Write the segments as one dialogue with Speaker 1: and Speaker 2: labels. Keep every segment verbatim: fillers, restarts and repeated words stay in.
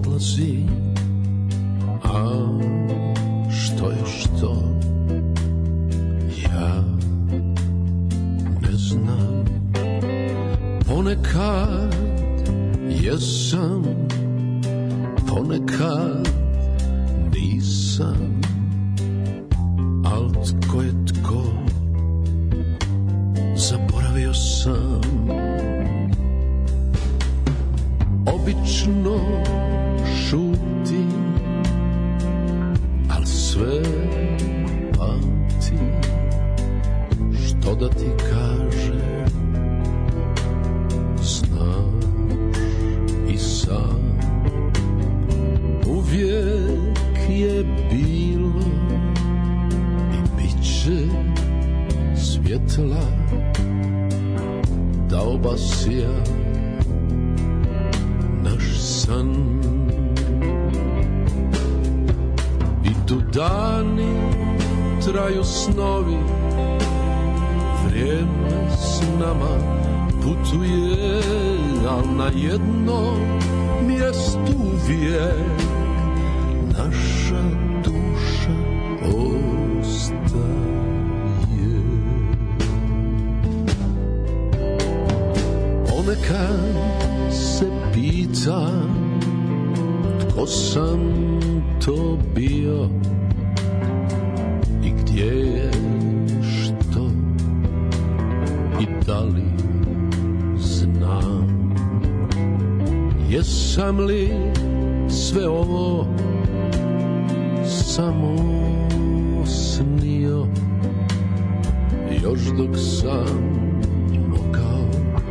Speaker 1: odlazi, a što je što, ja ne znam. Ponekad jesam, ponekad nisam, al tko je tko, zaboravio sam. Obično šutim, al sve pamtim, što da ti kažem, znaš i sam. Uvijek je bilo i bit će svjetla da obasja naš san. Idu dani, traju snovi, vrijeme s nama putuje, al na jednom mjestu uvijek naša duša ostaje. Ponekad se pitam tko sam to bio i gdje je što i da li znam. Jesam li sve ovo samo snio još dok sam mogao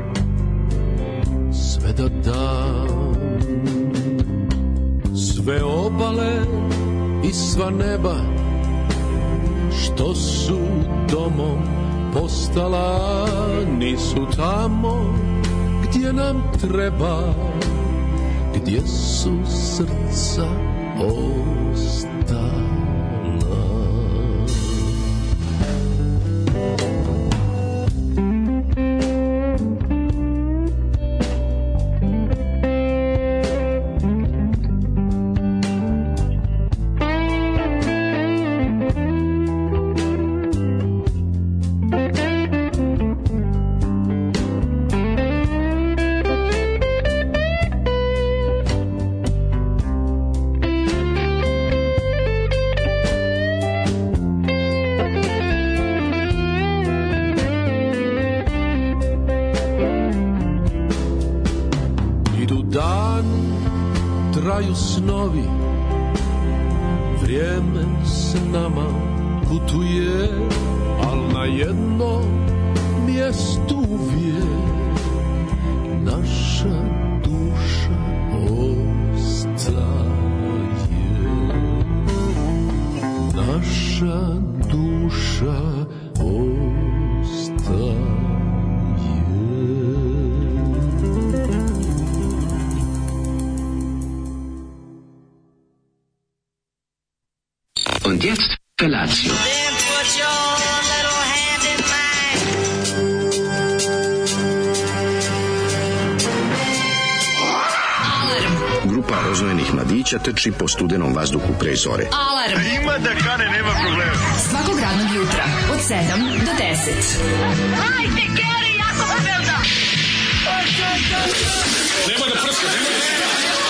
Speaker 1: sve da dam. Sve obale i sva neba što su domom postala, nisu tamo gdje nam treba, gdje su srca ostala. Traju snovi, vrijeme s nama putuje, al na jednom mjestu uvijek naša duša ostaje. Naša duša ostaje.
Speaker 2: Und jetzt Felatio.
Speaker 3: Then put your little hand in mine.
Speaker 2: Alarm. Grupa rozvojenih mladića trči po studenom vazduhu pre zore.
Speaker 4: Alarm.
Speaker 5: Ima da kane, nema problema.
Speaker 4: Svakog radnog jutra od sedam do deset.
Speaker 3: Hajde, Geri, jako se velda.
Speaker 5: Nema da prska, nema da prska.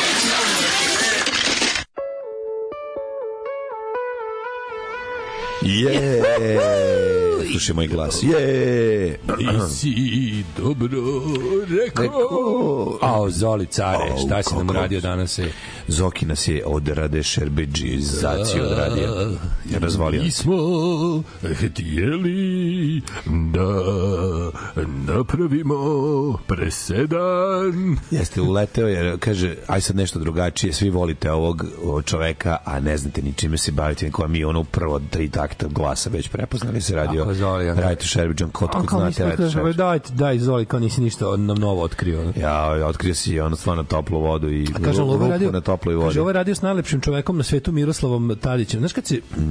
Speaker 6: Je, slušaj moj glas. Je,
Speaker 1: Nisi dobro rekao.
Speaker 6: Ao, Zoli care, šta si nam radio danas? Je? Zoki nas je odrade šerbeđizaciju odradio. Je razvalio.
Speaker 1: Mi smo htjeli da napravimo presedan.
Speaker 6: Jeste uleteo jer kaže, aj sad nešto drugačije, svi volite ovog, ovog čoveka, a ne znate ni čime se bavite, koja mi ono prvo tri takta glasa već prepoznali se radio. Rajto Šerbeđan, kod kod znate Rajto Šerbeđan.
Speaker 7: Dajte, daj Zoli, kao nisi ništa nam novo otkrio.
Speaker 6: Ja, otkrio si ono stvarno toplu vodu i
Speaker 7: kaže,
Speaker 6: ruku
Speaker 7: radio,
Speaker 6: na toploj vodi.
Speaker 7: Kaže, ovo je radio s najlepšim čovekom na svetu, Miroslavom Tadićem. Znaš kad se... Mm.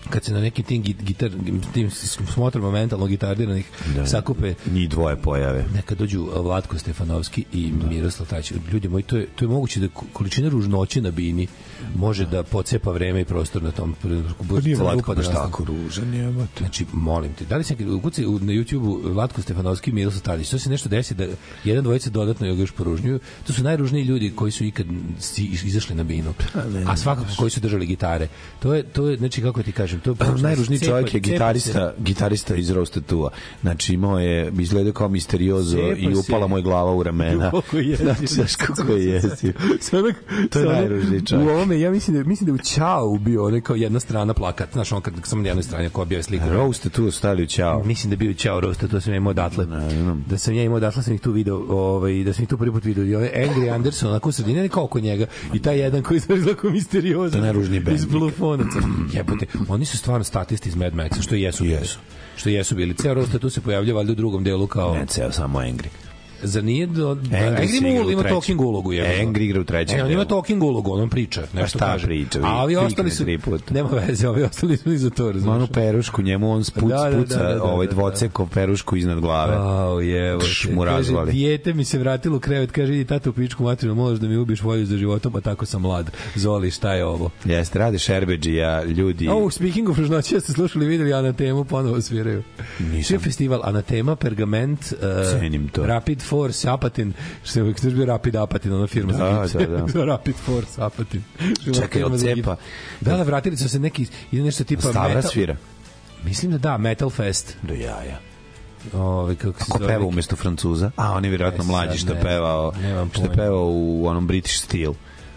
Speaker 7: kad se na nekim tim gitar, tim smotrama mentalno gitardiranih da, sakupe
Speaker 6: njih dvoje pojave.
Speaker 7: Neka dođu Vlatko Stefanovski i da. Miroslav Tajić. Ljudi moji, to je, to je moguće da količina ružnoće na bini može da pocepa vreme i prostor na tom.
Speaker 6: Pa nije Vlatko baš tako ružan, jebate.
Speaker 7: Znači, molim te, da li se ukuci na YouTubeu Vlatko Stefanovski i Miroslav Tajić, to se nešto desi da jedan dvojica dodatno još poružnjuju. To su najružniji ljudi koji su ikad izašli na binu. A svakako koji su držali gitare. To je, to je znači, kako ti kažem, to je
Speaker 6: najružniji čovjek je gitarista, gitarista iz Roast Tattoo. Znači imao je, izgledao kao misteriozo i upala mu je glava u ramena. Znači, kako je jesi. To je najružniji čovjek.
Speaker 7: U ovome, ja mislim da, mislim da u Ćao bio onaj kao jedna strana plakat. Znaš, on kad samo na jednoj strani koja bio slika.
Speaker 6: Roast Tattoo stali u Ćao.
Speaker 7: Mislim da bio u Ćao Roast Tattoo, sam ja imao odatle. Da sam ja imao odatle, sam ih tu video, ovaj, da sam ih tu prvi put video. I ovaj Angry Anderson, onako u sredini, ne kao oko njega. I taj jedan koji je izgleda misteriozo.
Speaker 6: To je najružniji band.
Speaker 7: Iz Bluefonaca. Jebote, oni su stvarno statisti iz Mad Maxa, što jesu.
Speaker 6: Jesu.
Speaker 7: Što jesu bili. Ceo Roast Tattoo se pojavlja valjda u drugom delu kao...
Speaker 6: Ne, ceo samo Angry.
Speaker 7: Zar nije do... Angry, Angry Mool ima talking ulogu. Je.
Speaker 6: Angry igra u trećem.
Speaker 7: E, on ima talking ulogu, on priča, nešto
Speaker 6: šta
Speaker 7: kaže.
Speaker 6: Priča,
Speaker 7: a ovi ostali su... Nema veze, ovi ostali su iza to, razumiješ.
Speaker 6: Onu perušku, njemu on spuc, da, da, spuca da, da, da, ovaj dvocekov perušku iznad glave.
Speaker 7: Au, jevo.
Speaker 6: Mu razvali.
Speaker 7: Kaže, dijete mi se vratilo u krevet, kaže, idi tata u pičku materinu, možeš da mi ubiš volju za životom, pa tako sam mlad. Zoli, šta je ovo?
Speaker 6: Jeste, rade Šerbedžija, ljudi...
Speaker 7: Oh, speaking of ružnoći, jeste slušali, videli Anatemu, ponovo sviraju. Nisam. Festival Anatema, Pergament, uh, Rapid Force, Apatin, što je uvijek bio Rapid Apatin, ona firma
Speaker 6: da,
Speaker 7: za
Speaker 6: da, da.
Speaker 7: Rapid Force Apatin.
Speaker 6: Čekaj, od cepa.
Speaker 7: Da, da, vratili su se neki, ide nešto tipa...
Speaker 6: Stavra
Speaker 7: metal,
Speaker 6: svira.
Speaker 7: Mislim da da, Metal Fest.
Speaker 6: Do jaja.
Speaker 7: Ove, kako se
Speaker 6: Ako
Speaker 7: zove,
Speaker 6: peva umjesto Francuza? A, on je vjerojatno
Speaker 7: e,
Speaker 6: mlađi što
Speaker 7: ne,
Speaker 6: pevao, što je pevao u onom British Steel.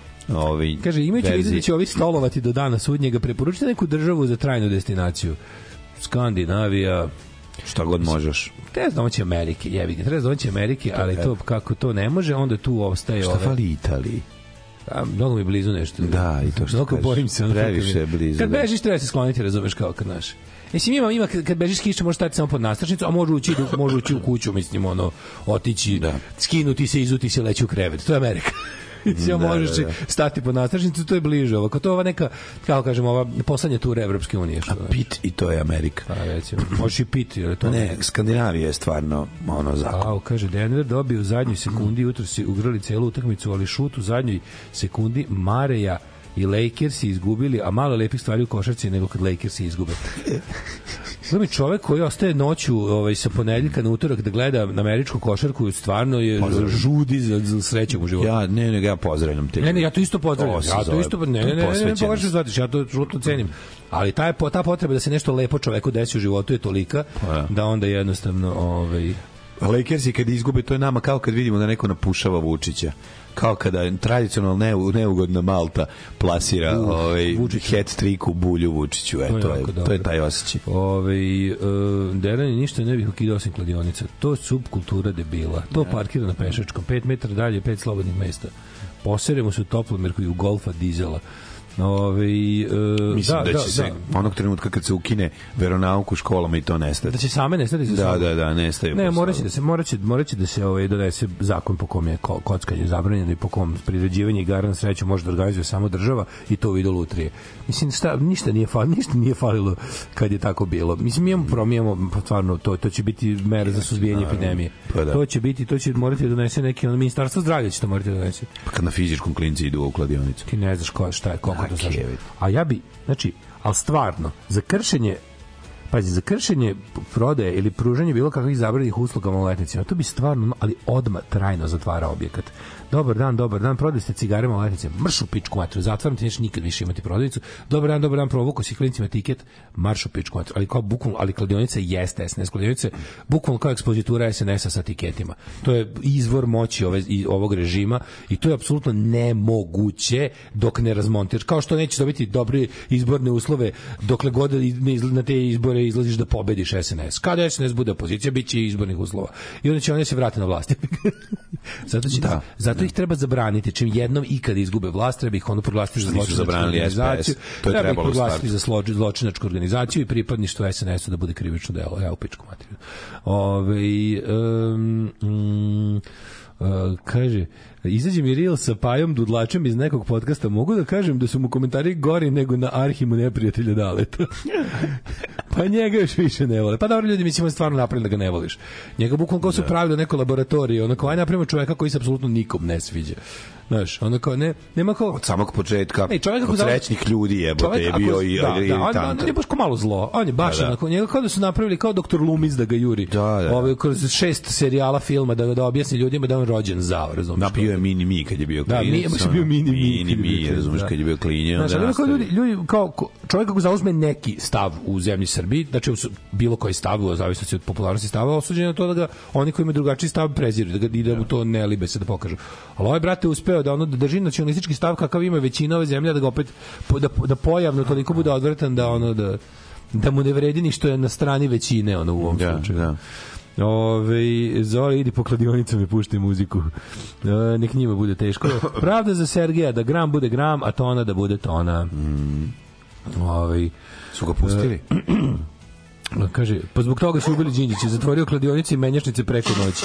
Speaker 6: Ovi
Speaker 7: kaže, imajući vidu da će ovi stolovati do dana sudnjega, preporučite neku državu za trajnu destinaciju. Skandinavija,
Speaker 6: šta god možeš.
Speaker 7: Treba domaći Amerike, jebi ga, treba domaći Amerike, ali to kako to ne može, onda tu ostaje
Speaker 6: šta ove... Šta fali Italiji?
Speaker 7: A, mnogo mi je blizu nešto.
Speaker 6: Da, i to što
Speaker 7: kažeš. Bojim se.
Speaker 6: Previše je blizu.
Speaker 7: Kad bežiš, treba se skloniti, razumeš, kao kad naš. Mislim, ima, ima, kad bežiš kiša, možeš stati samo pod nastrašnicu, a može ući, može ući u kuću, mislim, ono, otići, da. Skinuti se, izuti se, leći u krevet. To je Amerika. Da, možeš da, da. stati pod nastražnicu, to je bliže. Ovo, kao to ova neka, kako kažemo, ova poslednja tura Evropske unije. Što,
Speaker 6: a Pit i to je Amerika.
Speaker 7: Pa, recimo, možeš i Pit. Je to
Speaker 6: ne, ne, Skandinavija je stvarno ono zakon.
Speaker 7: A, kaže, Denver dobio u zadnjoj sekundi, jutro si ugrali celu utakmicu, ali šut u zadnjoj sekundi Mareja i Lakersi izgubili, a malo lepih stvari u košarci nego kad Lakersi izgube. Ovo mi čovek koji ostaje noću ovaj, sa ponedeljka na utorak da gleda na američku košarku, stvarno je pozdravljam. Žudi za, za srećom u životu.
Speaker 6: Ja, ne, ne, ja pozdravljam te.
Speaker 7: Ne, ne, ja to isto pozdravljam. Ja to isto, ne, ne, ne, ne, ne, pogrešno shvatiš, ja to žutno cenim. Ali ta, ta potreba da se nešto lepo čoveku desi u životu je tolika pa, da onda jednostavno... Ovaj...
Speaker 6: Lakersi kad izgube, to je nama kao kad vidimo da neko napušava Vučića. Kao kada tradicionalno ne, neugodna Malta plasira uh, ovaj hat-trick u Bulju Vučiću. E, to, to, je, to je taj osjećaj.
Speaker 7: Ovaj uh, Derani ništa ne bih ukidao osim kladionica. To je subkultura debila. To ja. Parkira na pešačkom. pet metara dalje, pet slobodnih mesta. Poseremo se u toplomerku i u golfa dizela. Ove, uh,
Speaker 6: mislim
Speaker 7: da,
Speaker 6: da, da će
Speaker 7: da,
Speaker 6: se
Speaker 7: da.
Speaker 6: onog trenutka kad se ukine veronauku školama i to nestati.
Speaker 7: Da će same nestati za
Speaker 6: da, da, da, nestaju.
Speaker 7: Ne, moraće da se moraće moraće da se ovaj donese zakon po kom je kockanje zabranjeno i po kom priređivanje igara na sreću može da organizuje samo država i to u vidu lutrije. Mislim šta ništa nije falilo, ništa nije falilo kad je tako bilo. Mislim mi imamo promijemo stvarno to to će biti mera za suzbijanje epidemije. Pa da. To će biti to će morati da donese neki ono ministarstvo zdravlja će to morati da donese.
Speaker 6: Pa kad na fizičkom klinci idu u kladionicu.
Speaker 7: Ti ne znaš ko, šta je koliko to znači. A ja bi, znači, al stvarno za kršenje pazi, za kršenje prodaje ili pružanje bilo kakvih zabranjenih usluga maloletnicima, to bi stvarno, ali odmah trajno zatvara objekat. Dobar dan, dobar dan, prodali ste cigare maloletnicima, marš u pičku materiju, zatvaram ti, nećeš nikad više imati prodavnicu. Dobar dan, dobar dan, provuko si klincima tiket, marš u pičku materiju. Ali kao bukvalno, ali kladionica jeste es en es kladionice, bukvalno kao ekspozitura es en es-a sa tiketima. To je izvor moći ove, ovog režima i to je apsolutno nemoguće dok ne razmontiraš. Kao što nećeš dobiti dobre izborne uslove dokle god na te izbore izlaziš da pobediš es en es. Kada es en es bude opozicija, bit će izbornih uslova. I onda će oni se vratiti na vlast. zato će, da, zato da. ih treba zabraniti. Čim jednom ikad izgube vlast, treba ih ono proglasiti za zločinačku organizaciju. To je treba ih proglasiti za zločinačku organizaciju i pripadništvo es en es-u da bude krivično delo. Ja u pičku materiju. Ove, um, um, Uh, kaže, izađe mi reel sa Pajom Dudlačem iz nekog podcasta, mogu da kažem da su mu komentari gori nego na Arhimu neprijatelja Daleta. Pa njega još više ne vole. Pa dobro, ljudi, mislim, on stvarno napravili da ga ne voliš. Njega bukvalno kao su pravili u nekoj laboratoriji, onako, aj napravimo čoveka koji se apsolutno nikom ne sviđa. Znaš, ono kao, ne, nema kao...
Speaker 6: Od samog početka,
Speaker 7: ne, čovjek
Speaker 6: od srećnih ljudi jebote je bio i
Speaker 7: da,
Speaker 6: iritantan.
Speaker 7: Da, on, on je baš kao malo zlo. On je baš, da, da. Onako, njega kao da su napravili kao doktor Loomis da ga juri.
Speaker 6: Da, da.
Speaker 7: Ove, kroz šest serijala filma da, da objasni ljudima da je on rođen zao, razumiješ?
Speaker 6: Da, bio je Mini Mi kad je bio klinac.
Speaker 7: Da, baš je bio Mini Mi.
Speaker 6: Mini Mi, razumiješ, kad je bio klinjac.
Speaker 7: Znaš, ali kao ljudi, ljudi, kao čovjek ako zauzme neki stav u zemlji Srbiji, znači bilo koji stav, u zavisnosti od popularnosti stava, osuđen je to da ga oni koji imaju drugačiji stav preziru, da ga ide u to ne libe se da pokažu. Ali ovaj brate uspeo da ono da drži nacionalistički stav kakav ima većina ove zemlje, da ga opet da, da pojavno toliko bude odvratan da ono da da mu ne vredi ni što je na strani većine ono u ovom
Speaker 6: da,
Speaker 7: slučaju.
Speaker 6: Da.
Speaker 7: Ove, Zoli, idi po kladionicama i puštaj muziku. E, nek njima bude teško. Pravda za Sergeja, da gram bude gram, a tona da bude tona.
Speaker 6: Mm.
Speaker 7: Ove,
Speaker 6: su ga pustili?
Speaker 7: E, kaže, pa zbog toga su ubili Đinđića, zatvorio kladionice i menjačnice preko noći.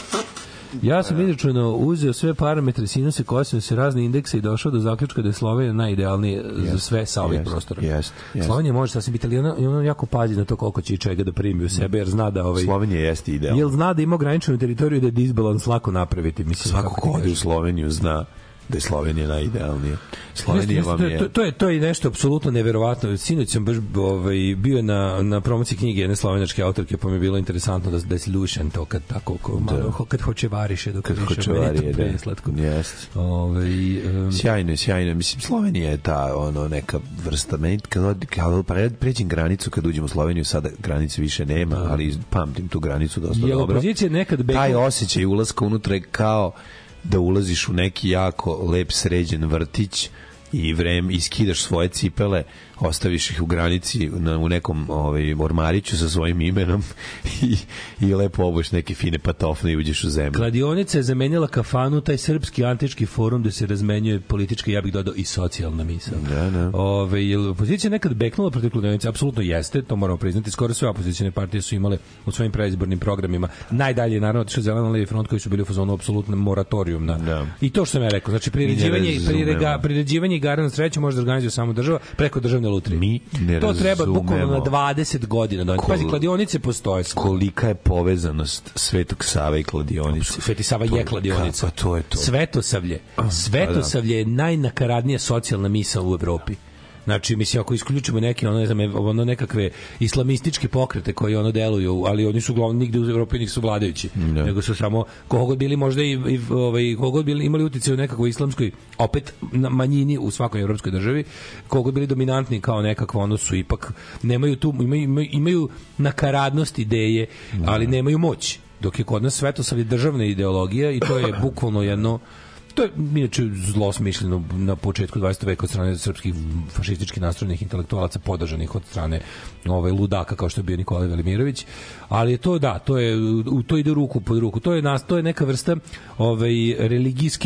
Speaker 7: Ja sam izračunao, uzeo sve parametre sinuse, kosinuse, razne indekse i došao do zaključka da je Slovenija najidealnije yes, za sve sa ovih yes, prostora.
Speaker 6: Yes, yes.
Speaker 7: Slovenija može sasvim biti, ali ona, ona jako pazi na to koliko će čega da primi u sebe, jer zna da... Ovaj,
Speaker 6: Slovenija jeste idealna.
Speaker 7: Jer zna da ima ograničenu teritoriju da je disbalans lako napraviti. Mislim,
Speaker 6: svako ko ode u Sloveniju zna da je Slovenija najidealnija. Slovenija vam je...
Speaker 7: To, to, je, to je nešto apsolutno neverovatno. Sinoć sam baš ovaj, bio na, na promociji knjige jedne slovenačke autorke, pa mi je bilo interesantno da, da si lušen to kad tako, ko, malo, kad hoće variše, dok
Speaker 6: kad
Speaker 7: više
Speaker 6: hoće varije,
Speaker 7: da. Slatko.
Speaker 6: Yes.
Speaker 7: Ovaj, um,
Speaker 6: sjajno, sjajno. Mislim, Slovenija je ta ono, neka vrsta. Meni, kad, kad pređem granicu, kad uđem u Sloveniju, sada granice više nema, da. Ali pamtim tu granicu dosta
Speaker 7: je
Speaker 6: dobro.
Speaker 7: Opozicija nekad beko...
Speaker 6: Taj osjećaj ulaska unutra je kao da ulaziš u neki jako lep sređen vrtić i vreme iskidaš svoje cipele, ostaviš ih u granici na, u nekom ovaj, ormariću sa svojim imenom i, i lepo obuš neke fine patofne i uđeš u zemlju.
Speaker 7: Kladionica je zamenjala kafanu, taj srpski antički forum gde se razmenjuje politička, ja bih dodao i socijalna misao.
Speaker 6: Da, da.
Speaker 7: Ove, je opozicija nekad beknula protiv kladionice? Apsolutno jeste, to moramo priznati. Skoro sve opozicijne partije su imale u svojim predizbornim programima. Najdalje je naravno otišao Zeleno-levi front koji su bili u fazonu apsolutno moratorijum na. Da. I to što sam ja rekao, znači priređivanje, priređivanje igara na sreću može da organizuje samo država preko državne lutrije.
Speaker 6: Mi ne
Speaker 7: to treba
Speaker 6: razumemo.
Speaker 7: bukvalno na dvadeset godina. Da. Pazi, kladionice postoje.
Speaker 6: Kolika je povezanost Svetog Save i kladionice?
Speaker 7: Sveti Sava je kladionica.
Speaker 6: Pa to je to.
Speaker 7: Svetosavlje. Svetosavlje je najnakaradnija socijalna misao u Evropi. Znači, mislim, ako isključimo neke, ono, ne znam, ono nekakve islamističke pokrete koji ono deluju, ali oni su uglavnom nigde u Evropi nisu vladajući, no. Nego su samo kogod bili možda i, i ovaj, kogod bili imali uticaj u nekakvoj islamskoj, opet na manjini u svakoj evropskoj državi, kogod bili dominantni kao nekakvo, ono su ipak, nemaju tu, imaju, imaju, imaju nakaradnost ideje, no. Ali nemaju moć. Dok je kod nas Svetosavlje državna ideologija i to je bukvalno jedno. To je inače zlo smišljeno na početku dvadesetog veka od strane srpskih fašistički nastrojenih intelektualaca podržanih od strane ovaj ludaka kao što je bio Nikolaj Velimirović, ali je to da, to je u to ide ruku pod ruku. To je nas, to je neka vrsta ovaj religijske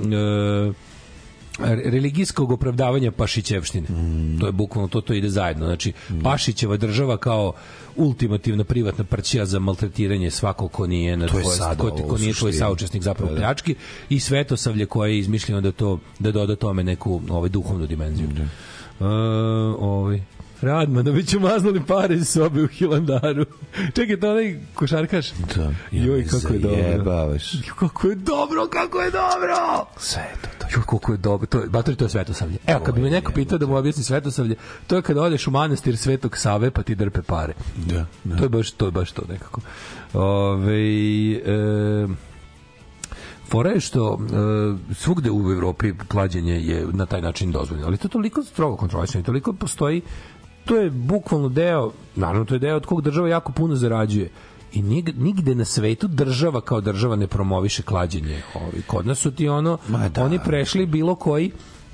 Speaker 7: e, religijskog opravdavanja Pašićevštine. Mm. To je bukvalno to, to ide zajedno. Znači, mm. Pašićeva država kao ultimativna privatna prćija za maltretiranje svakog ko nije na tvoj, ko, ko nije tvoj saučesnik zapravo da, da. pljački i Svetosavlje koje je izmišljeno da to da doda tome neku ovaj duhovnu dimenziju. Mm. Uh, ovaj Radman, da bi ću maznuli pare iz sobe u Hilandaru. Čekaj, to onaj košarkaš?
Speaker 6: Da.
Speaker 7: Joj, kako je dobro.
Speaker 6: Jebavaš.
Speaker 7: Kako je dobro, kako je dobro!
Speaker 6: Sve to, to.
Speaker 7: Joj, kako je dobro. To je, batori, to je Svetosavlje. Evo, kad bi me neko pitao da mu objasni Svetosavlje, to je kada odeš u manastir Svetog Save pa ti drpe pare.
Speaker 6: Da, da.
Speaker 7: To je baš to, je baš to nekako. Ove, e, fora je što e, svugde u Evropi klađenje je na taj način dozvoljeno, ali to je toliko strogo kontrolisano i toliko postoji. To je bukvalno deo, naravno to je deo od kog država jako puno zarađuje. I nigde na svetu država kao država ne promoviše klađenje. Ovi, kod nas su ti ono, da. Oni prešli bilo koji,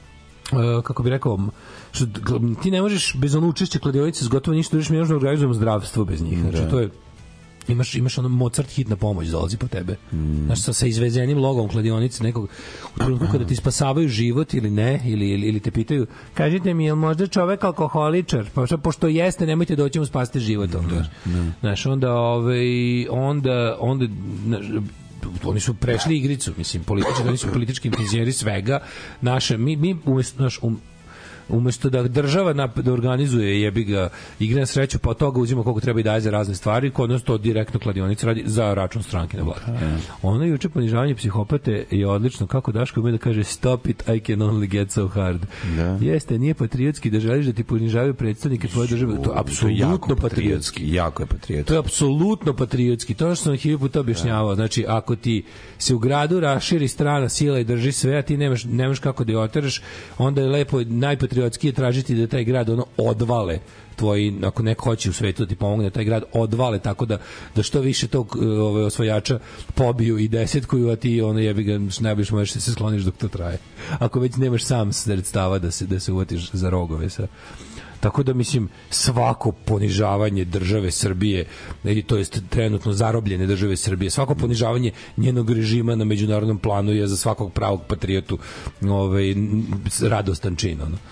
Speaker 7: uh, kako bi rekao, što, ti ne možeš bez ono učešća kladionice s gotovo ništa, mi možemo organizujemo zdravstvo bez njih. Znači, to je imaš imaš ono Mozart hitna pomoć dolazi po tebe. Mm. Znaš, sa, sa izvezenim logom kladionice nekog u trenutku kada ti spasavaju život ili ne, ili, ili, ili te pitaju, kažite mi, je li možda čovek alkoholičar? Pa što, pošto jeste, nemojte doći mu spasiti život. Onda, mm. Znaš, onda, ovaj, onda, onda znaš, oni su prešli igricu, mislim, politički, oni su politički intenziveri svega. Naše, mi, mi umjesto, naš, um, umesto da država na, da organizuje jebi ga igre na sreću, pa od toga uzima koliko treba i daje za razne stvari, kod nas to direktno kladionica radi za račun stranke na vlasti. Ono juče ponižavanje psihopate je odlično, kako Daško ume da kaže stop it, I can only get so hard. Da. Jeste, nije patriotski da želiš da ti ponižavaju predstavnike tvoje države, to je apsolutno patriotski.
Speaker 6: Jako je patriotski.
Speaker 7: To je apsolutno patriotski. To što sam hiljadu puta objašnjavao, znači ako ti se u gradu raširi strana sila i drži sve, a ti nemaš, nemaš kako da je oteraš, onda je lepo najpatriotski je tražiti da taj grad ono odvale tvoji, ako neko hoće u svetu da ti pomogne da taj grad odvale tako da, da što više tog ove, osvajača pobiju i desetkuju, a ti ono jebi ga najbliž možeš se skloniš dok to traje. Ako već nemaš sam sredstava da se, da se uvatiš za rogove sa. Tako da mislim svako ponižavanje države Srbije, ili to jest trenutno zarobljene države Srbije, svako ponižavanje njenog režima na međunarodnom planu je za svakog pravog patriotu ovaj radostan čin, ono.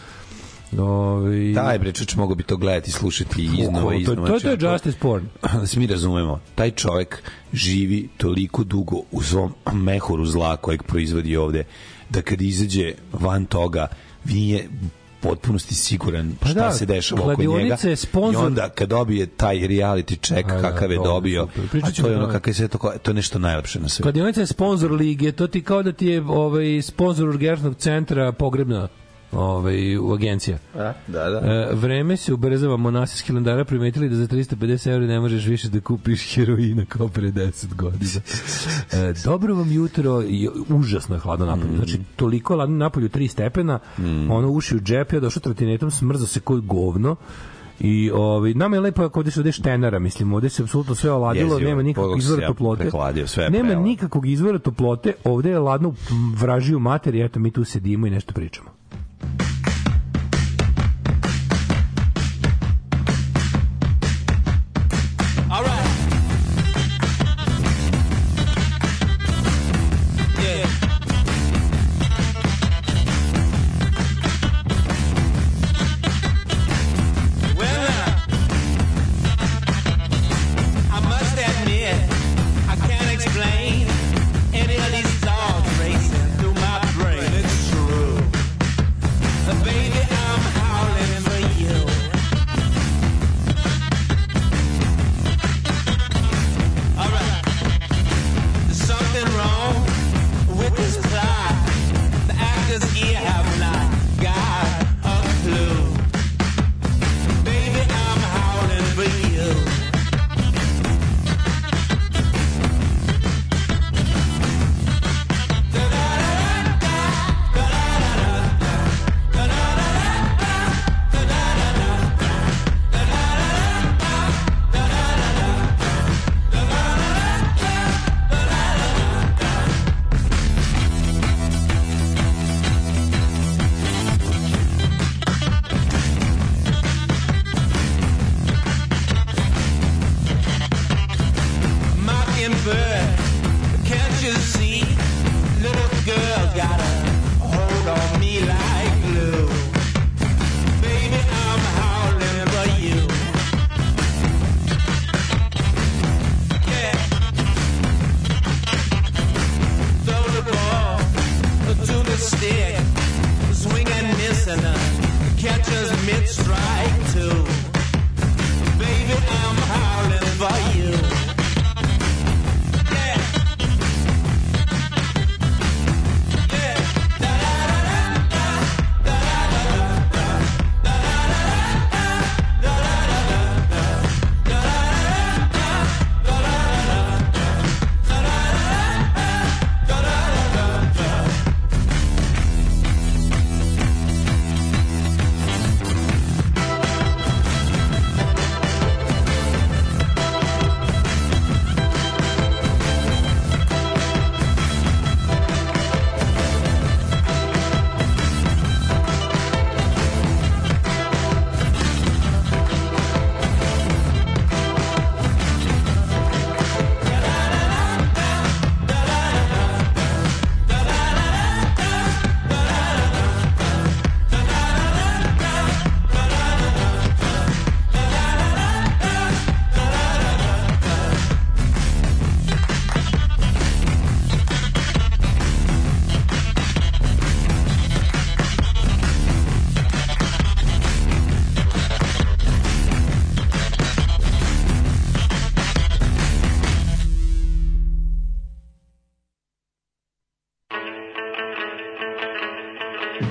Speaker 6: Ovi... Taj bre, čuč, mogo bi to gledati, slušati i iznova, iznova.
Speaker 7: To, to, to je justice porn.
Speaker 6: Da se mi razumemo, taj čovjek živi toliko dugo u svom mehoru zla kojeg proizvodi ovde, da kad izađe van toga, nije potpunosti siguran šta pa da, se dešava oko njega sponsor... i onda kad dobije taj reality check a, kakav je dobio, a to je ono kakav je sve to, to je nešto najlepše na svetu.
Speaker 7: Kladionica je sponsor lige, to ti kao da ti je ovaj, sponsor urgentnog centra pogrebna ovaj, u agencija.
Speaker 6: A, da, da.
Speaker 7: E, vreme se ubrzava, monasi iz Hilandara primetili da za trista pedeset evra ne možeš više da kupiš heroina kao pre deset godina. E, dobro vam jutro, užasno je hladno napolju. Mm. Znači, toliko hladno napolju, tri stepena, mm. ono uši u džep, ja došao trotinetom, smrzo se koji govno. I ovaj nama je lepo ako ovde se odeš tenara, mislim, ovde se apsolutno sve oladilo, Jezio, nema nikakvog izvora toplote. Nema prela. nikakvog izvora toplote, ovde je ladno vražiju materi, eto mi tu sedimo i nešto pričamo.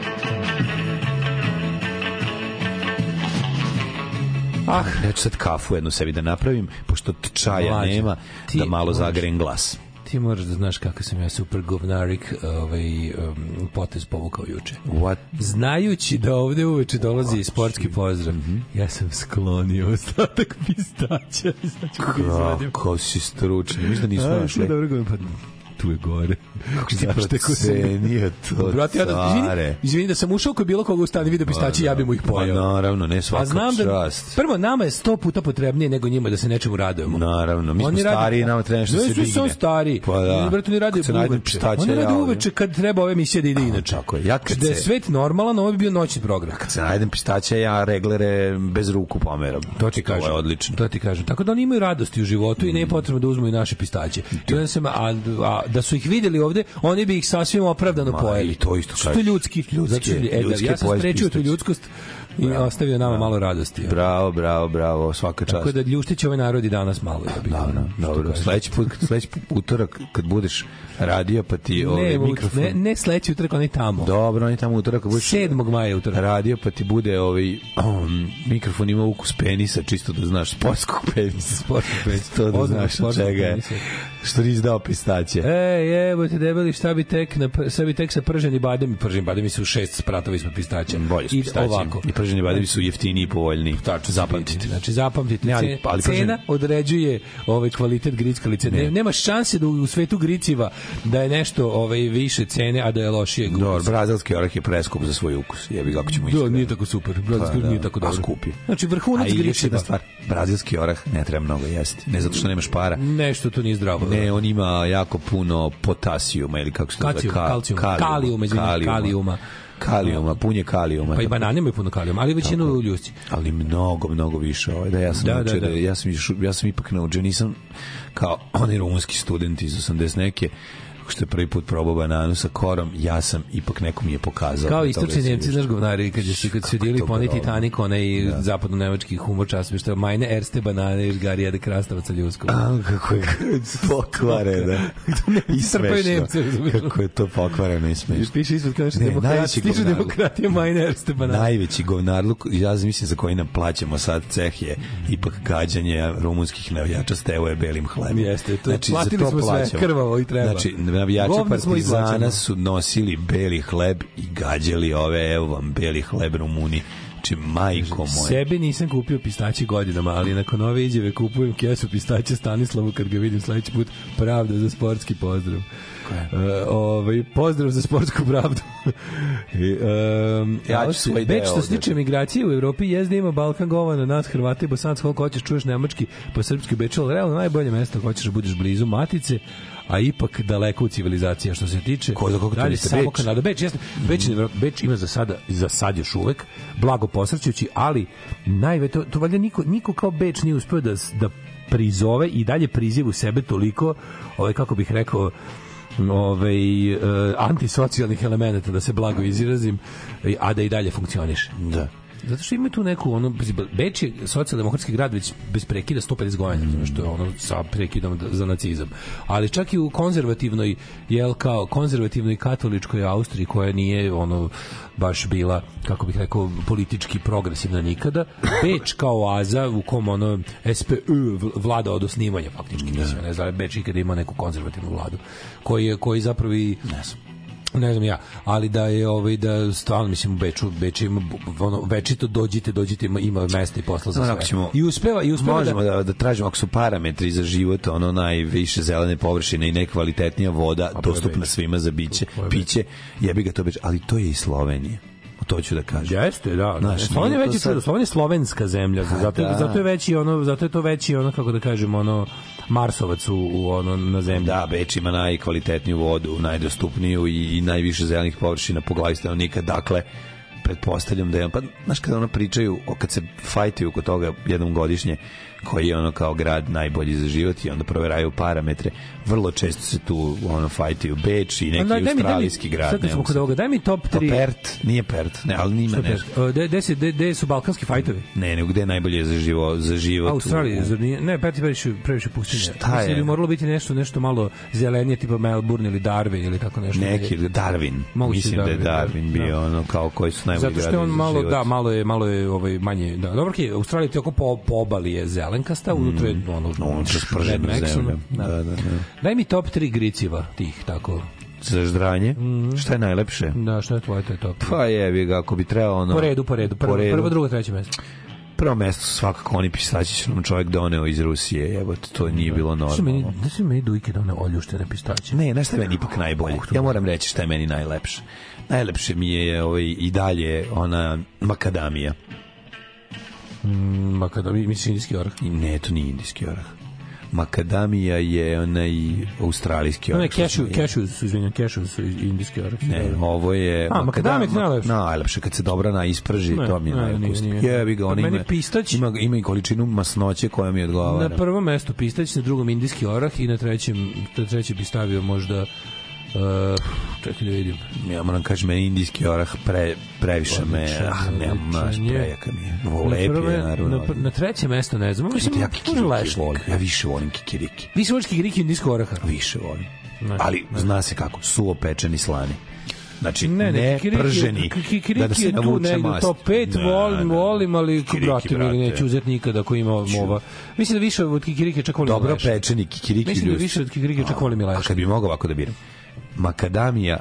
Speaker 6: Ah, ja ću sad kafu jednu sebi da napravim, pošto čaja Mlađe, nema, da malo zagrem glas.
Speaker 7: Ti moraš da znaš kako sam ja super govnarik ovaj, um, potez povukao juče.
Speaker 6: What?
Speaker 7: Znajući da ovde uveče dolazi sportski pozdrav, mm-hmm. ja sam sklonio ostatak pistaća.
Speaker 6: Kako si stručni, mislim da nismo našli.
Speaker 7: Dobro, pa tu je gore.
Speaker 6: Kako si procenio to,
Speaker 7: brate, ja da, izvini, izvini da sam ušao ko je bilo koga u stani vidio pistaći, ja bi mu ih pojao.
Speaker 6: Pa naravno, ne svaka
Speaker 7: znam
Speaker 6: čast.
Speaker 7: Da, prvo, nama je sto puta potrebnije nego njima da se nečemu radujemo.
Speaker 6: Naravno, mi smo stariji, nama treba nešto se digne.
Speaker 7: Ne, su stari.
Speaker 6: Pa da.
Speaker 7: Brate, oni rade uveče. Oni rade uveče kad treba ove emisije da ide inače.
Speaker 6: Tako je. Ja kad
Speaker 7: da je svet normalan, ovo bi bio noćni program.
Speaker 6: Kad se najdem pistaće, ja reglere bez ruku pomeram.
Speaker 7: To ti kažem.
Speaker 6: To je odlično.
Speaker 7: To ti kažem. Tako da oni imaju radosti u životu i nije potrebno da uzmu i naše pistaće. A, a da su ih videli ovde, oni bi ih sasvim opravdano
Speaker 6: Ma,
Speaker 7: pojeli.
Speaker 6: I to isto
Speaker 7: što je ljudski.
Speaker 6: Ljudski,
Speaker 7: e, ljudski ja sam sprečio tu ljudskost i bravo, ostavio nama bravo, malo radosti. Ja.
Speaker 6: Bravo, bravo, bravo, svaka čast.
Speaker 7: Tako da ljuštić ovaj narod i danas malo. Ja bih,
Speaker 6: da, da, dobro. Sledeći put, sledeći utorak kad budeš radio pa ti ovaj mikrofon.
Speaker 7: Ne, ne sledeći utorak, oni tamo.
Speaker 6: Dobro, oni tamo utorak kad budeš
Speaker 7: sedmog maja utorak.
Speaker 6: Radio pa ti bude ovaj um, mikrofon ima ukus penisa, čisto da znaš sportskog penisa, sportskog penisa, to da znaš od čega je. Što nisi dao pistaće.
Speaker 7: Ej, evo te debeli, šta bi tek, na, šta bi tek sa prženi bademi, prženi bademi su šest spratova ispod pistaća.
Speaker 6: Bolje s pistaćem. I prženi bademi su jeftiniji i povoljniji.
Speaker 7: Tačno, zapamtite. Znači, zapamtite. Ne, ali, ali cena prženi određuje ovaj kvalitet grickalice. Ne. Nema šanse da u svetu griciva da je nešto ovaj više cene, a da je lošije.
Speaker 6: Dobro, brazilski orah je preskup za svoj ukus. Jebi ga ako ćemo ići.
Speaker 7: Da, nije tako super. Brazilski orah nije tako dobro.
Speaker 6: Skupi.
Speaker 7: Znači, vrhunac griciva.
Speaker 6: Stvar, brazilski orah ne treba mnogo jesti. Ne zato što nemaš para.
Speaker 7: Nešto to nije zdravo.
Speaker 6: Ne, on ima jako puno potasijuma ili kako se to zove,
Speaker 7: kalijuma, kalijuma, kalijuma.
Speaker 6: Kalijuma, punje kalijuma.
Speaker 7: Pa i banane imaju puno kalijuma, ali većinu u ljusci.
Speaker 6: Ali mnogo, mnogo više. Ovaj. Da, ja sam, da, učer, da, da. Ja sam, ja sam ipak naučio, nisam kao oni rumunski studenti iz osamdeset neke, što je prvi put probao bananu sa korom, ja sam ipak neko mi je pokazao.
Speaker 7: Kao istočni Nemci, znaš govnari, kad su kad su dijeli poni Titanic, onaj da. zapadno-nemački humor časopis, što je Meine erste banane iz Garija de Krastavaca Ljuskog.
Speaker 6: A, kako je pokvareno. I smešno. Kako je to pokvareno i smešno.
Speaker 7: Piše ispod kao što demokratija, demokratija Meine erste banane.
Speaker 6: Najveći govnarluk, ja mislim za koji nam plaćamo sad ceh je ipak gađanje rumunskih navijača s tevo je belim hlebom.
Speaker 7: Jeste, to znači, platili smo sve krvavo i treba.
Speaker 6: Znači, navijači Partizana su nosili beli hleb i gađali ove, evo vam beli hleb Rumuni. Znači, majko moje.
Speaker 7: Sebe nisam kupio pistaće godinama, ali nakon ove izjave kupujem kesu pistaće Stanislavu kad ga vidim sledeći put. Pravda za sportski pozdrav. Uh, ovaj, pozdrav za sportsku pravdu. I, um,
Speaker 6: ja ću svoj
Speaker 7: Beč, što se tiče migracije u Evropi, jezda ima Balkan govana, nas Hrvati i Bosanac, koliko hoćeš, čuješ nemački, po srpski u Beču, ali realno najbolje mesto ako hoćeš da budeš blizu matice, a ipak daleko u civilizaciji što se tiče.
Speaker 6: Ko da kako to
Speaker 7: niste samo Kanada, Beč, jasno. Beč, mm. Beč ima za sada za sad još uvek blago posrćući, ali najve to, to valjda niko niko kao Beč nije uspeo da da prizove i dalje prizivu sebe toliko, ovaj kako bih rekao, ovaj uh, antisocijalnih elemenata, da se blago izrazim, a da i dalje funkcioniše.
Speaker 6: Da.
Speaker 7: Zato što ima tu neku, ono, Beč je socijaldemokratski grad već bez prekida sto pedeset godina, mm. što je ono sa prekidom za nacizam. Ali čak i u konzervativnoj, jel, kao konzervativnoj katoličkoj Austriji, koja nije, ono, baš bila, kako bih rekao, politički progresivna nikada, Beč kao oaza u kom, ono, S P U vlada od osnivanja, faktički, ne, ne znam, Beč ikada ima neku konzervativnu vladu, koji, je, koji zapravo i, ne znam, ne znam ja, ali da je ovaj da stvarno mislim u Beču, Beč ima ono večito dođite, dođite, ima, ima mesta i posla za sve. Ćemo, I uspeva i uspeva
Speaker 6: možemo da, da, da tražimo ako su parametri za život, ono najviše zelene površine i nekvalitetnija voda a dostupna svima za biće, piće, jebi ga to Beč, ali to je i Slovenija. To ću da kažem.
Speaker 7: Jeste, da. Naš, Slovenija je veći sad... Slovenija je slovenska zemlja, zato, da. zato je veći ono, zato je to veći ono, kako da kažem, ono Marsovac u, u ono na zemlji.
Speaker 6: Da, Beč ima najkvalitetniju vodu, najdostupniju i, i najviše zelenih površina po glavi stanovnika, dakle pretpostavljam da je, pa znaš kada ono pričaju, kad se fajtuju kod toga jednom godišnje, koji je ono kao grad najbolji za život i onda proveraju parametre, vrlo često se tu ono fajtuju Beč i neki
Speaker 7: daj, daj
Speaker 6: australijski
Speaker 7: mi,
Speaker 6: grad.
Speaker 7: Sad kad smo kod ovoga, daj mi top tri.
Speaker 6: Pert, nije Pert, ne, ali nima nešto.
Speaker 7: Gde su balkanski fajtovi?
Speaker 6: Ne, nego gde je najbolje za život, za život.
Speaker 7: Australija, u... ne, Pert je previše, previše pustinje.
Speaker 6: Šta
Speaker 7: Mislim
Speaker 6: je?
Speaker 7: da bi moralo biti nešto, nešto malo zelenije, tipa Melbourne ili Darwin ili tako nešto.
Speaker 6: Neki, Darwin.
Speaker 7: Moguće
Speaker 6: Mislim
Speaker 7: Darwin,
Speaker 6: da je Darwin bio da. ono kao koji su najbolji gradovi za život.
Speaker 7: Zato što on malo, da, malo je, malo je ovaj, manje, da. Dobro, okay, Australija ti oko po, po obali je zelenkasta, mm. unutra je ono,
Speaker 6: no, spržena zemlja. Da, da, da.
Speaker 7: Daj mi top tri griciva tih, tako.
Speaker 6: Za ždranje? Mm. Šta je najlepše?
Speaker 7: Da, šta je tvoje, to je top.
Speaker 6: Pa jebi ga, ako bi trebalo ono...
Speaker 7: Po redu, po redu. Prvo, po redu. Prvo, drugo, treće mesto.
Speaker 6: Prvo mesto su svakako oni pistaći što nam čovjek doneo iz Rusije. Jebote, to nije bilo normalno.
Speaker 7: Da se meni Dujke doneo oljuštene pistaće.
Speaker 6: Ne, znaš šta je meni ipak najbolje? Ja moram reći šta je meni najlepše. Najlepše mi je ovaj, i dalje ona makadamija.
Speaker 7: Mm, makadamija, misliš indijski orah?
Speaker 6: Ne, to nije indijski orah. Makadamija je onaj australijski orah.
Speaker 7: Ne, cashew, cashew su, izvinjam, cashew su indijski orah.
Speaker 6: Ne, ovo je...
Speaker 7: A, makadamija ti najlepše?
Speaker 6: Najlepše, kad se dobro naisprži,
Speaker 7: ne,
Speaker 6: to mi je najlepše. Jebi ga, on ima,
Speaker 7: pistać,
Speaker 6: ima, ima i količinu masnoće koja mi odgovara.
Speaker 7: Na prvom mestu pistać, na drugom indijski orah i na trećem, na trećem bi stavio možda... Uh, čekaj da vidim.
Speaker 6: Ja moram kažem, meni indijski orah pre, previše me, ah, nemam naš prejaka mi je. Ovo lepi je, naravno.
Speaker 7: Na, na treće mesto, ne znam, mislim,
Speaker 6: ja kikiriki volim. Ja više volim kikiriki.
Speaker 7: Više voliš kikiriki indijskog oraha?
Speaker 6: Više volim. Ne, ali ne. Zna se kako, suvo pečeni slani. Znači,
Speaker 7: ne, ne,
Speaker 6: ne
Speaker 7: kikiriki,
Speaker 6: prženi,
Speaker 7: kikiriki
Speaker 6: da, da se navuče mast.
Speaker 7: To pet da, volim, volim, ali brate, mi neću uzeti nikada ako ima mova. Mislim da više od kikirike čak volim
Speaker 6: dobro pečeni kikiriki.
Speaker 7: Mislim da više od kikirike čak volim i lešnik.
Speaker 6: A kad bi mogao ovako da biram? Makadamija,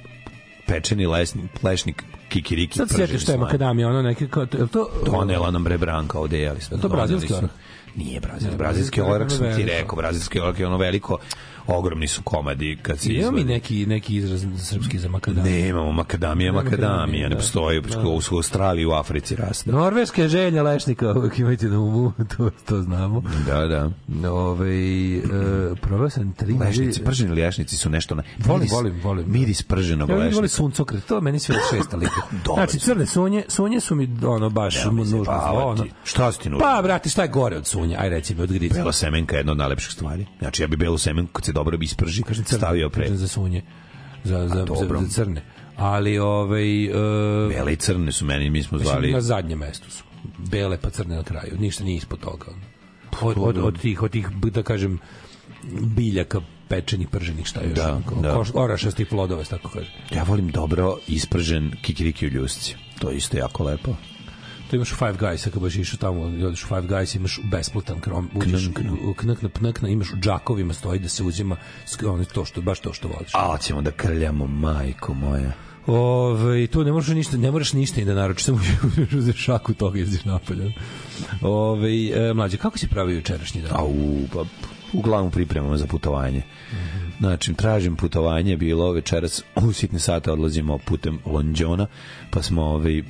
Speaker 6: pečeni lesnik, lešnik, kikiriki,
Speaker 7: sad sjetiš što je makadamija, ono neke kao... To,
Speaker 6: donela nam bre Branka, ovde jeli smo.
Speaker 7: To brazilski orah?
Speaker 6: Nije brazilski, brazilski orah sam ti rekao, brazilski orah je ono veliko, ogromni su komadi kad se izvadi.
Speaker 7: Imamo mi neki, neki izraz srpski za makadamiju?
Speaker 6: Ne, imamo makadamija, makadamija, ne postoji, u Australiji, u Africi raste.
Speaker 7: Norveška je želja lešnika, uvijek imajte na umu, to, to znamo.
Speaker 6: Da, da.
Speaker 7: Ove, e, probao sam tri...
Speaker 6: Lešnici, prženi lešnici su nešto... Na,
Speaker 7: volim,
Speaker 6: miris,
Speaker 7: volim, volim.
Speaker 6: Miris prženog lešnika.
Speaker 7: Ja volim suncokret, to meni sve šesta lika. Znači, crne sunje, sunje su mi ono baš ja, nužno.
Speaker 6: Pa, ono. Šta si ti nužno?
Speaker 7: Pa, brate, šta je gore od sunja? Aj, reci mi, od grica.
Speaker 6: Bela semenka je jedna od najlepših stvari. Znači, ja bi belu semenku, kad se dobro bi isprži,
Speaker 7: kažem crne,
Speaker 6: stavio pre.
Speaker 7: Za sunje, za, za, za, za crne. Ali, ovaj... Uh,
Speaker 6: bele i crne su meni, mi smo zvali...
Speaker 7: Mislim, na zadnjem mestu su. Bele pa crne na kraju. Ništa nije ispod toga. Od, od, od, tih, od tih, da kažem, biljaka pečenih, prženih, šta još?
Speaker 6: Da, da.
Speaker 7: Koš, orašastih plodova, tako kažem.
Speaker 6: Ja volim dobro ispržen kikiriki u ljusci. To je isto jako lepo.
Speaker 7: To imaš u Five Guys, ako baš išao tamo, odeš u Five Guys, imaš besplatan krom, uđeš u knakna, pnakna, imaš u džakovima, stoji da se uzima ono, to što, baš to što voliš.
Speaker 6: A, ćemo da krljamo, majko moja.
Speaker 7: Ove, tu ne možeš ništa, ne moraš ništa i da naručiš, samo uzeš šaku toga i izdiš napolje. Ove, e, mlađe, kako si pravio jučerašnji dan?
Speaker 6: Au, pa, uglavnom pripremamo za putovanje. Mm-hmm. Znači, tražim putovanje, bilo večeras u sitne sate odlazimo putem Londžona, pa smo ovaj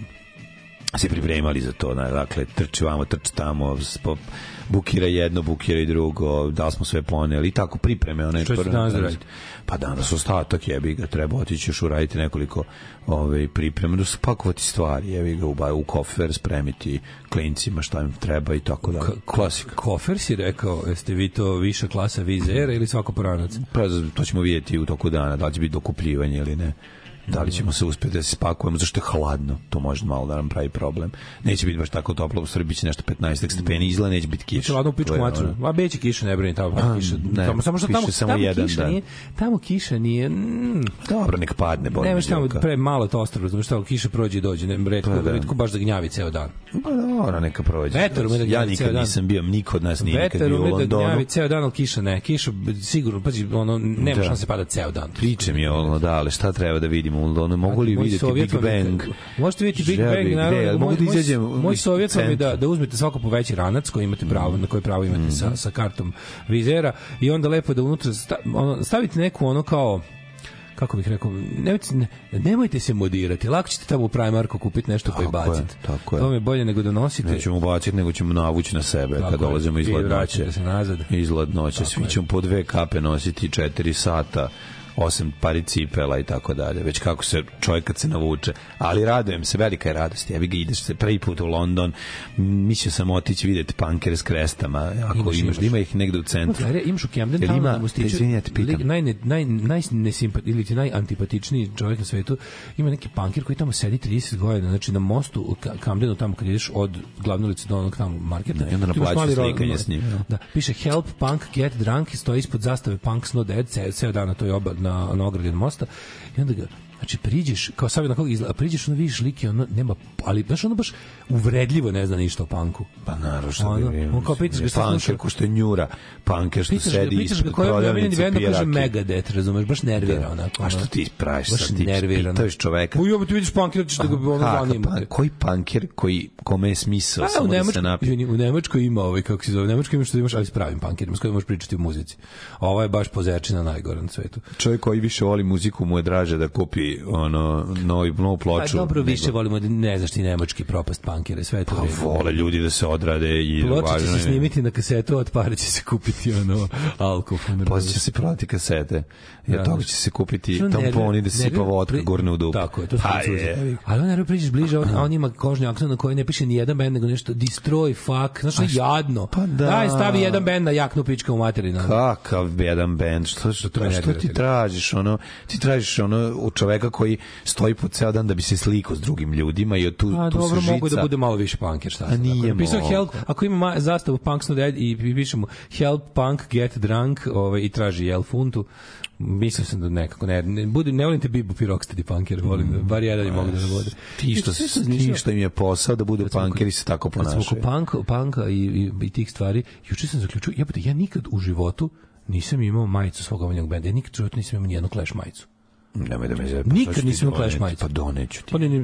Speaker 6: se pripremali za to, dakle, trči vamo, trči tamo, bukira jedno, bukira i drugo, da smo sve poneli i tako pripreme. One
Speaker 7: što će danas raditi?
Speaker 6: Pa danas ostatak, jebi ga, treba otići još uraditi nekoliko ove, pripreme, da su pakovati stvari, jebi ga, u, u kofer, spremiti klincima šta im treba i tako da. Klasika.
Speaker 7: Kofer si rekao, jeste vi to viša klasa vizera ili svako poranac?
Speaker 6: Pa to ćemo vidjeti u toku dana, da li će biti dokupljivanje ili ne. Da li ćemo se uspjeti da se spakujemo, zašto je hladno, to može malo da nam pravi problem. Neće biti baš tako toplo, u Srbiji će nešto petnaest stepeni, izgleda neće biti kiša.
Speaker 7: Hladno u pičku matru, a beće kiša, ne brini, tamo
Speaker 6: a,
Speaker 7: kiša.
Speaker 6: Ne,
Speaker 7: tamo, samo što tamo,
Speaker 6: samo
Speaker 7: tamo
Speaker 6: jedan
Speaker 7: kiša
Speaker 6: dan.
Speaker 7: Nije, tamo kiša nije... Mm,
Speaker 6: dobro, nek padne, bolje.
Speaker 7: Nemaš tamo pre malo to ostrvo, znaš tamo kiša prođe i dođe, ne, retko, pa, retko baš da gnjavi ceo dan.
Speaker 6: Pa dobro, neka prođe.
Speaker 7: Vetar ume da gnjavi
Speaker 6: ja nikad nisam bio, niko od nas nije nikad bio u Londonu. Vetar ume da gnjavi ceo dan, ali kiša ne. Kiša sigurno, pazi, ono, nema šanse pada ceo dan. Priče mi je ono, da, ali šta treba da vidimo u Londonu? Mogu li vidjeti Big Bang?
Speaker 7: Možete vidjeti Big Bang, naravno. Moj, moj, moj savjet vam je da, da uzmete svako po veći ranac koji imate pravo, na koji pravo imate mm. sa, sa kartom vizera i onda lepo da unutra stavite neku ono kao kako bih rekao, nemojte, ne, nemojte se modirati, lako ćete tamo u Primarku kupiti nešto pa i baciti. To mi je bolje nego da nosite.
Speaker 6: Nećemo baciti, nego ćemo navući na sebe tako kad dolazimo iz ladnoće.
Speaker 7: Se nazad.
Speaker 6: Iz ladnoće, svi ćemo po dve kape nositi četiri sata osam pari cipela i tako dalje. Već kako se čovjek kad se navuče. Ali radujem se, velika je radost. Ja bi ga ideš se prvi put u London. Mislio sam otići vidjeti punkere s krestama. Ako imaš, imaš, ima ih negde u centru.
Speaker 7: No, imaš u Camden Townu da mu stiče naj, naj, naj, nesimpat, ili ti najantipatičniji čovjek na svetu. Ima neki punker koji tamo sedi trideset godina, znači na mostu u Camdenu, tamo kad ideš od glavne ulice do onog tamo marketa.
Speaker 6: Da, i onda naplaću slikanje s njim.
Speaker 7: Da, piše help punk get drunk i stoji ispod zastave Punk's Not Dead, ceo, ceo dan na toj oba, na, na ogradi od mosta. I onda ga, znači priđeš, kao savjet na koga izgleda, priđeš, ono vidiš like, ono nema, ali znaš, ono baš uvredljivo ne zna ništa o punku.
Speaker 6: Pa naravno što ono, bi
Speaker 7: on kao pitaš ga,
Speaker 6: punker ko što je njura, punker što
Speaker 7: pitaš
Speaker 6: sedi
Speaker 7: ispod prodavnice pije rakije. Megadeth, razumeš, baš nervira onako.
Speaker 6: A što ti praviš sad, ti pitaš čoveka.
Speaker 7: Pa jebo, ti vidiš punkera, ćeš da ga ono zanima.
Speaker 6: Koji punker, koji, kome je smisao samo da se napije?
Speaker 7: U Nemačkoj ima ovaj, kako se zove, u Nemačkoj ima što imaš, ali s pravim punkerima, s kojima možeš pričati u muzici. Ovo je baš pozečina najgora na svetu.
Speaker 6: Čovjek koji više voli muziku mu je draže da kupi ono novi novu ploču.
Speaker 7: Pa dobro, više volimo, ne znaš ti nemački propast punkere, sve to.
Speaker 6: Pa vole ljudi da se odrade i
Speaker 7: ploče će se snimiti na kasetu, od para će se kupiti ono alkohol.
Speaker 6: Posle će se prodati kasete. Ja toga će se kupiti tamponi da se sipa vodka gorne u dupe.
Speaker 7: Tako je, to su suze. Ali onda priđeš bliže, a on ima kožni akcent na koji ne piše ni jedan bend, nego nešto Destroy, fuck, znaš što je jadno.
Speaker 6: Pa da.
Speaker 7: Daj, stavi jedan bend na jaknu pička u materinu.
Speaker 6: Kakav jedan bend? Što, što, što, što ti tražiš? Ono, ti tražiš ono u čoveka koji stoji po ceo dan da bi se slikao s drugim ljudima i tu,
Speaker 7: a,
Speaker 6: tu
Speaker 7: dobro,
Speaker 6: se žica.
Speaker 7: Mogu da bude malo više punker, šta
Speaker 6: a nije
Speaker 7: ako, help, ako ima zastavu Punk's Not Dead i pišemo help punk get drunk ovaj, i traži jel funtu, mislim sam da nekako ne, ne, budem, ne volim te Bebop i Rocksteady punker, volim, mm, bar jedan i mogu da vode.
Speaker 6: Ti što, ti što im je posao da budu punkeri se tako ponašaju.
Speaker 7: Kad sam oko punka i, i, i tih stvari, juče sam zaključio, jebote, ja nikad u životu nisam imao majicu svog omiljenog benda, ja nikad u životu nisam imao nijednu Clash majicu.
Speaker 6: Nemoj da me zebe.
Speaker 7: Nikad nisam imao Clash majicu.
Speaker 6: Pa doneću ti.
Speaker 7: Pa ne, ne,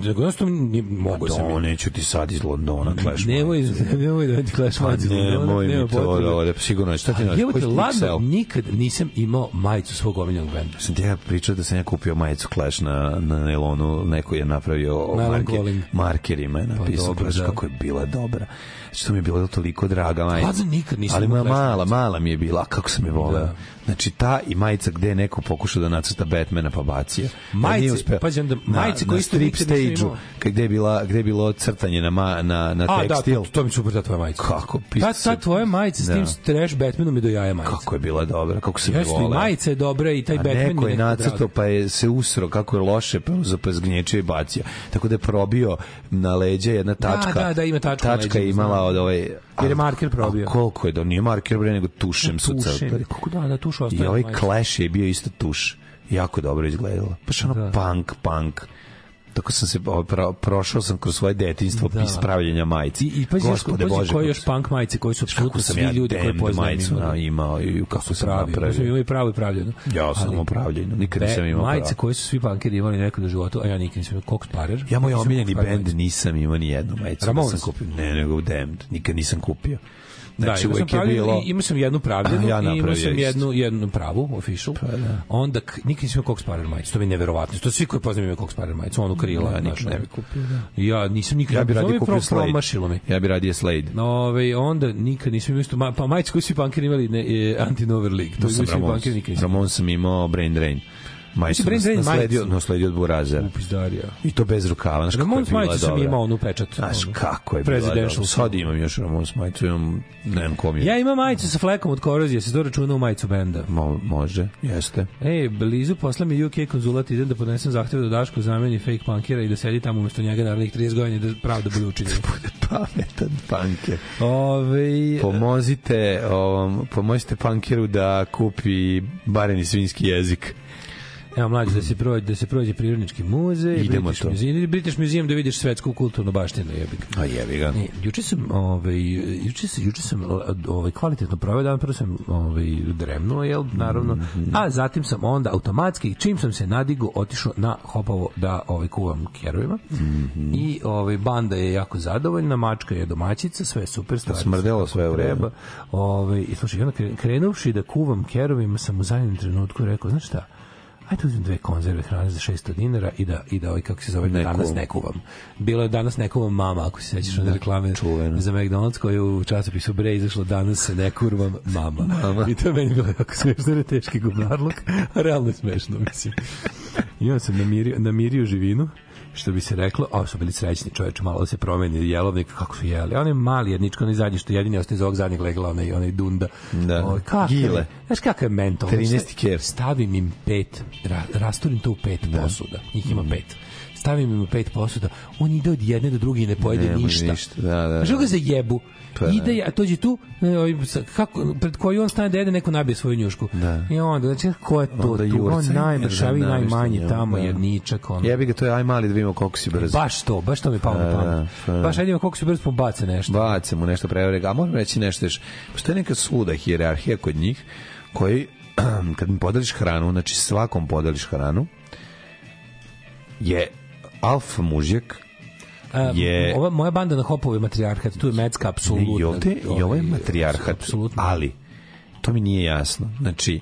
Speaker 7: ne, mogu sam.
Speaker 6: Doneću ti sad iz Londona Clash majicu.
Speaker 7: Nemoj, nemoj da ti Clash majicu.
Speaker 6: Nemoj mi to da ode, sigurno. Šta ti naš?
Speaker 7: Koji ladno, nikad nisam imao majicu svog omiljenog benda.
Speaker 6: Sam ti ja pričao da sam ja kupio majicu Clash na, na nailonu, neko je napravio marker, markerima, je napisao kako je bila dobra. Što mi je bilo toliko draga majica.
Speaker 7: Ladno, nikad nisam
Speaker 6: ali mala, mala mi je bila, kako sam je voleo. Znači ta i majica gde je neko pokušao da nacrta Batmana pa bacio.
Speaker 7: Majice, pazi onda, majice koji isto
Speaker 6: strip stage-u, gde je bila, gde je bilo crtanje na ma, na na tekstil.
Speaker 7: A da, to mi super ta tvoja majica.
Speaker 6: Kako
Speaker 7: ta, ta tvoja majica s tim trash Batmanom je do jaja majica.
Speaker 6: Kako je bila dobra, kako se voleo.
Speaker 7: Jeste, majica je dobra i taj Batman je
Speaker 6: neko je nacrtao pa je se usro kako je loše, pa za zgnječio i bacio. Tako da je probio na leđa jedna tačka.
Speaker 7: Da, da, da, ima tačka.
Speaker 6: Tačka je imala od ovaj
Speaker 7: jer je marker probio.
Speaker 6: Koliko je da nije marker bre nego tušem su
Speaker 7: crtali. Kako da, da tuš ostaje.
Speaker 6: I ovaj Clash je bio isto tuš. Jako dobro izgledalo. Baš ono da. punk, punk. Tako sam se pro, prošao sam kroz svoje detinjstvo da. ispravljanja majice.
Speaker 7: I, i pazi, Gospode Bože, koji još punk majice koji su apsolutno svi
Speaker 6: ja
Speaker 7: ljudi koji poznaju
Speaker 6: imali. Imao i kako sam
Speaker 7: pravi.
Speaker 6: napravio.
Speaker 7: Ja sam imao i pravo i pravljeno.
Speaker 6: Ja sam opravljeno. Nikad nisam imao
Speaker 7: majice koje su svi punkeri imali nekad u životu, a ja nikad nisam imao. Cox Parer.
Speaker 6: Ja moj omiljeni bend nisam imao ni jednu majicu. Da sam kupio. Ne, nego Damned. Nikad nisam kupio.
Speaker 7: Znači, da, imao sam, bilo... imao sam jednu pravljenu ja i imao sam jednu, jednu pravu, official. Pa, da. Onda, nikad nisam imao Cox Parer majicu, to mi je neverovatno. To svi koji poznaju imaju Cox Parer majicu, onu krila.
Speaker 6: Ja nikad ne bi kupio, da.
Speaker 7: Ja nisam nikad...
Speaker 6: Ja bi radije kupio Slade.
Speaker 7: Mi.
Speaker 6: Ja bi radije Slade.
Speaker 7: Ove, onda nikad nisam imao isto, pa majicu koju svi punkeri imali, ne, je Anti-Nover League. To
Speaker 6: sam Ramon. Ramon sam imao Brain Drain. Majcu nasledio, nasledio od Burazer.
Speaker 7: Upizdarija.
Speaker 6: I to bez rukava. Znaš kako je bila dobra.
Speaker 7: Sam imao onu pečat.
Speaker 6: Znaš kako je bila dobra. Sad imam još Ramones majicu, imam ne znam kom je.
Speaker 7: Ja imam majicu sa flekom od korozije, se to računa u majicu benda.
Speaker 6: Mo, može, jeste.
Speaker 7: Ej, blizu posla mi U K konzulat, idem da podnesem zahtev da Daško zameni fake punkera i da sedi tamo umesto njega narednih trideset godina da pravo da bude učinjen.
Speaker 6: Bude pametan punker.
Speaker 7: Ove,
Speaker 6: pomozite, ovom, pomozite punkeru da kupi bareni svinjski jezik.
Speaker 7: Evo mlađe da se prođe, da se prođe Prirodnički muzej,
Speaker 6: idemo
Speaker 7: British
Speaker 6: to.
Speaker 7: Museum, British Museum da vidiš svetsku kulturnu baštinu, jebi ga.
Speaker 6: A jebi ga.
Speaker 7: E, juče sam, ovaj juče sam juče sam ovaj kvalitetno proveo dan, prvo sam ovaj dremnuo, jel, naravno. Mm-hmm. A zatim sam onda automatski čim sam se nadigo otišao na Hopovo da ovaj kuvam kerovima. Mm-hmm. I ovaj banda je jako zadovoljna, mačka je domaćica, sve je super, stvari.
Speaker 6: Smrdelo sve u redu.
Speaker 7: Ovaj i slušaj, onda krenuvši da kuvam kerovima sam u zadnjem trenutku rekao, znaš šta? ajde uzmem dve konzerve hrane za šesto dinara i da, i da ovaj, kako se zove, ne danas ne kuvam. Bilo je danas ne kuvam mama, ako se sećaš od reklame čuveno za McDonald's koju u časopisu Bre izašlo danas se ne kurvam mama. mama. I to je meni bilo jako smešno, jer je teški gubnarluk, a realno je smešno, mislim. I onda sam namirio, namirio živinu, što bi se reklo, a su bili srećni čoveče, malo da se promeni jelovnik, kako su jeli. On je mali jedničko, onaj zadnji, što jedini ostaje iz ovog zadnjeg legla, onaj, onaj dunda.
Speaker 6: Da.
Speaker 7: O, kakav,
Speaker 6: Gile.
Speaker 7: Znaš kakav je mental?
Speaker 6: trinaesti ker.
Speaker 7: Stavim im pet, ra, rasturim to u pet da. posuda. Njih ima pet. Stavim im u pet posuda. On ide od jedne do druge i ne pojede ne, ništa. ništa. Da, da, da. Žel ga za jebu. Ide, a dođe tu, kako, pred koju on stane da jede, neko nabije svoju njušku. Da. I onda, znači, ko je to? Tu, on najmršavi, najmanji tamo, da. Jedničak. On.
Speaker 6: Jebi ga, to je aj mali da vidimo koliko si brzo.
Speaker 7: Baš to, baš to mi je palo na pamet. Baš ajde koliko si brzo, pa bace nešto.
Speaker 6: Bace mu nešto prevrega. A moram reći nešto još. Postoje neka suda hijerarhija kod njih, koji, kad mi podeliš hranu, znači svakom podeliš hranu, je alfa mužjak, je...
Speaker 7: Ova moja banda na Hopovu je matrijarhat, tu je Mecka, apsolutno.
Speaker 6: I ovde, i ovo je matrijarhat, ali to mi nije jasno. Znači,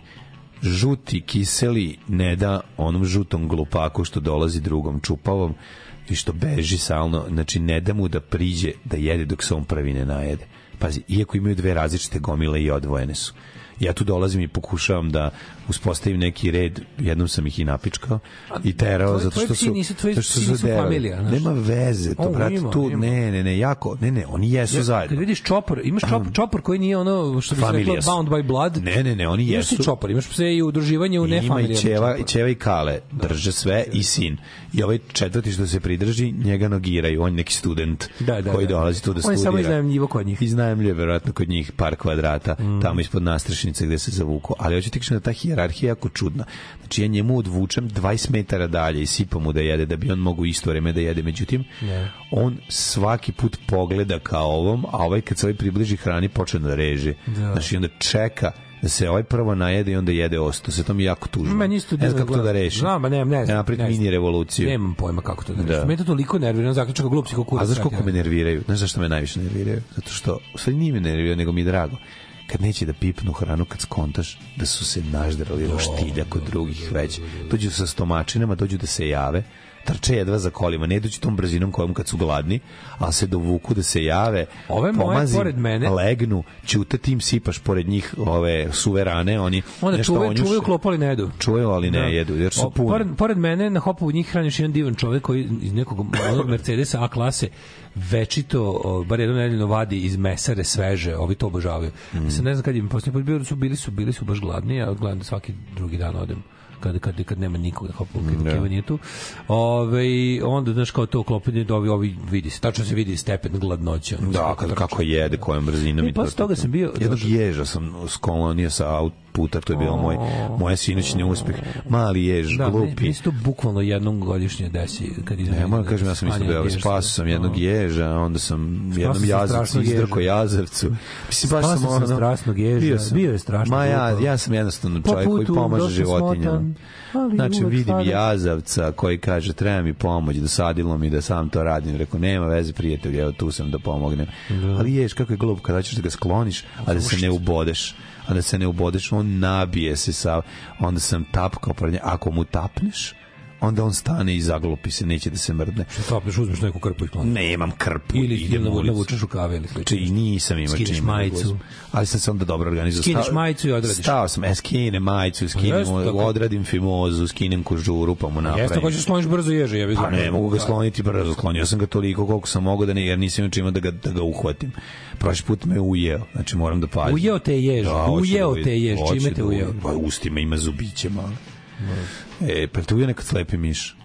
Speaker 6: žuti kiseli ne da onom žutom glupaku što dolazi drugom čupavom i što beži salno, znači ne da mu da priđe da jede dok se on prvi ne najede. Pazi, iako imaju dve različite gomile i odvojene su. Ja tu dolazim i pokušavam da uspostavim neki red, jednom sam ih i napičkao i terao zato što su
Speaker 7: nisu tvoji nisu familija,
Speaker 6: nema veze, to brate tu ne ne ne jako, ne ne, oni jesu zajedno.
Speaker 7: Kad vidiš čopor, imaš čopor, čopor koji nije ono što bi se reklo bound by blood.
Speaker 6: Ne ne ne, oni jesu
Speaker 7: čopor, imaš sve i udruživanje u nefamilijarno.
Speaker 6: Ima i ćeva, i ćeva i kale, drže sve i sin. I ovaj četvrti što se pridrži, njega nogiraju, on neki student
Speaker 7: da, da,
Speaker 6: koji
Speaker 7: da.
Speaker 6: dolazi tu da studira.
Speaker 7: On je samo iznajmljivo kod njih.
Speaker 6: Iznajmljuje verovatno kod njih par kvadrata, mm. tamo ispod nastrešnice gde se zavuku. Ali hoćete kažem da ta hijerarhija je jako čudna. Znači ja njemu odvučem dvadeset metara dalje i sipam mu da jede, da bi on mogu isto vreme da jede. Međutim, yeah. on svaki put pogleda kao ovom, a ovaj kad se ovaj približi hrani počne da reže. Da. Znači onda čeka da se ovaj prvo najede i onda jede osto. Se to mi jako tužno.
Speaker 7: Meni isto
Speaker 6: ne znam kako to da reši.
Speaker 7: Znam, ba ne, ne znam.
Speaker 6: Ja napravim mini revoluciju.
Speaker 7: Nemam pojma kako to da reši. Da. Mene to toliko nervira, zaključak glup si kako.
Speaker 6: A znaš koliko me nerviraju? Znaš zašto me najviše nerviraju? Zato što, u stvari nije me nerviraju, nego mi je drago. Kad neće da pipnu hranu, kad skontaš da su se naždrali roštilja kod drugih već. Dođu sa stomačinama, dođu da se jave, trče jedva za kolima, ne dođu tom brzinom kojom kad su gladni, ali se dovuku da se jave,
Speaker 7: ove
Speaker 6: pomazim,
Speaker 7: pored mene,
Speaker 6: legnu, ćute tim, sipaš pored njih ove suverane, oni
Speaker 7: onda
Speaker 6: nešto
Speaker 7: čuvaju,
Speaker 6: onjuše.
Speaker 7: Čuvaju klopali ne jedu.
Speaker 6: Čuvaju, ali ne
Speaker 7: da.
Speaker 6: jedu, jer su puni.
Speaker 7: Pored, pored mene na Hopovu njih hraniš jedan divan čovjek koji iz nekog onog Mercedesa A klase večito, o, bar jedno nedeljno vadi iz mesare sveže, ovi to obožavaju. Mm. Se ne znam kad im posljednji put bio da su bili su bili su baš gladni, ja gledam da svaki drugi dan odem kad kad kad nema nikog da Hopovu, kad Keva nije tu. Ovaj onda znaš kao to klopanje da ovi ovi vidi se, tačno se vidi stepen gladnoće.
Speaker 6: Da, kako, kako jede, kojom brzinom
Speaker 7: i to. Posle toga sam bio
Speaker 6: jednog ježa sam skolonio sa auto puta, to je bio moj moje sinoćni uspeh. Mali jež,
Speaker 7: da,
Speaker 6: glupi.
Speaker 7: Da, isto bukvalno jednom godišnje desi kad idem.
Speaker 6: Ne, moram kažem, ja sam isto bio, spasao sam jednog ježa, onda sam jednom jazavcu izdrko jazavcu. Mislim, baš sam ono,
Speaker 7: strašnog ježa, bio je strašno.
Speaker 6: Ma ja, ja sam jednostavno čovjek koji pomaže životinjama. Znači, vidim jazavca koji kaže, treba mi pomoć, dosadilo mi da sam to radim. Rekao, nema veze, prijatelj, evo tu sam da pomognem. Ali jež, kako je glup kada ćeš da ga skloniš, a da se ne ubodeš. A da se ne ubodeš, on nabije se sa, onda sam tapkao pored nje. Ako mu tapneš, onda on stane i zaglupi se, neće da se mrdne.
Speaker 7: Što tapneš, uzmeš neku krpu i kloni.
Speaker 6: Nemam krpu.
Speaker 7: Ili idem u navučeš u kave ili slično.
Speaker 6: I nisam imao čim.
Speaker 7: Skineš majicu.
Speaker 6: Ali sam se onda dobro organizao.
Speaker 7: Skineš majicu i odradiš.
Speaker 6: Stao sam, e, skinem majicu, skinem, odradim fimozu, skinem kožuru, pa mu napravim.
Speaker 7: Jeste, ko ćeš sloniš brzo ježe, ja bih
Speaker 6: znao. Ne, mogu ga sloniti brzo, sklonio sam ga toliko koliko sam mogao da ne, jer nisam imao čima da ga, da ga uhvatim. Prošli put me ujeo, znači moram da pazim.
Speaker 7: Ujeo te jež, da, ujeo te jež, čime te ujeo?
Speaker 6: Pa ustima ima zubiće malo. E, pa te ujeo nekad slepi miš.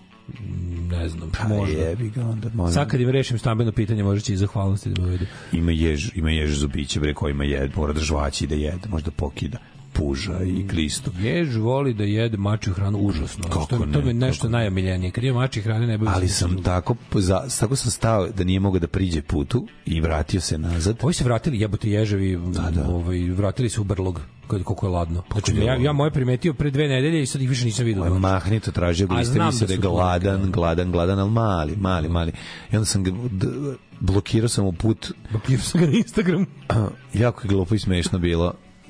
Speaker 7: Ne znam,
Speaker 6: pa
Speaker 7: možda.
Speaker 6: Jebi ga onda, možda.
Speaker 7: Sad kad im rešim stambeno pitanje, možda će i zahvalnosti da me uvede.
Speaker 6: Ima jež, ima jež zubiće, bre, koji ima jed, mora da žvaći da jede, možda pokida puža i klistu.
Speaker 7: Jež voli da jede mačju hranu užasno. Kako to, ne? To je nešto kako... najomiljenije. Kad je mačje hrane ne bude.
Speaker 6: Ali sam tako, za, tako sam stao da nije mogao da priđe putu i vratio se nazad.
Speaker 7: Ovi se vratili, jebote ježevi, da, da. Ovaj, vratili se u brlog. Koliko je ladno. Znači, ja, ja moje primetio pre dve nedelje i sad ih više nisam vidio.
Speaker 6: Ovaj mahni to tražio, gliste mi se da je gladan, gladan, gladan, ali mali, mali, mali. I onda sam ga, d, blokirao sam u put.
Speaker 7: Blokirao sam ga na Instagramu.
Speaker 6: Jako je glupo i smešno bilo.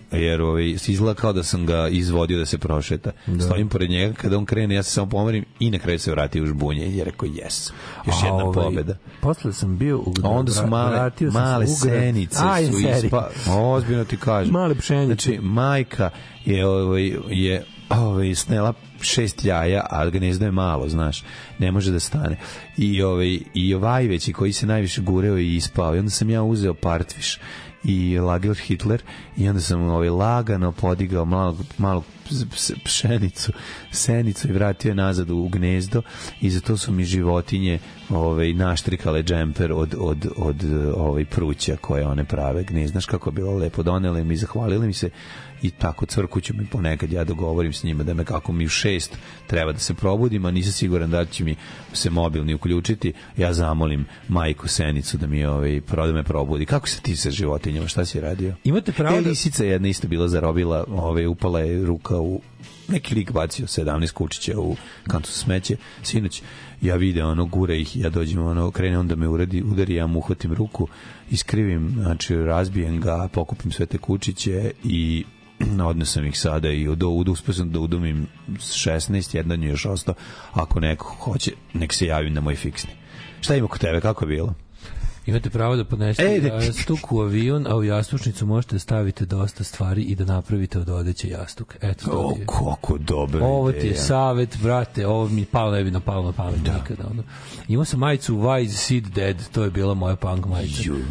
Speaker 6: jer ovaj, izgleda kao da sam ga izvodio da se prošeta. Da. Stojim pored njega, kada on krene, ja se samo pomerim i na kraju se vrati u žbunje i je rekao, yes, još A, jedna ovaj, pobeda.
Speaker 7: Posle sam bio u
Speaker 6: grad, onda su male, male senice
Speaker 7: A,
Speaker 6: su ispa... Ozbiljno ti kažem.
Speaker 7: Male pšenice.
Speaker 6: Znači, majka je, ovaj, je ovaj, snela šest jaja, a gnezdo je malo, znaš, ne može da stane. I ovaj, i ovaj veći koji se najviše gureo i ispao. I onda sam ja uzeo partviš i Lager Hitler i onda sam ovaj, lagano podigao malo, malo pšenicu, senicu i vratio je nazad u gnezdo i zato su mi životinje ovaj, naštrikale džemper od, od, od ovaj, pruća koje one prave gnezdo. Znaš kako je bilo lepo, donele mi, zahvalili mi se i tako crkuću mi ponekad, ja dogovorim s njima da me kako mi u šest treba da se probudim, a nisam siguran da će mi se mobilni uključiti, ja zamolim majku Senicu da mi ovaj, da me probudi. Kako se ti sa životinjama, šta si radio?
Speaker 7: Imate pravo
Speaker 6: da... E, lisica jedna isto bila zarobila, ovaj, upala je ruka u neki lik bacio sedamnaest kučića u kantu smeće, sinoć ja vidim ono, gura ih, ja dođem ono, krene onda me uradi, udari, ja mu uhvatim ruku, iskrivim, znači razbijem ga, pokupim sve te kučiće i odnesam ih sada i od ovu uspesam da udumim šesnaest, jedan je još ostao, ako neko hoće, nek se javi na moj fiksni. Šta ima kod tebe, kako je bilo?
Speaker 7: Imate pravo da podnesete jastuk u avion, a u jastučnicu možete staviti dosta stvari i da napravite od odeće jastuk. Eto,
Speaker 6: o, je. Kako dobro.
Speaker 7: Ovo ti je savet, brate, ovo mi palo ne bi napalo na pamet da. Nikada. Ono. Imao sam majicu Wise Seed Dead, to je bila moja punk majica. Ju.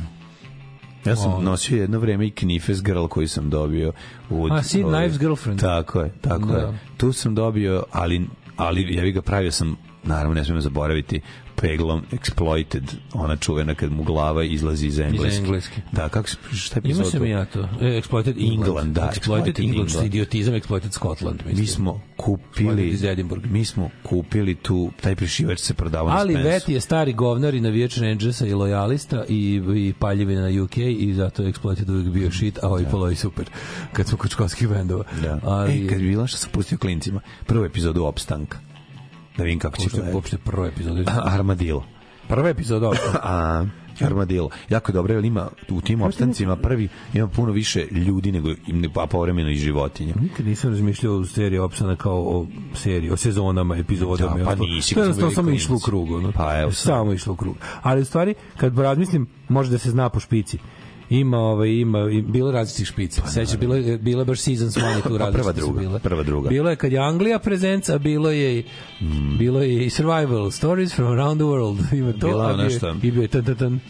Speaker 6: Ja sam oh. nosio jedno vreme i Knifes Girl koji sam dobio. Od,
Speaker 7: a, Sid
Speaker 6: ovaj,
Speaker 7: Knife's Girlfriend.
Speaker 6: Tako je, tako da. je. Tu sam dobio, ali, ali ja bih ga pravio sam, naravno ne smijem zaboraviti, peglom Exploited, ona čuvena kad mu glava izlazi iz engleski.
Speaker 7: Iz engleski.
Speaker 6: Da, kako šta je
Speaker 7: Ima sam ja to. E, Exploited England. England da, Exploited, Exploited England, England. Idiotizam, Exploited Scotland. Mislim.
Speaker 6: Mi smo kupili mi smo kupili tu, taj prišivač se prodavao na
Speaker 7: Ali
Speaker 6: Spensu.
Speaker 7: Vet je stari govnar i navijač Rangersa i lojalista i, i paljevina na U K i zato je Exploited uvijek bio shit, a ovaj da. Polo je super kad smo kod školskih bendova.
Speaker 6: Da.
Speaker 7: Ali,
Speaker 6: e, kad bi bila što sam pustio klincima, prvu epizodu Opstanka. Da vidim kako će gledati.
Speaker 7: Uopšte prvo epizodu.
Speaker 6: Armadillo.
Speaker 7: Prva epizoda.
Speaker 6: A, Armadillo. Jako dobro, jer ima u tim opstancima prvi ima puno više ljudi nego a povremeno i životinja.
Speaker 7: Nikad nisam razmišljao o seriji opstana kao o seriji, o sezonama, epizodama.
Speaker 6: Da, pa nisi.
Speaker 7: To je samo sam išlo u krug. No?
Speaker 6: Pa evo sam.
Speaker 7: Samo išlo u krug. Ali u stvari, kad razmislim, može da se zna po špici. Ima ovaj ima bilo različitih špica. Pa, seća bilo bilo baš seasons one tu različite.
Speaker 6: Prva druga, bila. prva druga.
Speaker 7: Bilo je kad je Anglija prezenca, bilo je mm. bilo je i survival stories from around the world. Ima to,
Speaker 6: bila ono što
Speaker 7: i bio tan tan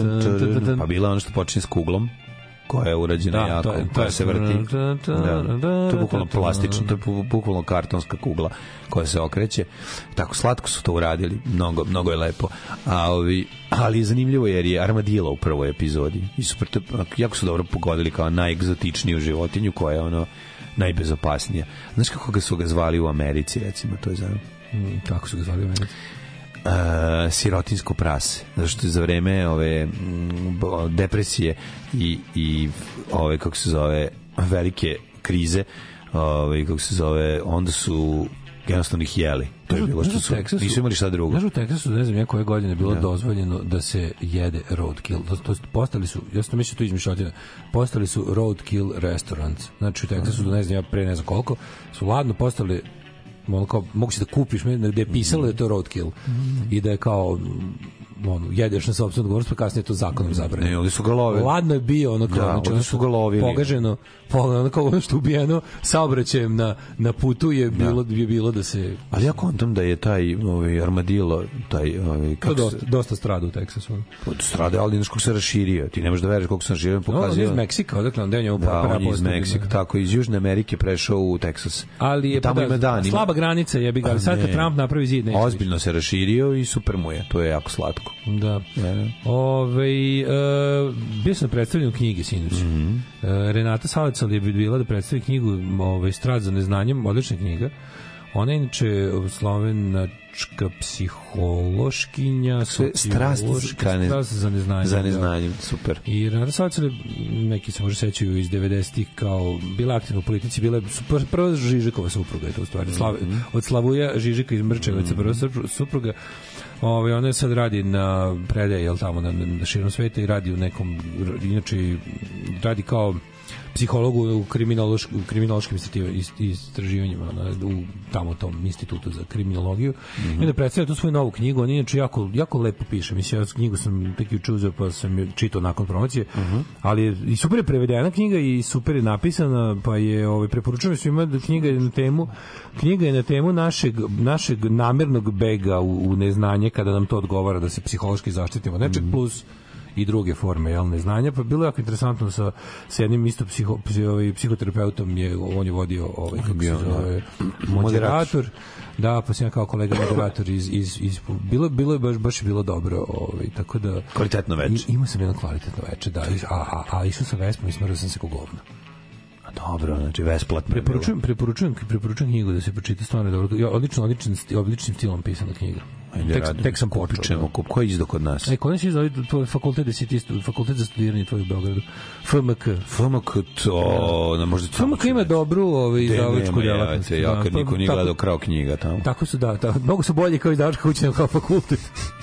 Speaker 7: tan
Speaker 6: pa bila ono što počinje s kuglom koja je urađena da, jako, to, koja to, se vrti. Da. To je bukvalno plastično, to je bukvalno kartonska kugla koja se okreće. Tako slatko su to uradili, mnogo, mnogo je lepo. A ovi, ali je zanimljivo jer je Armadillo u prvoj epizodi. I super, to, jako su dobro pogodili kao najegzotičniju životinju koja je ono najbezopasnija. Znaš kako ga su ga zvali u Americi, recimo, to je zanimljivo.
Speaker 7: Mm, kako su ga zvali u Americi?
Speaker 6: Uh, sirotinsko prase, zato što za vreme ove m, depresije i, i ove, kako se zove, velike krize, ove, kako se zove, onda su jednostavno ih jeli. To je bilo što su, nisu imali šta drugo.
Speaker 7: Znaš, u Teksasu, ne znam ja koje godine bilo ja. dozvoljeno da se jede roadkill. To, to, postali su, ja sam mislio tu izmišljotina, postali su roadkill restaurants. Znači u Teksasu, ne znam ja pre ne znam koliko, su ladno postali ono kao, mogu si da kupiš gde je pisalo da je to roadkill mm. i da je kao ono, jedeš na sopstvenu odgovornost, pa kasnije je to zakonom zabranjeno.
Speaker 6: Ne, ovdje su ga lovili.
Speaker 7: Ladno je bio ono kao,
Speaker 6: da,
Speaker 7: znači,
Speaker 6: ono su ga lovili.
Speaker 7: Pogaženo, ono kao ono što ubijeno saobraćajem na, na putu je bilo, da. je bilo da se...
Speaker 6: Ali ja kontam da je taj ovaj, Armadillo, taj... Ovaj,
Speaker 7: kako dosta, se... dosta strada u Teksasu.
Speaker 6: Strada, ali znaš kako se raširio. Ti ne možeš da veriš koliko se raširio.
Speaker 7: No, on je iz Meksika, odakle, onda je njemu
Speaker 6: da, on je iz Meksika, tako, iz Južne Amerike prešao u Teksas.
Speaker 7: Ali je
Speaker 6: tamo ima dan,
Speaker 7: slaba granica je, ali sad kad Trump napravi zid, neće.
Speaker 6: Ozbiljno se raširio i super mu je, to je jako slatko.
Speaker 7: Da. Ove, uh, bio sam predstavljen knjige sinoć. Mm -hmm. uh, Renata Salacal je bila da predstavi knjigu ovaj, Strast za neznanjem, odlična knjiga. Ona je inače slovenačka psihološkinja,
Speaker 6: strast,
Speaker 7: strast za neznanjem.
Speaker 6: Za neznanjem, super.
Speaker 7: I Renata Salacal, neki se može sećaju iz devedesetih kao bila aktivna u politici, bila je prva Žižekova supruga, je to u stvari. Slav, mm -hmm. Od Slavuja Žižeka iz Mrčevaca, prva supruga. Ove, ona sad radi na predaje, jel tamo, na, na širom sveta i radi u nekom, inače radi kao psiholog u kriminološkim kriminološkim istraživanjima u tamo tom institutu za kriminologiju. Mm-hmm. I onda predstavlja tu svoju novu knjigu, on inače jako, jako lepo piše. Mislim, ja knjigu sam tek juče uzeo, pa sam je čitao nakon promocije, mm-hmm. ali je, i super je prevedena knjiga i super je napisana, pa je ovaj, preporučujem svima da knjiga je na temu knjiga je na temu našeg, našeg namernog bega u, u neznanje kada nam to odgovara da se psihološki zaštitimo nečeg, mm-hmm. plus i druge forme jel, neznanja, pa bilo jako interesantno sa, sa jednim isto psiho, psi, ovaj, psihoterapeutom, je, on je vodio ovaj, kako se zove, moderator, da, pa sam ja kao kolega moderator iz, iz, iz bilo, bilo je baš, baš bilo dobro, ovaj, tako da
Speaker 6: kvalitetno veče.
Speaker 7: Imao sam jedno kvalitetno veče, da, a, a, a išao sa Vespom i smrao sam se ko govno.
Speaker 6: Dobro, znači besplatno.
Speaker 7: Preporučujem, preporučujem, preporučujem knjigu da se pročita, stvarno je dobro. Ja, odlično, odličan, odličnim stilom pisana knjiga.
Speaker 6: Ajde, tek, tek sam počeo. Ko je izdo kod nas?
Speaker 7: E, kod nas je izdo tvoj fakultet, da si ti fakultet za studiranje tvoj u Beogradu. F M K.
Speaker 6: F M K, to... Na, možda
Speaker 7: F M K ima dobru ovaj, izdavačku djelatnost.
Speaker 6: Ja, ja kad niko nije gledao krao knjiga tamo.
Speaker 7: Tako su, da. Ta, mnogo su bolje kao izdavačka kuća nego kao fakultet.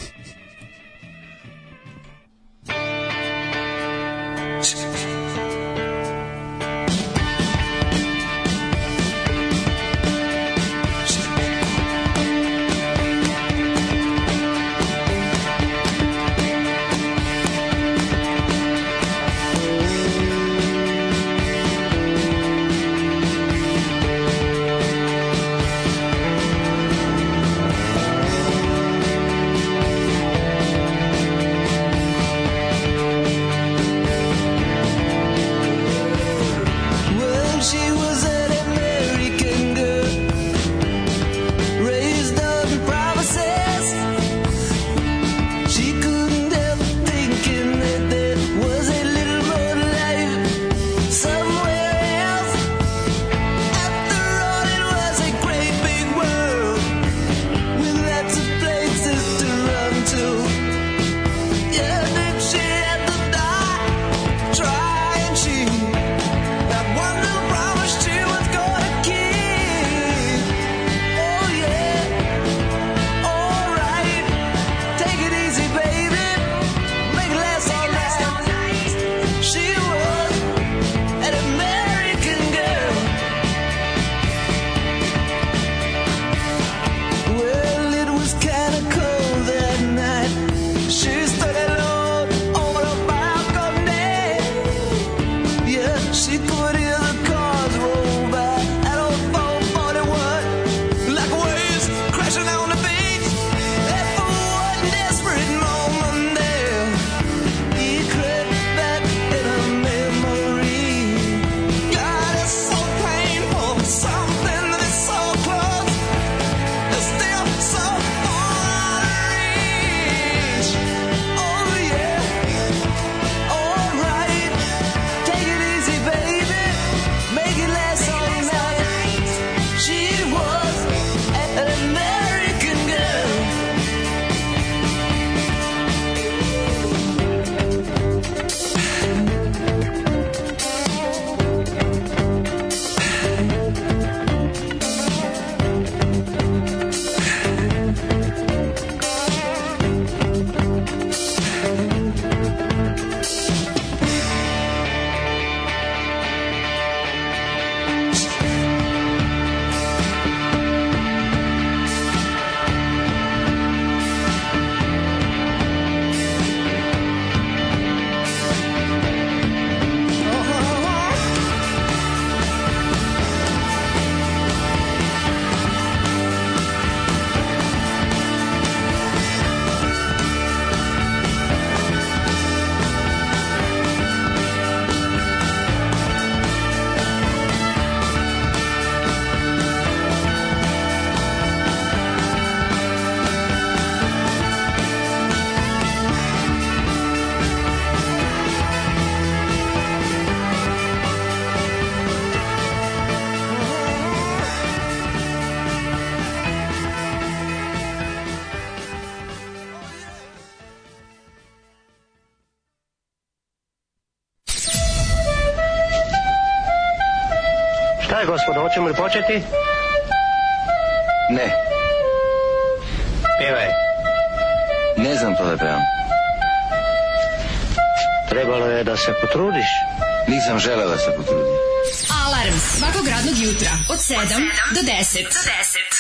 Speaker 8: Šta je, gospodo, hoćemo li početi?
Speaker 2: Ne.
Speaker 8: Pevaj.
Speaker 2: Ne znam to da pevam.
Speaker 8: Trebalo je da se potrudiš.
Speaker 9: Nisam želela se potruditi.
Speaker 4: Alarm svakog radnog jutra od sedam do deset. Do deset.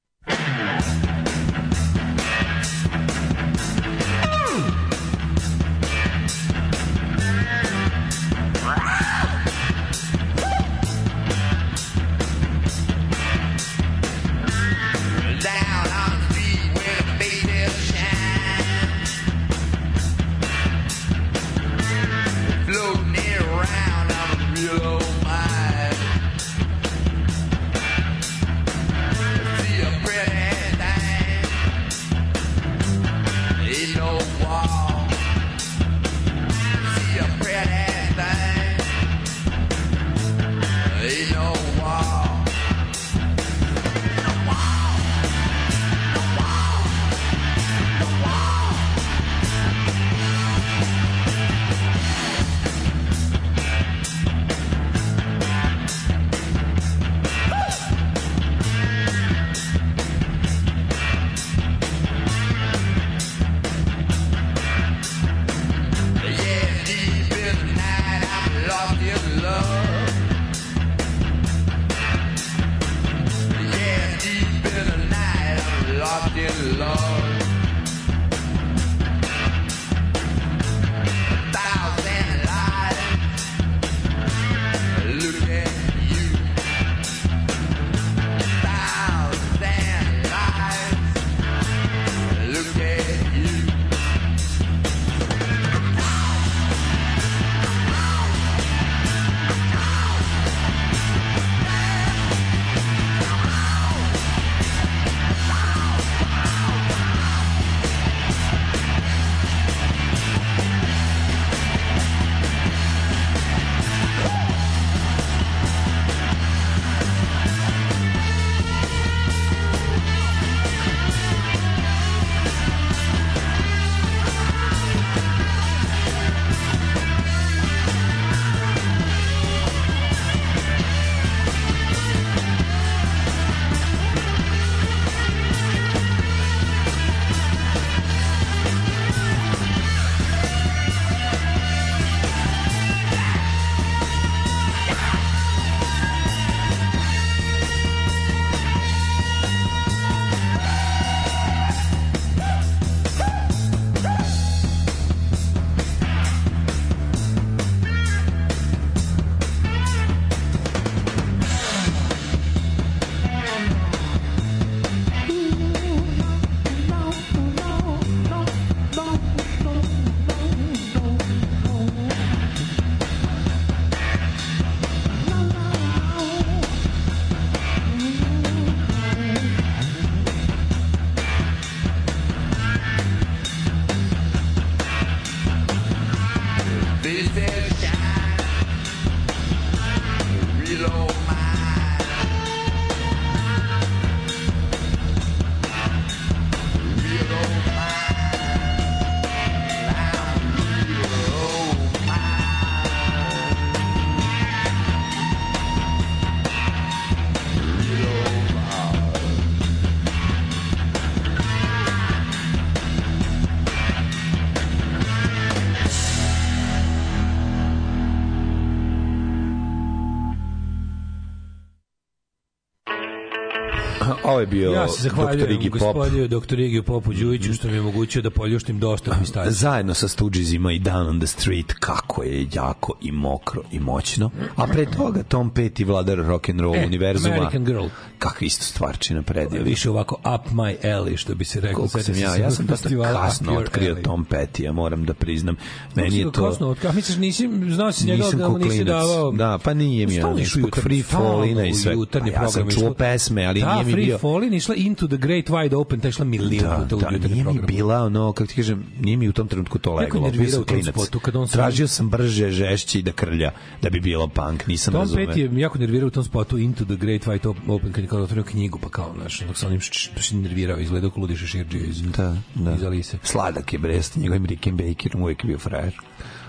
Speaker 6: Ovo je bio
Speaker 7: ja se zahvaljujem gospodinu doktoru Igiju Popu Đujiću što mi je omogućio da poljuštim dosta mi stavim.
Speaker 6: Zajedno sa Stoogesima i Down on the Street, kako je jako i mokro i moćno. A pre toga Tom Petty, vladar rock'n'roll e, univerzuma.
Speaker 7: American Girl.
Speaker 6: Kakva isto stvarčina predivna.
Speaker 7: Više ovako up my alley, što bi se rekao.
Speaker 6: Koliko sam ja, ja sam dosta kasno otkrio alley. Tom Petty, ja moram da priznam. Meni je to...
Speaker 7: Kasno otkrio, misliš, nisi, znao si njega da mu nisi davao...
Speaker 6: Da, pa nije mi ja, zbog Free Fallina i sve. Pa ja sam čuo pesme, ali nije mi bio...
Speaker 7: Fallin išla Into the Great Wide Open, ta išla milijon puta u jutarnji program.
Speaker 6: Nije mi bila, ono, kako ti kažem, nije mi u tom trenutku to leglo.
Speaker 7: Neko nervirao u tom spotu. Kad on
Speaker 6: tražio sam brže, žešće i da krlja, da bi bilo punk, nisam
Speaker 7: Tom
Speaker 6: razumeo.
Speaker 7: Tom Petty je jako nervirao u tom spotu Into the Great Wide Open, kad je kao otvorio knjigu, pa kao, znaš, dok se onim nervirao, izgledao kao ludi šeširđio iz,
Speaker 6: da, da.
Speaker 7: iz Alise.
Speaker 6: Sladak je Brest, njegovim Rickenbackerom uvijek bio frajer.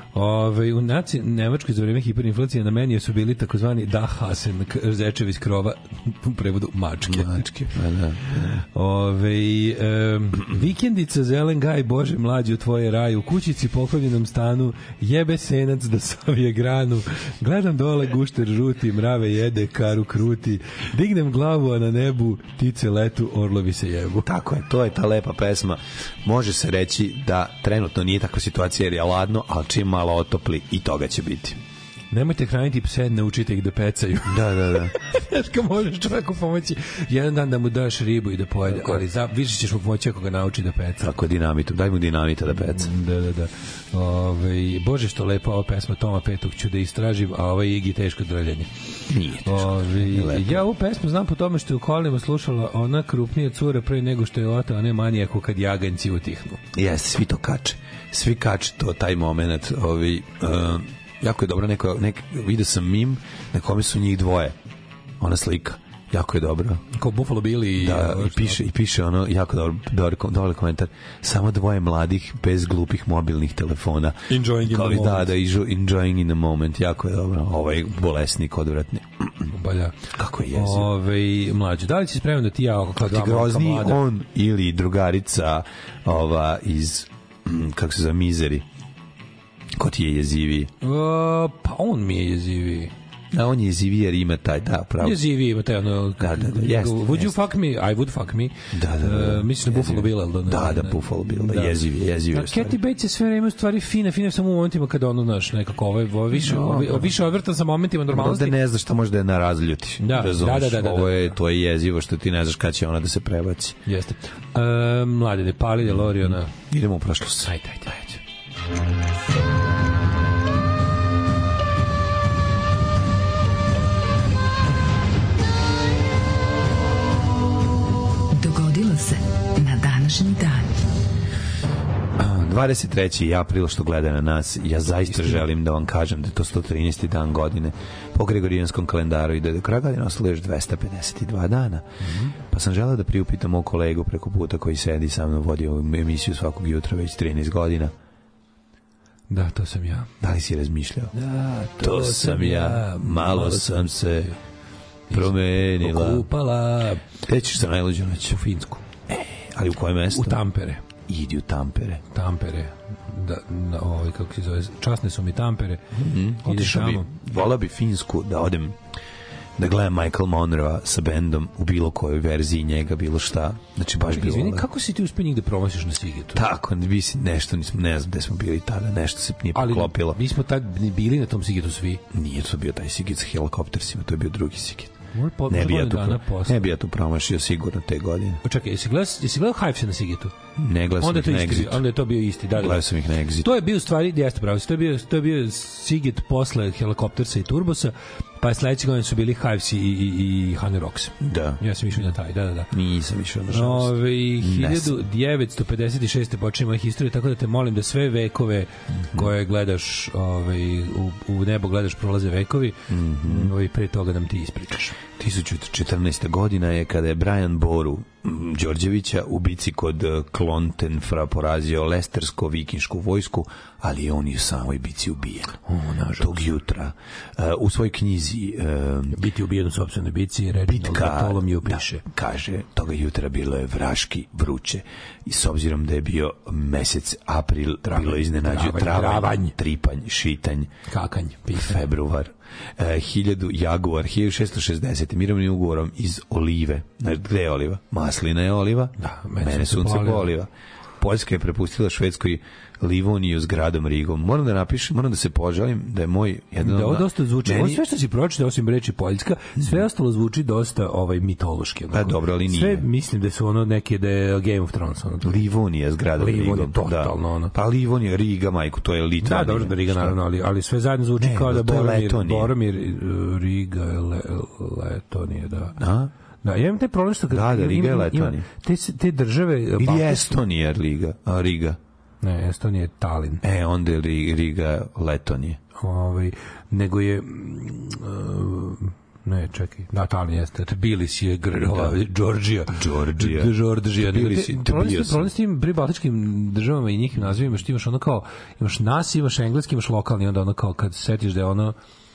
Speaker 7: Ove, u naci Nemačkoj za vreme hiperinflacije na meni su bili takozvani Dachhasen, zečevi iz krova, u prevodu mačke.
Speaker 6: Mačke, pa da.
Speaker 7: Ove, um, vikendica, zelen gaj, Bože mlađi u tvoje raj, u kućici poklonjenom stanu, jebe senac da savije granu, gledam dole gušter žuti, mrave jede, karu kruti, dignem glavu, a na nebu ptice letu, orlovi se jebu.
Speaker 6: Tako je, to je ta lepa pesma. Može se reći da trenutno nije takva situacija jer je ladno, ali čim malo otopli i toga će biti.
Speaker 7: Nemojte hraniti pse, naučite ih da pecaju.
Speaker 6: Da, da, da.
Speaker 7: Znaš kao možeš čovjeku pomoći jedan dan da mu daš ribu i da pojede, ali za, više ćeš mu pomoći ako ga nauči da peca.
Speaker 6: Tako dinamitom, daj mu dinamita da peca.
Speaker 7: Da, da, da. Ove, Bože što lepa ova pesma Toma Petog, ću da istražim, a ovaj Igi teško drljanje.
Speaker 6: Nije teško.
Speaker 7: Ove, ja ovu pesmu znam po tome što je u kolima slušala ona krupnija cura pre nego što je ota, a ne manijaku kad jaganjci utihnu.
Speaker 6: Jeste, svi to kače. Svi kače to, taj moment. Ovi, uh, jako je dobro, neko, neko, vidio sam mim na kome su njih dvoje. Ona slika. Jako je dobro.
Speaker 7: Kao Buffalo Bill i...
Speaker 6: Da, i piše, i piše ono, jako dobro, dobar, dobar komentar. Samo dvoje mladih bez glupih mobilnih telefona.
Speaker 7: Enjoying in
Speaker 6: Kao,
Speaker 7: the moment.
Speaker 6: Da, da, enjoying in the moment. Jako je dobro. Ovaj bolesnik odvratni.
Speaker 7: Ba da.
Speaker 6: Kako je jezivo.
Speaker 7: Ove, mlađe, da li si spreman da ti ja kao
Speaker 6: ti grozni on ili drugarica ova iz, kako se zove, Mizeri? Ko ti je jeziviji?
Speaker 7: Uh, pa on mi je jeziviji.
Speaker 6: A on je jeziviji jer ima taj, da, pravo.
Speaker 7: Jeziviji ima taj, ono...
Speaker 6: Da, da, da, jest,
Speaker 7: would
Speaker 6: jest.
Speaker 7: you fuck me? I would fuck me.
Speaker 6: Da, da, da.
Speaker 7: Uh, mislim na Buffalo Bill, da,
Speaker 6: da, da, Buffalo Bill, da, jezivi, jezivi.
Speaker 7: Kathy Bates je sve vreme u stvari fina, fina samo u momentima kada ono, znaš, nekako ovaj, ovaj više, no, ovaj, više odvrtan sa momentima normalnosti.
Speaker 6: Da ne znaš šta može da je na razljuti.
Speaker 7: Da, da, da, da, da.
Speaker 6: Ovo je, to je jezivo što ti ne znaš kada će ona da se prebaci.
Speaker 7: Jeste. Uh, mlade, Pali DeLoreana.
Speaker 6: Idemo u prošlost.
Speaker 7: Ajde, ajde, ajde.
Speaker 4: Dogodilo se na današnji dan.
Speaker 6: dvadeset treći april što gleda na nas, ja zaista želim da vam kažem da je to sto trinaesti dan godine po Gregorijanskom kalendaru i da je do kraja godine ostalo još dvesta pedeset dva dana. Mm-hmm. Pa sam želeo da priupitam mog kolegu preko puta koji sedi sa mnom, vodi ovu emisiju svakog jutra već trinaest godina.
Speaker 7: Da, to sam ja.
Speaker 6: Da li si razmišljao?
Speaker 7: Da, to,
Speaker 6: to sam ja, malo sam se promenila.
Speaker 7: Okupala.
Speaker 6: Te ćeš sa najluđu noć?
Speaker 7: U Finsku.
Speaker 6: E, ali u koje mesto?
Speaker 7: U Tampere.
Speaker 6: Idi u Tampere.
Speaker 7: Tampere. Da, na, ovaj, kako se zove, časne su mi Tampere.
Speaker 6: Mm-hmm. Otišao bi, vola bi Finsku da odem da gledam Michael Monroe sa bendom u bilo kojoj verziji njega, bilo šta. Znači, baš bilo...
Speaker 7: Izvini, kako si ti uspio njih da promosiš na Sigetu?
Speaker 6: Tako, bi si nešto, nismo, ne znam gde smo bili tada, nešto se nije poklopilo.
Speaker 7: Ali mi smo tad bili na tom Sigetu svi.
Speaker 6: Nije to bio taj Siget sa helikoptersima, to je bio drugi Siget.
Speaker 7: Po,
Speaker 6: ne bi ja tu, pro, ne bi ja tu promašio sigurno te godine.
Speaker 7: Čekaj, jesi gledao, jesi gledao Hives na Sigetu?
Speaker 6: Ne, gledao sam ih na Exitu.
Speaker 7: Onda je to bio isti. Da, da.
Speaker 6: Gledao sam ih na Exitu.
Speaker 7: To je bio u stvari, jeste pravo, to je bio, to je bio Siget posle helikoptersa i turbosa, pa sledeće godine su bili Hives i, i, i Honey Rocks.
Speaker 6: Da.
Speaker 7: Ja sam išao na taj, da, da, da.
Speaker 6: Nisam išao na žalost.
Speaker 7: Ove, hiljadu devetsto pedeset šeste počinje moja historija, tako da te molim da sve vekove mm-hmm. koje gledaš, ove, u, u nebo gledaš prolaze vekovi, mm-hmm. ove, pre toga da nam ti ispričaš.
Speaker 6: tisuću četrnaesta godina je kada je Brian Boru Đorđevića u bici kod Klontenfra porazio lestersko vikinšku vojsku, ali on je u samoj bici ubijen.
Speaker 7: O,
Speaker 6: tog jutra. Uh, u svojoj knjizi uh,
Speaker 7: Biti ubijen u sopstvenoj bici, Reginald Bartholomew piše.
Speaker 6: Da, kaže, toga jutra bilo je vraški vruće i s obzirom da je bio mesec april, travanj, bilo iznenađuje travanj, travanj, tripanj, šitanj,
Speaker 7: kakanj, pitanj.
Speaker 6: Februar. Uh, hiljadu Jaguar, hiljadu šessto šezdeset mirovnim ugovorom iz olive. Gde je oliva? Maslina je oliva,
Speaker 7: da,
Speaker 6: mene, mene sunce po oliva. Poljska je prepustila Švedskoj Livoniju s gradom Rigom. Moram da napišem, moram da se požalim da je moj jedan...
Speaker 7: Da, ovo dosta zvuči. Meni... Ovo sve što si pročitao, osim reči Poljska, sve ostalo zvuči dosta ovaj, mitološki.
Speaker 6: Pa dobro, ali nije.
Speaker 7: Sve mislim da su ono neke, da je Game of Thrones. Ono,
Speaker 6: Livonija s gradom Rigom.
Speaker 7: Livonija, totalno.
Speaker 6: Da.
Speaker 7: Ono.
Speaker 6: Pa Livonija, Riga, majku, to je Litvanija.
Speaker 7: Da, dobro da Riga, naravno, ali, ali sve zajedno zvuči ne, kao da Boromir, Boromir, Riga, Le, Letonija, da.
Speaker 6: A?
Speaker 7: Da, ja imam taj problem što...
Speaker 6: Da, da, Riga je Letonija.
Speaker 7: Te, te države...
Speaker 6: Ili Estonija, Riga, a Riga.
Speaker 7: Ne, Estonija je Talin.
Speaker 6: E, onda je Riga Letonija.
Speaker 7: Ovaj, nego je... Uh, Ne, čekaj. Da, Tallinn jeste. Tbilisi je Georgija.
Speaker 6: Georgija.
Speaker 7: Georgija.
Speaker 6: Tbilisi.
Speaker 7: Problem s tim pribaltičkim državama i njihim nazivima, što imaš ono kao, imaš nas, imaš engleski, imaš lokalni, onda ono kao, kad setiš da je ono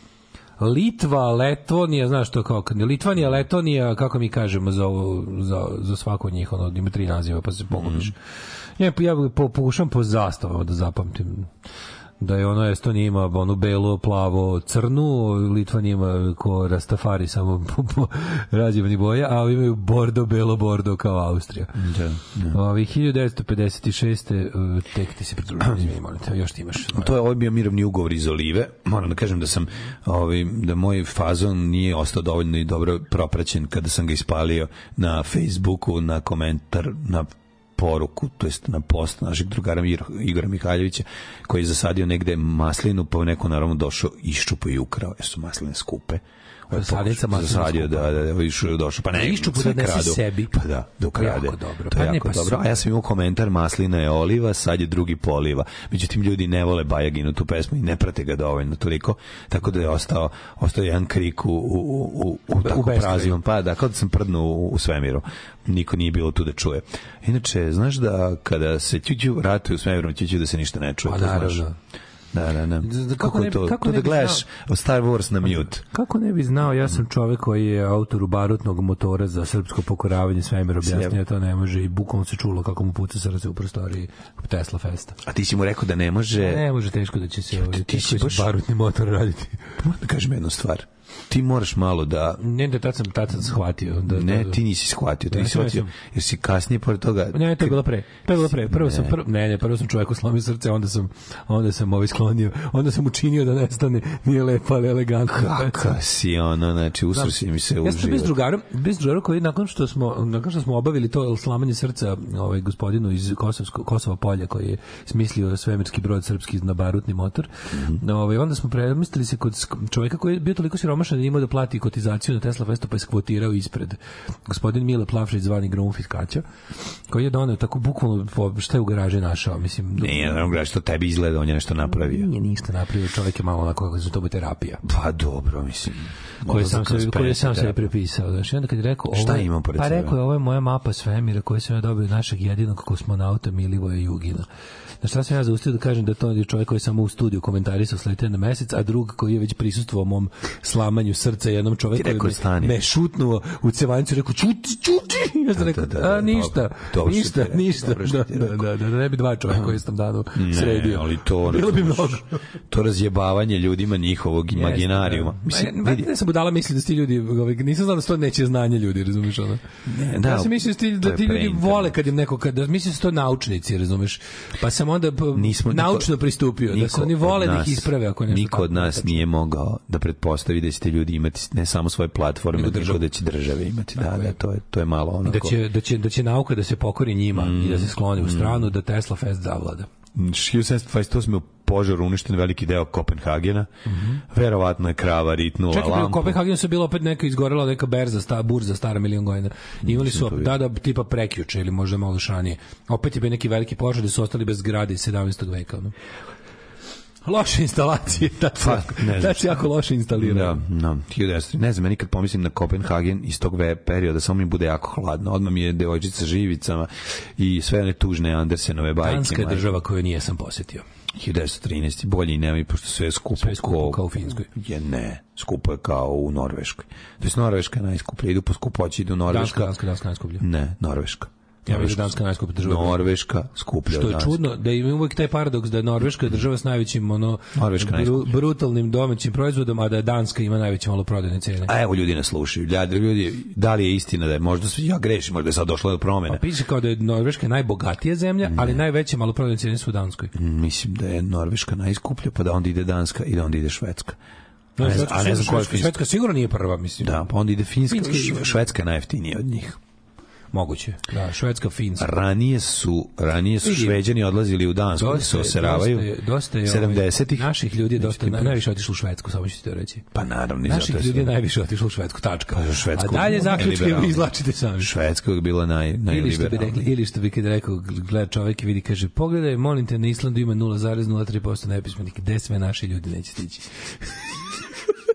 Speaker 7: Litva, Letonija, znaš to kao, Litvanija, Letonija, kako mi kažemo za, za, za svako od njih, ono, ima tri naziva, pa se pogubiš. Mm. Ja, ja po, pokušam po zastavama da zapamtim da je ono Estonija ima onu belo, plavo, crnu, Litvanija ima ko Rastafari samo po, po razjevani boja, a ovi imaju bordo, belo, bordo kao Austrija. Da, da. Ovi hiljadu devetsto pedeset šeste tek ti se pridružili, izmini, molim te, još ti imaš.
Speaker 6: To je ovaj bio mirovni ugovor iz Olive. Moram da kažem da sam ovaj, da moj fazon nije ostao dovoljno i dobro propraćen kada sam ga ispalio na Facebooku, na komentar, na poruku, to jest na post našeg drugara Igora Mihaljevića, koji je zasadio negde maslinu, pa neko naravno došao, iščupo i ukrao, jer su masline skupe.
Speaker 7: Sadnica maslina
Speaker 6: zasadio, da, da, da, išao došao, pa ne,
Speaker 7: iščupo da nesi sebi.
Speaker 6: Pa da, da ukrade.
Speaker 7: Jako dobro.
Speaker 6: To je pa jako pa dobro. A ja sam imao komentar, maslina je oliva, sad je drugi poliva. Međutim, ljudi ne vole Bajaginu tu pesmu i ne prate ga dovoljno toliko, tako da je ostao, ostao jedan krik u, u, u, u, u tako prazivom, pa da, kao da sam prdnuo u, u svemiru. Niko nije bilo tu da čuje. Inače, znaš da kada se ćuću ratuje u svemiru, ćuću da se ništa ne čuje,
Speaker 7: a,
Speaker 6: to
Speaker 7: naravno.
Speaker 6: znaš. Da, da, da.
Speaker 7: Kako,
Speaker 6: kako
Speaker 7: ne,
Speaker 6: to?
Speaker 7: kako
Speaker 6: to
Speaker 7: ne
Speaker 6: da gledaš znao, Star Wars na mute.
Speaker 7: Kako ne bi znao, ja sam čovek koji je autor barutnog motora za srpsko pokoravanje, svemir objasnio, to ne može i bukvalno se čulo kako mu puca srce u prostoriji Tesla Festa.
Speaker 6: A ti si mu rekao da ne može...
Speaker 7: Ne može, teško da će se ovaj,
Speaker 6: ti, ti si baš...
Speaker 7: barutni motor raditi.
Speaker 6: Moram da kažem jednu stvar. Ti moraš malo da...
Speaker 7: Ne, da tad sam, tad sam shvatio. Da,
Speaker 6: ne,
Speaker 7: da,
Speaker 6: ti nisi shvatio. Ti nisi shvatio, jer si kasnije pored toga...
Speaker 7: Ne, to je bilo pre. To je bilo pre. Prvo sam, prvo, ne, ne, prvo sam čovjeku slomio srce, onda sam, onda sam ovaj sklonio, onda sam učinio da nestane, nije lepo, ali elegantno.
Speaker 6: Kako si ono, znači, usrsi mi se u život.
Speaker 7: Ja sam bez drugarom, bez drugarom koji nakon što smo, nakon što smo obavili to slamanje srca ovaj, gospodinu iz Kosovsko, Kosova polja, koji je smislio svemirski brod srpski na barutni motor, mm-hmm. ovaj, onda smo premislili se kod čovjeka koji je bio toliko siromašan da imao da plati kotizaciju na Tesla Festu, pa je skvotirao ispred. Gospodin Mile Plavšić, zvani Grunfit Kaća, koji je doneo tako bukvalno šta je u garaži našao, mislim.
Speaker 6: Nije, ne, u garaži, to tebi izgleda, on je nešto napravio.
Speaker 7: Nije ništa napravio, čovjek je malo onako kako se to bi terapija.
Speaker 6: Pa dobro, mislim.
Speaker 7: Koji sam se, koji sam se prepisao. Znači, onda kad je rekao,
Speaker 6: šta imam pored
Speaker 7: pa
Speaker 6: sebe?
Speaker 7: rekao je, ovo je moja mapa svemira koju sam ja dobio od našeg jedinog kosmonauta Milivoja Jugina. Znači, šta sam ja zaustio da kažem da to je čovjek koji je samo u studiju komentarisao Sletio na mesec, a drug koji je već prisustvovao mom slamanju srca jednom čovjeku koji me, me šutnuo u cevanicu i rekao, čuti, čuti! Ja sam rekao, da, da, da, a ništa, dobro, ništa, dobro, ništa. Dobro da, da, da, da, da ne bi dva čovjeka koji sam danu sredio.
Speaker 6: Ali to,
Speaker 7: bilo bi mnogo.
Speaker 6: To razjebavanje ljudima njihovog imaginarijuma.
Speaker 7: Mislim, vidi. Ne sam budala misli da ti ljudi, nisam znao da to neće znanje ljudi, razumiješ ono? Ne, da, ja sam mislio da ti ljudi vole kad im neko, kad, mislim da su to naučnici, razumiješ? Pa sam onda nismo, naučno niko, pristupio, da se oni vole da ih isprave ako nešto.
Speaker 6: Niko od nas tako nije mogao da pretpostavi da ćete ljudi imati ne samo svoje platforme, nego da će države imati. Da, da, to je, to je malo onako.
Speaker 7: Da će, da će, da će nauka da se pokori njima mm, i da se skloni u stranu, da Tesla Fest zavlada.
Speaker 6: hiljadu sedamsto dvadeset osme u požaru uništen veliki deo Kopenhagena. Mm-hmm. Verovatno je krava ritnula
Speaker 7: čekaj,
Speaker 6: lampu.
Speaker 7: Čekaj, u Kopenhagenu se bilo opet neka izgorela neka berza, sta, burza stara milion godina. Imali su, da, da, tipa prekjuče ili možda malo šanije. Opet je bio neki veliki požar da su ostali bez zgrade iz sedamnaestog veka. No? Loše instalacije, da se jako loše instaliraju.
Speaker 6: Da, da, ne znam, ja nikad pomislim na Kopenhagen iz tog perioda, samo mi bude jako hladno. Odmah mi je devojčica živicama i sve one tužne Andersenove bajke.
Speaker 7: Danska je država koju nije sam posjetio.
Speaker 6: hiljadu devetsto trinaeste bolje i nema, pošto sve je skupo,
Speaker 7: sve je skupo kao u Finskoj.
Speaker 6: Je, ne, skupo je kao u Norveškoj. To je Norveška je najskuplja, idu po skupoći, idu Norveška.
Speaker 7: Danska, Danska, Danska najskuplja.
Speaker 6: Ne, Norveška.
Speaker 7: Ja bih da Danska najskuplja država.
Speaker 6: Norveška skuplja.
Speaker 7: Što je čudno da ima uvijek taj paradoks da je Norveška država s najvećim ono bru, brutalnim domaćim proizvodom, a da je Danska ima najveće maloprodajne cene.
Speaker 6: A evo ljudi nas slušaju. Ljudi, ljudi, da li je istina da je možda sve ja grešim, možda je sad došlo do promene.
Speaker 7: A piše kao da je Norveška najbogatija zemlja, ne. ali najveće maloprodajne cene su u Danskoj.
Speaker 6: Mislim da je Norveška najskuplja, pa da onda ide Danska i da onda ide Švedska.
Speaker 7: No, a ne, Švedska, a ne znam koja je Švedska. Švedska sigurno nije prva, mislim.
Speaker 6: Da, pa onda ide Finska, Finska Švedska je najjeftinija od njih.
Speaker 7: Moguće. Da, Švedska, Finska.
Speaker 6: Ranije su, ranije su Šveđani odlazili u Dansku, da se oseravaju.
Speaker 7: Dosta je, dosta je sedamdesetih naših ljudi je dosta na, najviše otišlo u Švedsku, samo ću ti to reći.
Speaker 6: Pa naravno,
Speaker 7: naših ljudi je najviše otišlo u Švedsku, tačka.
Speaker 6: Pa, Švedsku,
Speaker 7: a dalje zaključke vi izvlačite sami.
Speaker 6: Švedska je bila naj najliberalnija.
Speaker 7: Ili što bi kad rekao, gleda čovjek i vidi, kaže, pogledaj, molim te, na Islandu ima nula zarez nula tri posto nepismenih, gde sve naši ljudi neće stići.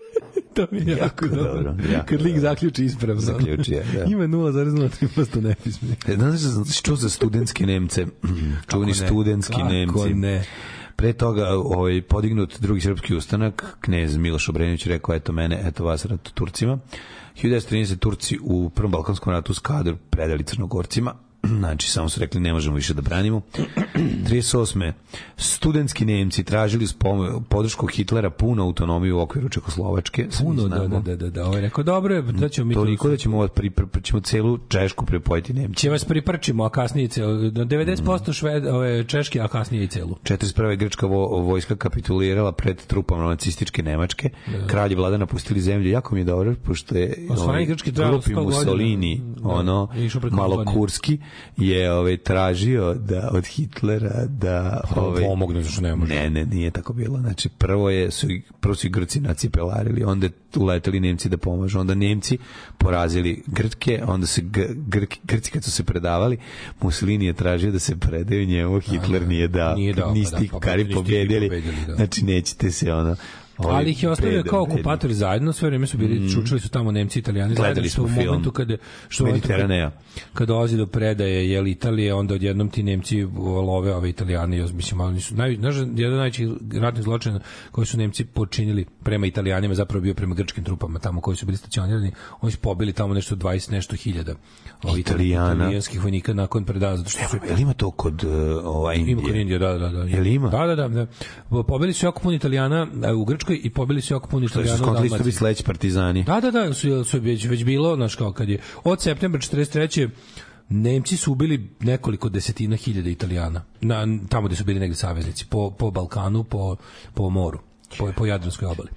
Speaker 7: To mi je jako dobro. dobro. Jako Kad lik zaključi ispravno.
Speaker 6: Zaključi, ja, da.
Speaker 7: Ima nula zarez nula tri posto nepismeni.
Speaker 6: Znaš da sam čuo za studentske Nemce? Čuveni studentski Nemci.
Speaker 7: Ne?
Speaker 6: Pre toga ovaj, podignut drugi srpski ustanak, knez Miloš Obrenović rekao, eto mene, eto vas, rat Turcima. hiljadu devetsto trinaeste. Turci u Prvom Balkanskom ratu Skadr predali Crnogorcima. Znači, samo su rekli, ne možemo više da branimo. trideset osme. Studentski Nemci tražili podršku Hitlera punu autonomiju u okviru Čekoslovačke.
Speaker 7: Puno, da, da, da, da. Ovo je rekao, dobro, da ćemo mi
Speaker 6: toliko to... da ćemo, pripr, ćemo celu Češku pripojiti Nemci.
Speaker 7: Će vas priprčimo, a kasnije celu. devedeset posto šved, ove, Češki, a kasnije i celu.
Speaker 6: četrdeset prve. grčka vo, vojska kapitulirala pred trupama nacističke Nemačke. Da. Kralj i vlada napustili zemlju. Jako mi je dobro, pošto je ovaj, glupi Mussolini, da, ono, malo kurski, je ovaj tražio da od Hitlera da ovaj
Speaker 7: pomogne, što ne može.
Speaker 6: Ne, ne, nije tako bilo. Znači prvo je su prvo su Grci nacipelarili, onda uleteli Nemci da pomažu, onda Nemci porazili Grke, onda se Grki, Grci kad su se predavali, Mussolini je tražio da se predaju njemu, Hitler nije dao.
Speaker 7: Nije dao,
Speaker 6: niste
Speaker 7: da, pa,
Speaker 6: kari pobedili. Da. Znači nećete se ono
Speaker 7: ali ih je ostavio kao okupatori zajedno, sve vreme su bili, mm. čučili su tamo Nemci i Italijani,
Speaker 6: gledali smo
Speaker 7: u momentu kada što
Speaker 6: Mediteranea.
Speaker 7: Kada dolazi do predaje je Italije, onda odjednom ti Nemci love ove Italijani, mislim, ali nisu naj znaš, jedan najveći ratni zločin koji su Nemci počinili prema Italijanima zapravo bio prema grčkim trupama tamo koji su bili stacionirani, oni su pobili tamo nešto dvadeset nešto hiljada
Speaker 6: Italijana,
Speaker 7: italijanskih vojnika nakon predaje, zato što su
Speaker 6: jel ima to kod uh, ovaj Indije?
Speaker 7: Ima kod Indije, da, da, da.
Speaker 6: Jel ima?
Speaker 7: Da, da, da, da. Pobili su jako puno Italijana u Grčkoj i pobili su jako puno Italijana u
Speaker 6: Dalmaciji. Što su sledeći partizani.
Speaker 7: Da, da, da, su, su već, već bilo, znaš kao kad je od septembra četrdeset treće Nemci su ubili nekoliko desetina hiljada Italijana, na, tamo gde su bili negde saveznici, po, po Balkanu, po, po moru, po, po Jadranskoj obali.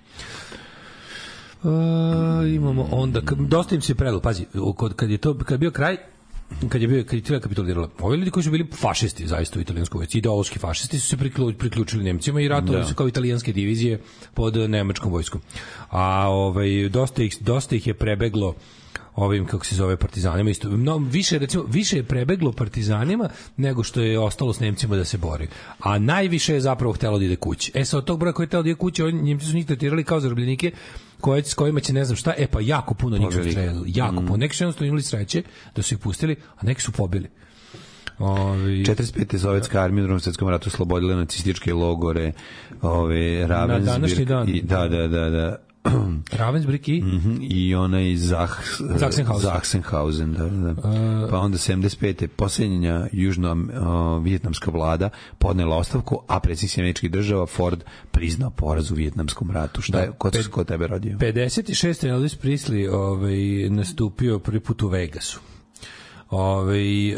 Speaker 7: Uh, imamo onda, dosta im se prelo, pazi, kod, kad je to, kad je bio kraj, kad je bio kad je Italija kapitulirala, ovi ljudi koji su bili fašisti zaista u italijanskoj vojsci, ideološki fašisti, su se priključili Nemcima i ratovali su kao italijanske divizije pod nemačkom vojskom. A ovaj dosta ih dosta ih je prebeglo ovim, kako se zove, partizanima isto. No, više, recimo, više je prebeglo partizanima nego što je ostalo s Nemcima da se bori. A najviše je zapravo htelo da ide kući. E, sa od tog broja koji je htelo da ide kući, oni, Njemci su njih tretirali kao zarobljenike koje, s kojima će ne znam šta, e pa jako puno njih su streljali. Jako mm. puno. Neki su jednostavno imali sreće da su ih pustili, a neki su pobili. Ovi...
Speaker 6: četrdeset pete. Sovjetska armija u Drugom svetskom ratu oslobodila nacističke logore, ove Ravensbrück.
Speaker 7: Na današnji dan.
Speaker 6: I, da, da, da, da.
Speaker 7: Ravensbrück i?
Speaker 6: Mm-hmm. I onaj Zach,
Speaker 7: Sachsenhausen.
Speaker 6: Sachsenhausen, da, da. Uh, pa onda sedamdeset pete. posljednja južno-vijetnamska vlada podnela ostavku, a predsjednik američkih država Ford priznao poraz u Vijetnamskom ratu. Šta je, da, ko, pe, ko tebe rodio?
Speaker 7: pedeset šeste. Elvis Presley ovaj, nastupio prvi put u Vegasu. Ove, e,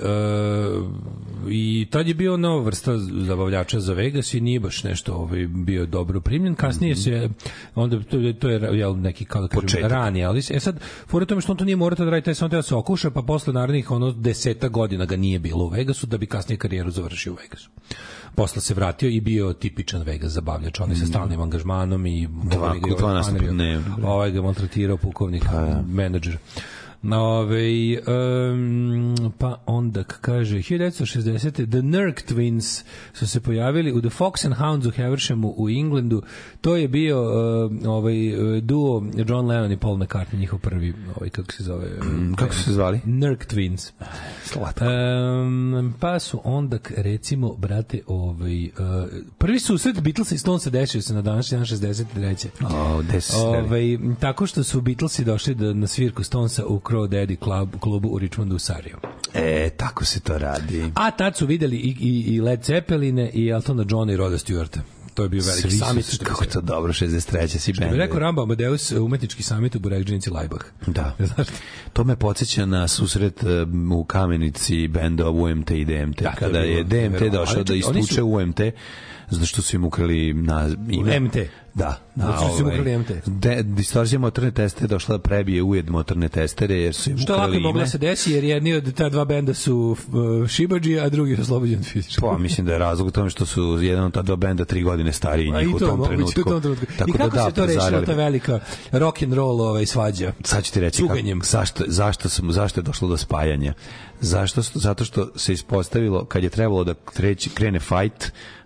Speaker 7: i tad je bio nova vrsta zabavljača za Vegas i nije baš nešto ovaj, bio dobro primljen. Kasnije se, onda to, to je jel, neki kao da kažem ranije, ali e sad, fore tome što on to nije morao da radi, taj sam te da se okuša, pa posle narednih ono deseta godina ga nije bilo u Vegasu da bi kasnije karijeru završio u Vegasu. Posle se vratio i bio tipičan Vegas zabavljač, on je sa stalnim angažmanom i
Speaker 6: dva, dva nastupa dnevno.
Speaker 7: Ovaj ga maltretirao pukovnik, pa, menadžer. Ove, um, pa onda kaže hiljadu devetsto šezdesete. The Nurk Twins su se pojavili u The Fox and Hounds u Havershamu u Englandu. To je bio uh, ovaj duo John Lennon i Paul McCartney, njihov prvi, ovaj kako se zove,
Speaker 6: mm, kako su se zvali?
Speaker 7: Nurk Twins.
Speaker 6: Slatko.
Speaker 7: Um, pa su onda recimo brate, ovaj uh, prvi susret Beatlesa i Stonesa desio se na današnji dan šezdeset treće.
Speaker 6: Oh,
Speaker 7: ovaj tako što su Beatlesi došli do, na svirku Stonesa u Crow Daddy Club, klubu u Richmondu u Sarajevu.
Speaker 6: E, tako se to radi.
Speaker 7: A tad su videli i, i, i Led Zeppeline i Eltona Johna i Roda Stewarta. To je bio veliki
Speaker 6: Svi
Speaker 7: summit.
Speaker 6: Su, kako to dobro, šezdeset treće si bend.
Speaker 7: Što bi rekao Rambo Amadeus, umetnički summit u Burekdžinici Lajbah.
Speaker 6: Da. To me podsjeća na susret um, u Kamenici benda U M T i D M T. Da, kada je, je D M T došao da istuče su... U M T, zato što su im ukrali na ime.
Speaker 7: M T.
Speaker 6: Da,
Speaker 7: da, da su
Speaker 6: ovaj,
Speaker 7: ukrali M T.
Speaker 6: De, distorzija motorne testere došla da prebije ujed motorne testere jer su im
Speaker 7: što
Speaker 6: ukrali ime.
Speaker 7: Što lako mogla se desi jer jedni od ta dva benda su uh, šibadži, a drugi oslobođen fizički.
Speaker 6: Pa mislim da je razlog u tome što su jedan od ta dva benda tri godine stariji njih u tom trenutku. U tom trenutku. Tako
Speaker 7: I kako
Speaker 6: da, da,
Speaker 7: se to rešilo ta velika rock and roll ovaj, svađa?
Speaker 6: Sad ću ti reći kako, zašto, zašto, sam, zašto je došlo do spajanja. Zašto? Zato što se ispostavilo kad je trebalo da treći, krene fight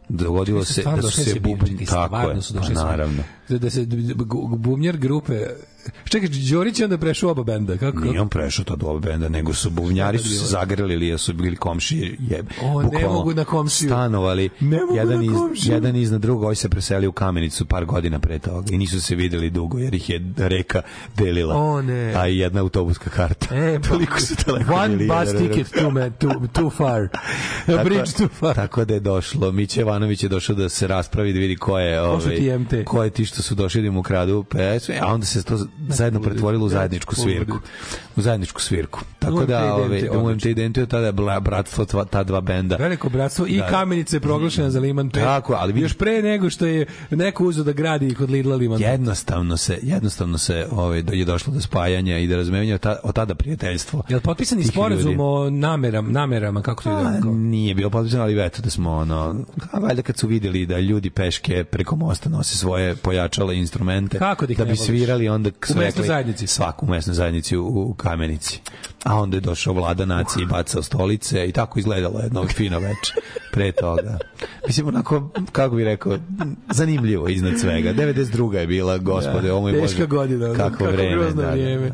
Speaker 6: dogodilo se da su se bubnjari tako je, pa naravno.
Speaker 7: Da se bubnjar grupe čekaj, Đorić je onda prešao oba benda. Kako?
Speaker 6: Nije on prešao to do oba benda, nego su bubnjari su se zagrlili, jer su bili komšije. Je,
Speaker 7: o, ne mogu na komšiju.
Speaker 6: Stanovali, jedan, iz, jedan iznad drugo, ovaj se preselio u Kamenicu par godina pre toga i nisu se videli dugo, jer ih je reka delila.
Speaker 7: O, ne.
Speaker 6: A i jedna autobuska karta.
Speaker 7: E, toliko su daleko. One bus ticket too, man, too, too far. A bridge too far.
Speaker 6: Tako da je došlo. Miće Jovanović je došao da se raspravi, da vidi ko je, ovaj, ko je ti što su došli da mu kradu pesme, a onda se to zajedno pretvorilo u zajedničku svirku. U zajedničku svirku. Tako da, ove, U M T Identity tada je bratstvo ta dva benda.
Speaker 7: Veliko bratstvo i Kamenica je proglašena za Liman pet.
Speaker 6: Tako, ali
Speaker 7: još pre nego što je neko uzeo da gradi kod Lidla Liman.
Speaker 6: Jednostavno se, jednostavno se ove, je došlo do spajanja i do razumevanja od tada prijateljstvo.
Speaker 7: Je li potpisani sporazum o nameram, namerama, kako to ide?
Speaker 6: Nije bilo potpisano, ali eto da smo ono, a valjda kad su vidjeli da ljudi peške preko mosta nose svoje pojačale instrumente,
Speaker 7: da,
Speaker 6: da bi svirali, onda
Speaker 7: u mesnoj zajednici.
Speaker 6: Svaku u mesnoj zajednici u, u Kamenici. A onda je došao vlada nacije i bacao stolice i tako izgledalo jedno fino veče pre toga. Mislim, onako, kako bih rekao, zanimljivo iznad svega. devedeset druga je bila, gospode, ovo je
Speaker 7: teška godina,
Speaker 6: kako, kako vreme.
Speaker 7: Da, vrijeme.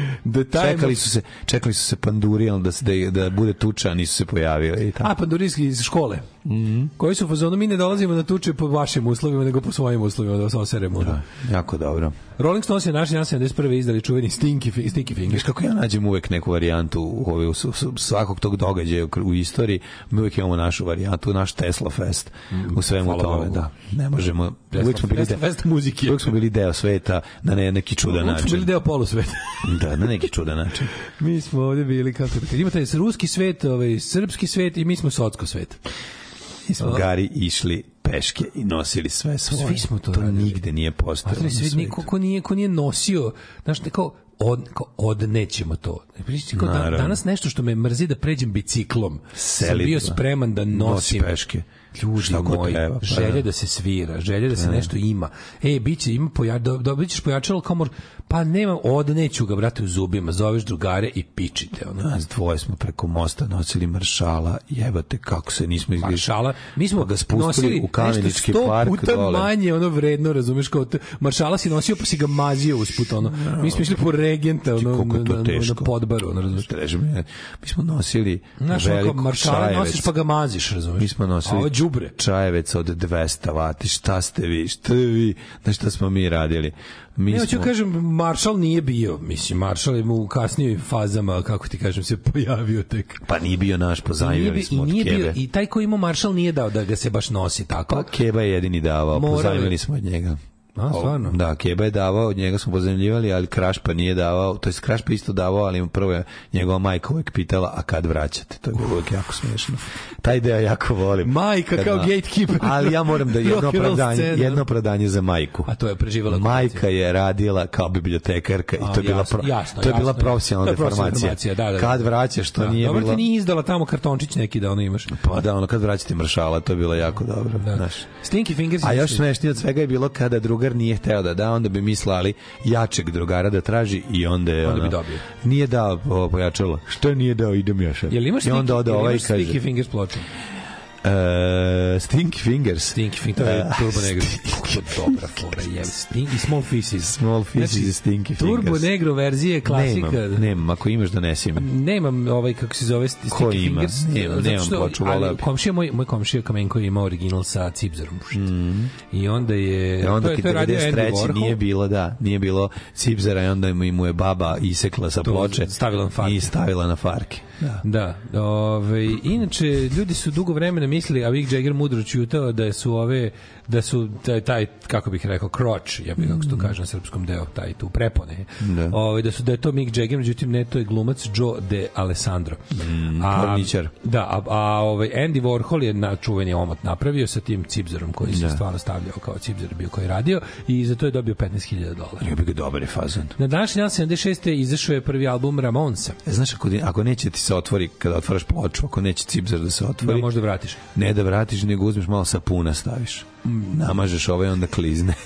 Speaker 6: Čekali su se, čekali su se panduri, da, se, da, da bude tuča, nisu se pojavili. I tako.
Speaker 7: A, pandurijski iz škole.
Speaker 6: Mm-hmm.
Speaker 7: Koji su fazonu, mi ne dolazimo na tuče po vašim uslovima, nego po svojim uslovima, da se oseremo.
Speaker 6: Da, jako dobro.
Speaker 7: Rolling Stones je naši na sedamdeset prve izdali čuveni Stinky, Stinky Fingers.
Speaker 6: Viš kako ja nađem uvek neku varijantu u, u, u, u svakog tog događaja u istoriji, mi uvek imamo našu varijantu, naš Tesla Fest u svemu Hvala tome. Da. Ne možemo,
Speaker 7: Tesla
Speaker 6: uvek smo bili,
Speaker 7: Tesla Fest muzike.
Speaker 6: Uvek smo bili deo sveta na ne, neki čudan način.
Speaker 7: Uvek smo bili deo polusveta.
Speaker 6: Da, na neki čudan način.
Speaker 7: Mi smo ovdje bili, kako kad ima taj ruski svet, ovaj, srpski svet i mi smo socko svet.
Speaker 6: Mi smo Gari išli peške i nosili sve svoje.
Speaker 7: Svi smo to,
Speaker 6: to
Speaker 7: radili.
Speaker 6: Nigde nije postojalo.
Speaker 7: Svi, niko ko nije, ko nije nosio, znaš, kao, od, kao odnećemo to. Kao da, danas nešto što me mrzi da pređem biciklom. Selitva. Sam bio spreman da nosim.
Speaker 6: Nosi peške.
Speaker 7: Ljudi moji, treba, pa želje da. da se svira, želje da se ne. nešto ima. E, biće, ima poja, do, dobit ćeš pojačalo komor, pa nema, odneću ga, brate, u zubima, zoveš drugare i pičite. Ono.
Speaker 6: Nas dvoje smo preko mosta nosili maršala, jebate kako se nismo izgledali.
Speaker 7: Maršala, mi smo
Speaker 6: pa ga spustili u Kamenički park
Speaker 7: puta
Speaker 6: dole.
Speaker 7: Manje, ono vredno, razumeš, kao te, maršala si nosio pa si ga mazio usput, ono. No. Mi smo išli po regenta, ono, na, na, na podbaru, ono, razumeš.
Speaker 6: Mi smo nosili
Speaker 7: znaš, veliko maršala nosiš pa ga maziš, razumeš.
Speaker 6: Mi smo nosili
Speaker 7: đubre.
Speaker 6: Čajevec od dvesta vati, šta ste vi, šta vi, na šta smo mi radili. Mi
Speaker 7: ne,
Speaker 6: smo...
Speaker 7: hoću kažem, Maršal nije bio, mislim, Maršal je mu u kasnijoj fazama, kako ti kažem, se pojavio tek.
Speaker 6: Pa nije bio naš, pozajmljali smo od Kebe. Bio,
Speaker 7: i taj ko ima Maršal nije dao da ga se baš nosi tako.
Speaker 6: Pa Keba je jedini davao, pozajmljali smo od njega.
Speaker 7: A, stvarno?
Speaker 6: Da, Keba je davao, od njega smo pozajmljivali, ali Krašpa nije davao, to je Krašpa isto davao, ali prvo je njegova majka uvijek pitala, a kad vraćate? To je bilo uvijek jako smiješno. Taj deo jako volim.
Speaker 7: Majka kao gatekeeper.
Speaker 6: Ali ja moram da jedno opravdanje, jedno opravdanje za majku.
Speaker 7: A to je preživala.
Speaker 6: Majka je radila kao bibliotekarka i to je bila pro,
Speaker 7: jasno,
Speaker 6: to je bila
Speaker 7: jasno,
Speaker 6: profesionalna deformacija.
Speaker 7: Da, da, da.
Speaker 6: Kad vraćaš, to da, nije
Speaker 7: dobro,
Speaker 6: bilo.
Speaker 7: Dobro ti nije izdala tamo kartončić neki da ono imaš.
Speaker 6: Pa da, ono kad vraćate maršala, to je bilo jako dobro.
Speaker 7: Da. Znaš. Stinky Fingers.
Speaker 6: A još smešnije od svega je bilo kada drugar nije hteo da da, onda bi mi slali jačeg drugara da traži i onda je
Speaker 7: onda
Speaker 6: ono,
Speaker 7: bi dobio.
Speaker 6: Nije dao pojačalo. Što nije dao, idem ja sad.
Speaker 7: Jel imaš
Speaker 6: I onda ode ovaj
Speaker 7: kaže. Stinky Fingers ploču.
Speaker 6: Uh, Stinky Fingers.
Speaker 7: Stinky Fingers, to je Turbo Negro. Kako dobra fora, jem. Stinky Small Faces.
Speaker 6: Small Faces znači, Stinky Fingers.
Speaker 7: Turbo Negro verzije, klasika.
Speaker 6: Nemam, nemam, ako imaš donesi mi.
Speaker 7: Nemam ovaj, kako se zove, Stinky Ko ima? Fingers.
Speaker 6: Nemam, nemam ploču, volao bi.
Speaker 7: Komšija, moj, moj komšija Kamenko ima original sa Cipzerom. Mm. I onda je...
Speaker 6: I onda
Speaker 7: to je,
Speaker 6: to je devedeset treće nije bilo, da, nije bilo Cipzera i onda mu je baba isekla sa ploče.
Speaker 7: Stavila na farke.
Speaker 6: I stavila na farke.
Speaker 7: Da. Da. Ove, inače, ljudi su dugo vremena mislili, a Mick Jagger mudro čutao da su ove, da su taj, taj kako bih rekao, kroč, ja bih kako se to kaže na srpskom deo, taj tu prepone. Da. Ove, da su da je to Mick Jagger, međutim ne, to je glumac Joe De Alessandro.
Speaker 6: Mm, a,
Speaker 7: da, a, a ovaj Andy Warhol je na čuveni omot napravio sa tim Cipzerom koji se stvarno stavljao kao Cipzer bio koji je radio i za to je dobio petnaest hiljada dolara.
Speaker 6: Ja bih ga dobar je fazan.
Speaker 7: Na današnji dan sedamdeset šeste izašao je prvi album Ramonsa.
Speaker 6: E, znaš, ako, ako neće ti se otvori, kada otvaraš ploču, ako neće Cipzer da se otvori,
Speaker 7: da možda vratiš.
Speaker 6: Ne da vratiš, nego uzmeš malo sapuna, staviš. Mm. Namažeš ovaj, onda klizne.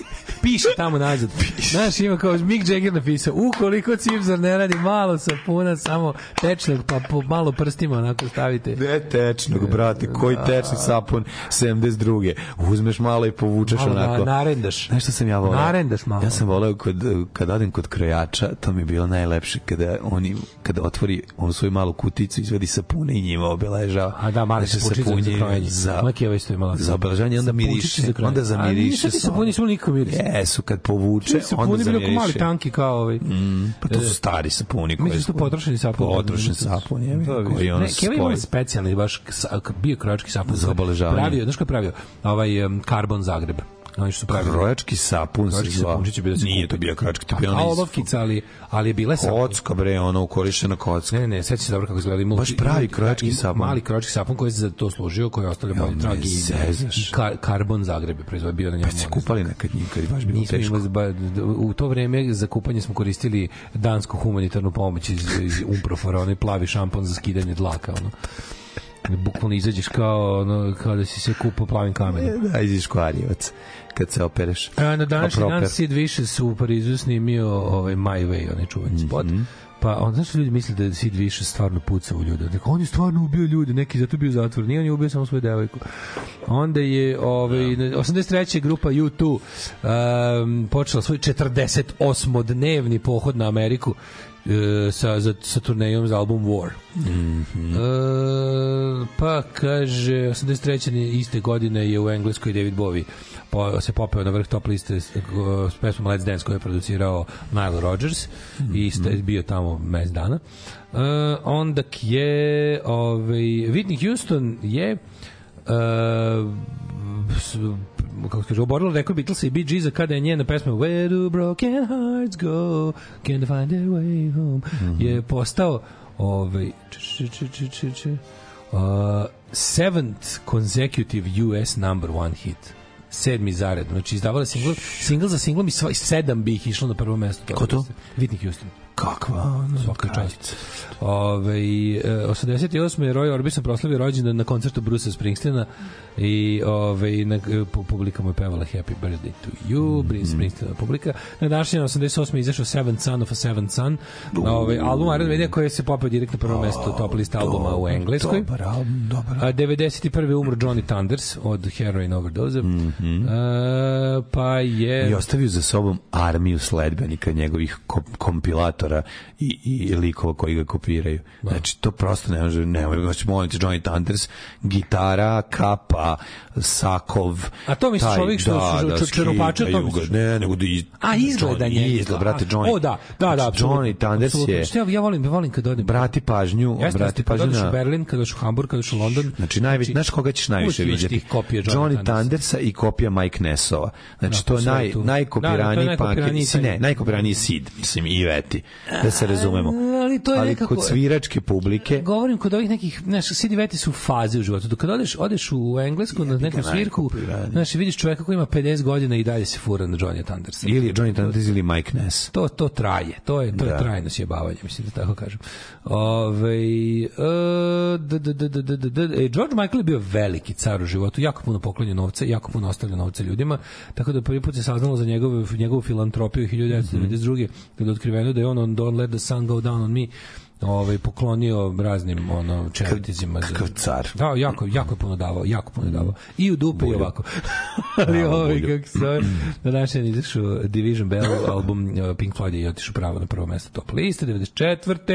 Speaker 7: piše tamo nazad. Znaš, ima kao Mick Jagger napisao, ukoliko cipzar ne radi malo sapuna, samo tečnog, pa po malo prstima onako stavite.
Speaker 6: Ne tečnog, brate, koji tečni sapun sedamdeset druge Uzmeš malo i povučeš
Speaker 7: malo
Speaker 6: onako.
Speaker 7: Na, narendaš.
Speaker 6: Znaš što sam ja voleo?
Speaker 7: Narendaš malo.
Speaker 6: Ja sam voleo kod, kad odem kod krojača, to mi je bilo najlepše, kada oni, kada otvori onu svoju malu kuticu, izvedi sapune i njima obeležava.
Speaker 7: A da, mali sapunčice za krojenje.
Speaker 6: Za,
Speaker 7: za,
Speaker 6: za obeležavanje, onda miriše. Onda zamiriše.
Speaker 7: A nisu sapuni, su nikako miriše.
Speaker 6: Jesu, kad povuče,
Speaker 7: sapuni
Speaker 6: onda zamiriše.
Speaker 7: Sapuni bili mali tanki kao ovaj.
Speaker 6: Mm, pa to su stari sapuni.
Speaker 7: Mislim su potrošeni sapuni.
Speaker 6: Potrošeni sapuni, je. Koji ono
Speaker 7: spoji. Keva ima specijalni, baš bio krojački sapun.
Speaker 6: Za obeležavanje.
Speaker 7: Pravio, znaš ko je pravio? Ovaj um, Karbon Zagreb. Oni su pravili
Speaker 6: krojački sapun se zvao. Nije to bio krojački, to bio
Speaker 7: onaj olovkica, ali ali je bila sapun.
Speaker 6: Kocka bre, ono ukorišćena kocka.
Speaker 7: Ne, ne, ne, sećam se dobro kako izgleda.
Speaker 6: Baš pravi krojački sapun.
Speaker 7: Mali krojački sapun koji se za to služio, koji je ostavljao bolji trag i Karbon Zagreb je proizvod bio na njemu.
Speaker 6: Pa se kupali nekad njih, kad je baš bilo teško.
Speaker 7: U to vreme za kupanje smo koristili dansku humanitarnu pomoć iz, iz Umprofora, onaj plavi šampon za skidanje dlaka, ono. Bukvalno izađeš kao, ono, kao da si se kupao plavim kamenom.
Speaker 6: Da, izađeš kvarjevac kad se opereš.
Speaker 7: A, na današnji dan Sid Vicious u Parizu snimio ovaj My Way, onaj čuveni spot. Mm -hmm. Pa onda znaš ljudi misle da je Sid Vicious stvarno pucao u ljude. Dakle, on je stvarno ubio ljude, neki zato bio zatvor. Nije, on je ubio samo svoju devojku. Onda je ovaj, osamdeset treće grupa U dva um, počela svoj četrdeset osmodnevni pohod na Ameriku sa, za, sa turnejom za album War.
Speaker 6: Mm-hmm.
Speaker 7: E, pa kaže osamdeset treće iste godine je u Engleskoj David Bowie po, se popeo na vrh top liste s, s pesmom Let's Dance koju je producirao Nile Rodgers mm-hmm. i ste, bio tamo mesec dana. E, onda je ovaj, Whitney Houston je uh, kako se kaže, oborila rekord Beatlesa i Bee Geesa kada je njena pesma Where do broken hearts go, can't find their way home, mm-hmm. je postao ovaj, č, č, č, č, č, uh, seventh consecutive U S number one hit. Sedmi zared. Znači, izdavala single, single za singlom i sva, sedam bi ih išlo na prvo mesto.
Speaker 6: Ko to?
Speaker 7: Whitney Houston.
Speaker 6: Kakva?
Speaker 7: Svaka čast. Ove, osamdeset osme je Roy Orbison proslavio rođendan na koncertu Brucea Springsteena i ove, na, publika mu je pevala Happy Birthday to You, mm -hmm. Springsteen publika. Na današnji osamdeset osme je izašao Seventh Son of a Seventh Son, ove, album Iron Maiden koji se popeo direktno na prvo mesto top list albuma u Engleskoj.
Speaker 6: Dobar album, dobar.
Speaker 7: A devedeset prve umro Johnny Thunders od heroin overdose.
Speaker 6: Mm -hmm.
Speaker 7: A, pa je...
Speaker 6: I ostavio za sobom armiju sledbenika njegovih kompilatora i, i likova koji ga kopiraju. Da. Znači, to prosto ne može, ne može, znači, molim te, Johnny Thunders, gitara, kapa, sakov.
Speaker 7: A to misliš
Speaker 6: taj,
Speaker 7: ovih što
Speaker 6: da,
Speaker 7: su
Speaker 6: da,
Speaker 7: čeropače, to misliš?
Speaker 6: Ne, nego da iz...
Speaker 7: A, izgleda njega.
Speaker 6: Izgleda, brate, Johnny.
Speaker 7: O, da, da, da.
Speaker 6: Johnny Thunders je...
Speaker 7: Što ja, ja volim, volim kad odem.
Speaker 6: Brati pažnju,
Speaker 7: jeste,
Speaker 6: brati pažnju na...
Speaker 7: Kad odeš u Berlin, kad odeš u Hamburg, kad odeš u London.
Speaker 6: Znači, najveći, znaš koga ćeš najviše vidjeti?
Speaker 7: Johnny,
Speaker 6: Johnny Thundersa i kopija Mike Nessova. Znači, to je naj, najkopiraniji punk. Ne, najkopiraniji Sid, mislim, i Veti. Da se razumemo.
Speaker 7: Ali to je
Speaker 6: ali
Speaker 7: nekako...
Speaker 6: kod sviračke publike...
Speaker 7: Govorim kod ovih nekih... Znaš, Sid i Veti su faze u životu. Kad odeš, odeš u Englesku na neku svirku, znaš, vidiš čoveka koji ima pedeset godina i dalje se fura na Johnny Thundersa.
Speaker 6: Ili Johnny Thunders ili Mike Ness.
Speaker 7: To, to traje. To je, to je trajno sjebavanje, mislim da tako kažem. Ove, uh, d, d, d, d, d, d, d. E, George Michael je bio veliki car u životu. Jako puno poklonio novca, jako puno ostavlja novca ljudima. Tako da prvi put se saznalo za njegovu, njegovu filantropiju hiljadu devetsto devedeset druge. Mm -hmm. Kada je otkriveno da je on on Don't Let the Sun Go Down on Me ovaj poklonio raznim ono čelitizima
Speaker 6: za car.
Speaker 7: Da, jako jako je puno davao, jako puno davao. I u dupe i ovako. Ali ovaj kako se na našem izašao Division Bell album Pink Floyd je otišao pravo na prvo mesto top liste devedeset četvrte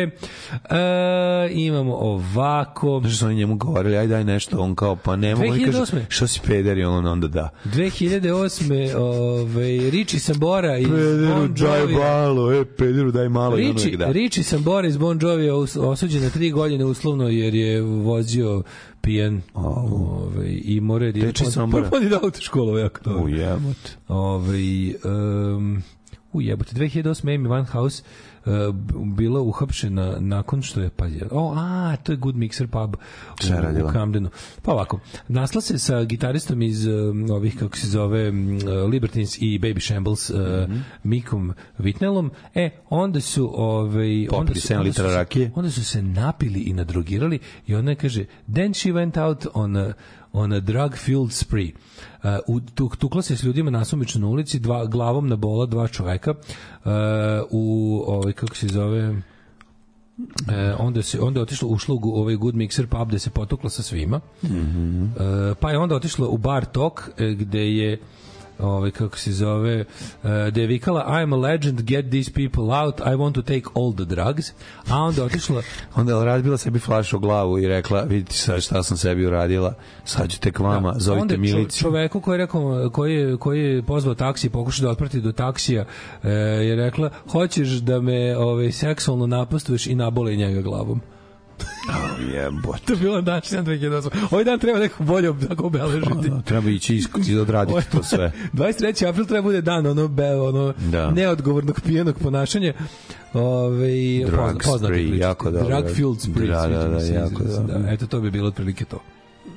Speaker 7: E, imamo ovako.
Speaker 6: Znači su oni njemu govorili aj daj nešto, on kao pa ne mogu kaže što si peder i on onda da.
Speaker 7: dve hiljade osme ovaj Richie Sambora i
Speaker 6: Pederu daj malo, e pederu daj malo i
Speaker 7: onda da. Richie Sambora iz Bon Jovi je osuđen na tri godine uslovno jer je vozio pijan ovaj i more da je propadi da autoškolu jako dobro.
Speaker 6: Ujebote.
Speaker 7: Ovaj um, ujebote dve hiljade osme Amy Winehouse uh, bila uhapšena nakon što je, pa je, o, a, to je Good Mixer pub u, u Camdenu. Pa ovako, nasla se sa gitaristom iz um, ovih, kako se zove, um, Libertines i Baby Shambles, uh, mm-hmm. Mikom Whitnellom, e, onda su, ovaj, onda su, onda, su se, onda su se napili i nadrogirali i ona kaže, then she went out on a, on a drug-fueled spree. Uh, tuk, tukla se s ljudima nasumično na ulici, dva, glavom na bola dva čoveka, uh, u, ovaj, kako se zove... E, onda se onda je otišla ušla u ovaj Good Mixer pub gde se potukla sa svima. Mm-hmm. E, pa je onda otišla u Bar Talk gde je ovaj kako se zove uh, da je vikala I'm a legend, get these people out, I want to take all the drugs, a onda otišla
Speaker 6: onda je razbila sebi flašu u glavu i rekla vidite sad šta sam sebi uradila, sad ću tek vama, da, zovite miliciju.
Speaker 7: Čoveku koji je rekao, koji je, koji je pozvao taksi, pokušao da otprati do taksija, e, je rekla hoćeš da me ovaj, seksualno napastuješ i naboli njega glavom.
Speaker 6: Oh, jebote.
Speaker 7: To je bilo današnji dan dve hiljade osme. Ovaj dan treba neko bolje tako obeležiti.
Speaker 6: Oh, treba ići i odraditi to sve.
Speaker 7: dvadeset treći april treba bude dan ono, be, ono da. neodgovornog pijenog ponašanja. Ove,
Speaker 6: drug
Speaker 7: pozna,
Speaker 6: spree, jako dobro.
Speaker 7: Drug fueled spree.
Speaker 6: Da, da, da, jako dobro.
Speaker 7: Da, eto, to bi bilo otprilike to.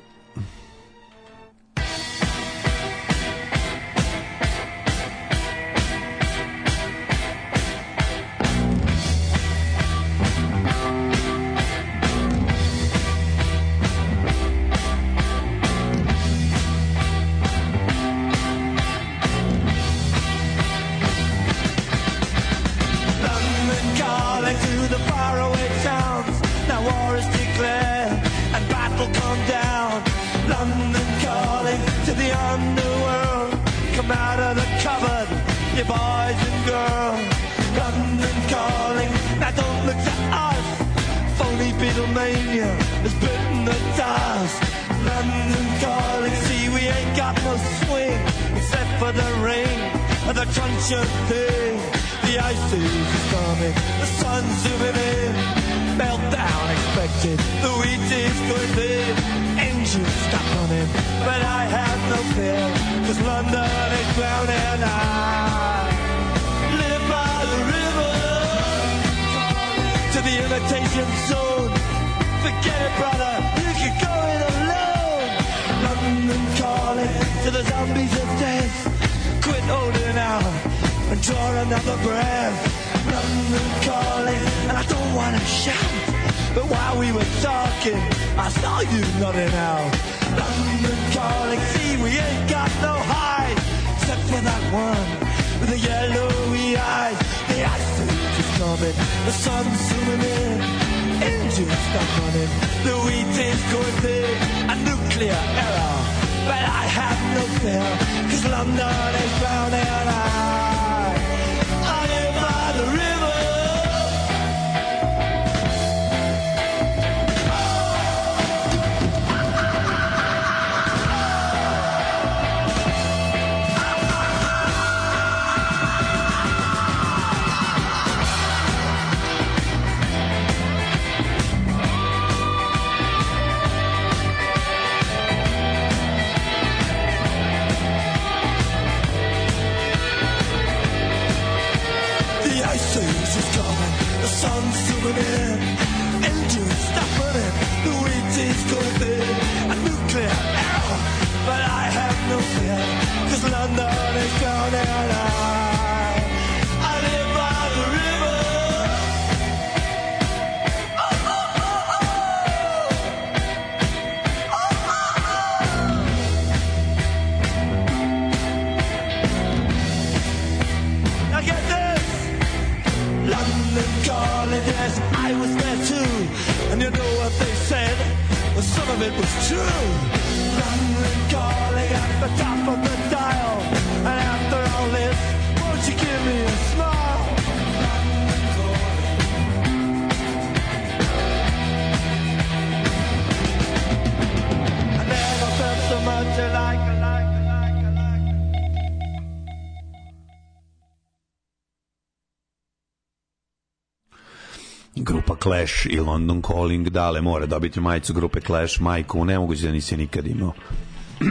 Speaker 6: Clash i London Calling, dale mora dobiti majicu grupe Clash, majku, nemoguće da nisi nikad imao.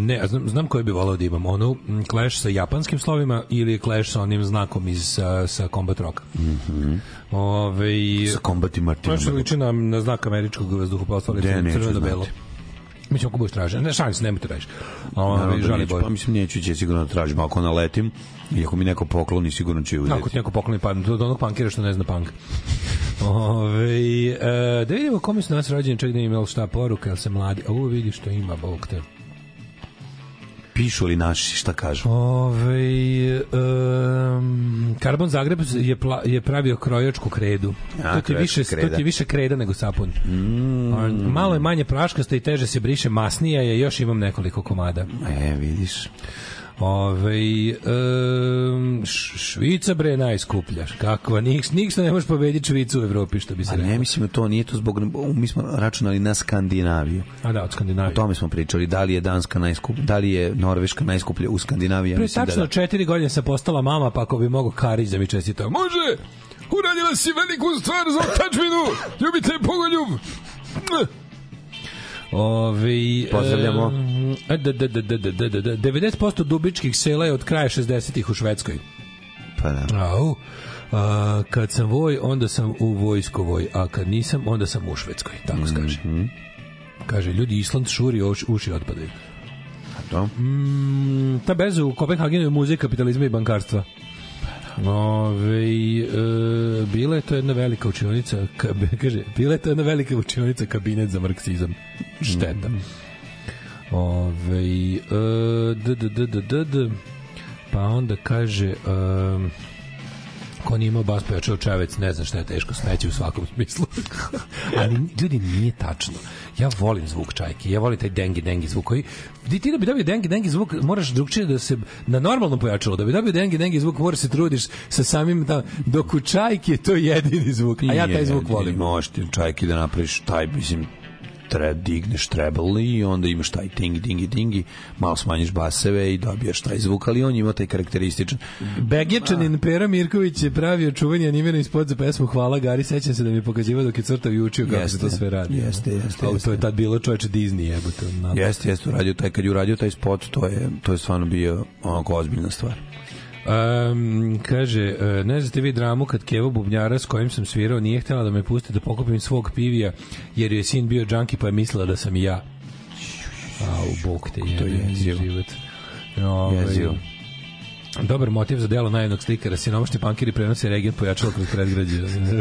Speaker 7: Ne, znam, znam koji bi volao da imam. Onu Clash sa japanskim slovima ili Clash sa onim znakom iz sa, sa Combat Rocka.
Speaker 6: Mhm.
Speaker 7: Ove,
Speaker 6: sa Combat i Martinom.
Speaker 7: Znači, liči na, na znak američkog vazduhoplovstva, crveno-belo. Mi ćemo ako budeš tražiti. Ne, šalim se, nemoj te tražiš.
Speaker 6: Pa mislim, neću će sigurno da tražim. Ako naletim, i ako mi neko pokloni, sigurno ću uzeti.
Speaker 7: Ako ti neko pokloni, pa do onog punkira što ne zna punk. Ove, e, da vidimo kome su nas rođeni, čak da im je šta poruka, jel se mladi. Ovo vidi što ima, Bog te.
Speaker 6: Pišu li naši, šta kažu?
Speaker 7: Ove, um, Karbon Zagreb je, pla, je pravio krojačku kredu.
Speaker 6: A,
Speaker 7: to, ti više, kreda. to ti više kreda nego sapun. Mm. Malo je manje praškasta i teže se briše, masnija je, još imam nekoliko komada.
Speaker 6: E, vidiš.
Speaker 7: Ove, um, Švica bre najskuplja. Kakva, ništa ne možeš pobediti Švicu u Evropi, što bi se rekao.
Speaker 6: A ne, mislim, to nije to zbog, mi smo računali na Skandinaviju.
Speaker 7: A da, od Skandinavije.
Speaker 6: O tome smo pričali, da li je Danska najskuplja, da li je Norveška najskuplja u Skandinaviji.
Speaker 7: Pre tačno da četiri godine sam postala mama, pa ako bi mogo Karić da mi čestitao. Može! Uradila si veliku stvar za otačbinu! Ljubite pogoljub! Ovi,
Speaker 6: pozdravljamo.
Speaker 7: E, da, da, da, da, da, da, da. devedeset posto dubičkih sela je od kraja šezdesetih u Švedskoj.
Speaker 6: Pa da.
Speaker 7: Au. A, kad sam voj, onda sam u vojskovoj, a kad nisam, onda sam u Švedskoj. Tako se kaže.
Speaker 6: Mm-hmm.
Speaker 7: Kaže, ljudi, Island šuri, uši, uši otpadaju.
Speaker 6: A to?
Speaker 7: Mm, ta berza u Kopenhagenu je muzej kapitalizma i bankarstva. Ove, e, bila je to jedna velika učionica, kaže, bila je to jedna velika učionica, kabinet za marksizam. Šteta. Ove, e, d, d, d, d, d, d, pa onda kaže, e, ko nije imao bas pojačao čavec, ne znam šta je teško, smeće u svakom smislu. Ali ljudi, nije tačno. Ja volim zvuk čajke, ja volim taj dengi dengi zvuk koji, ti, ti da bi dobio dengi dengi zvuk moraš drugčije da se na normalno pojačalo, da bi dobio dengi dengi zvuk moraš se trudiš sa samim da, dok u čajki je to jedini zvuk, a ja taj zvuk volim.
Speaker 6: Možeš ti čajki da napraviš taj, mislim, tre, digneš treble i onda imaš taj tingi, dingi, dingi, malo smanjiš baseve i dobijaš taj zvuk, ali on ima taj karakterističan.
Speaker 7: Begečanin Pera Mirković je pravio čuvanje animirani spot za pesmu Hvala Gari, sećam se da mi je pokazivao dok je crtao i učio kako jeste, se to sve radi.
Speaker 6: Jeste, jeste.
Speaker 7: A to je tad bilo čoveče Disney, jebote.
Speaker 6: Jeste, jeste, uradio taj, kad je uradio taj spot, to je, to je stvarno bio onako ozbiljna stvar.
Speaker 7: Um, kaže, ne znate vi dramu kad Kevo bubnjara s kojim sam svirao nije htjela da me pusti da pokupim svog pivija jer je sin bio džanki pa je mislila da sam i ja. Au, bog te je.
Speaker 6: To je jezivo.
Speaker 7: Život. No, jezivo. Dobar motiv za delo najjednog slikara. Siromašni pankiri prenose regent pojačalo kroz predgrađe.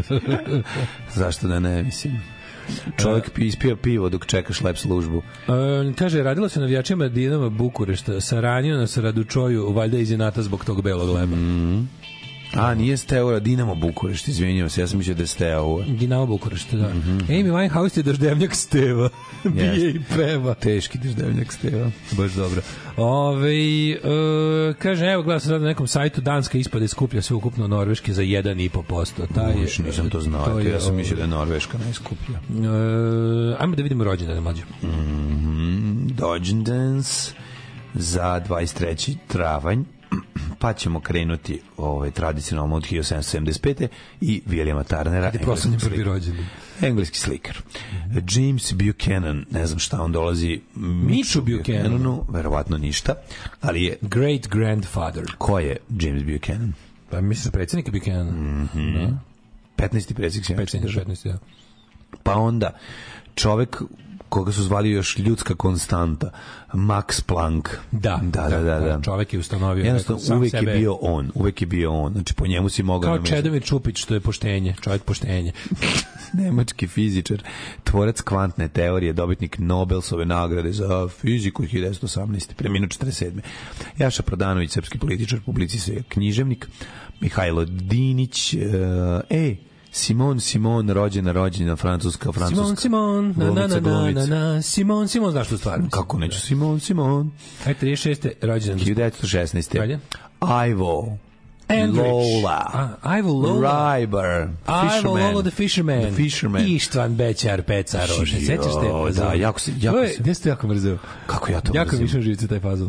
Speaker 6: Zašto da ne, mislim. Čovjek ispio pivo dok čekaš lep službu.
Speaker 7: E, kaže, radilo se navijačima Dinama Bukurešta. Saranio nas Radučoju, valjda iz inata zbog tog belog leba.
Speaker 6: Mm. A, nije Steaua, Dinamo Bukurešt, izvinjavam se, ja sam mislio da je Steaua.
Speaker 7: Dinamo Bukurešt, da. Mm-hmm. Amy Winehouse je daždevnjak Steva. Bije i peva.
Speaker 6: Teški daždevnjak Steva.
Speaker 7: Baš dobro. Ove, e, kaže, evo, gledam se sad na nekom sajtu, Danska ispade skuplja sve ukupno Norveške za jedan i po posto.
Speaker 6: Uš, nisam to znao, to je, ja sam mislio da je Norveška najskuplja.
Speaker 7: E, ajmo da vidimo rođendane mlađe.
Speaker 6: Mm, Dođendans za dvadeset treći travanj. Pa ćemo krenuti ovaj, tradicionalno od hiljadu sedamsto sedamdeset pete i Williama Turnera,
Speaker 7: engleski slikar.
Speaker 6: Engleski slikar. James Buchanan, ne znam šta on dolazi.
Speaker 7: Michu Buchananu,
Speaker 6: verovatno ništa, ali je
Speaker 7: great grandfather.
Speaker 6: Ko je James Buchanan?
Speaker 7: Pa mislim predsjednika Buchanana.
Speaker 6: Mm-hmm. Da. petnaesti predsjednik
Speaker 7: petnaesti, da.
Speaker 6: Pa onda čovek koga su zvali još ljudska konstanta, Max Planck.
Speaker 7: Da,
Speaker 6: da, da, da, da.
Speaker 7: Čovjek je ustanovio.
Speaker 6: Jednostavno, uvek sebe... je bio on, uvek je bio on. Znači, po njemu si mogao...
Speaker 7: Kao Čedomir Čupić, što je poštenje, čovjek poštenje.
Speaker 6: Nemački fizičar, tvorac kvantne teorije, dobitnik Nobelsove nagrade za fiziku hiljadu devetsto osamnaeste. Preminuo četrdeset sedme. Jaša Prodanović, srpski političar, publicist, književnik. Mihajlo Dinić, uh, ej, Simon Simon, rođena, rođena, francuska, francuska.
Speaker 7: Simon Simon, na na na na na na, Simon Simon, znaš tu stvar?
Speaker 6: Kako neću, Simon Simon.
Speaker 7: Aj, trideset šeste rođena.
Speaker 6: hiljadu devetsto šesnaeste.
Speaker 7: Dalje?
Speaker 6: Ivo.
Speaker 7: Andrich.
Speaker 6: Lola.
Speaker 7: Uh, Ivo Lola.
Speaker 6: Ryber.
Speaker 7: Ivo Lola the Fisherman.
Speaker 6: The Fisherman.
Speaker 7: Ištvan Bećar, Pecar, Roše. Sećaš te?
Speaker 6: Da, jako se... Jako
Speaker 7: se... Gde ste jako mrzeo?
Speaker 6: Kako ja to
Speaker 7: jako
Speaker 6: mrzim?
Speaker 7: Jako više živce taj fazon.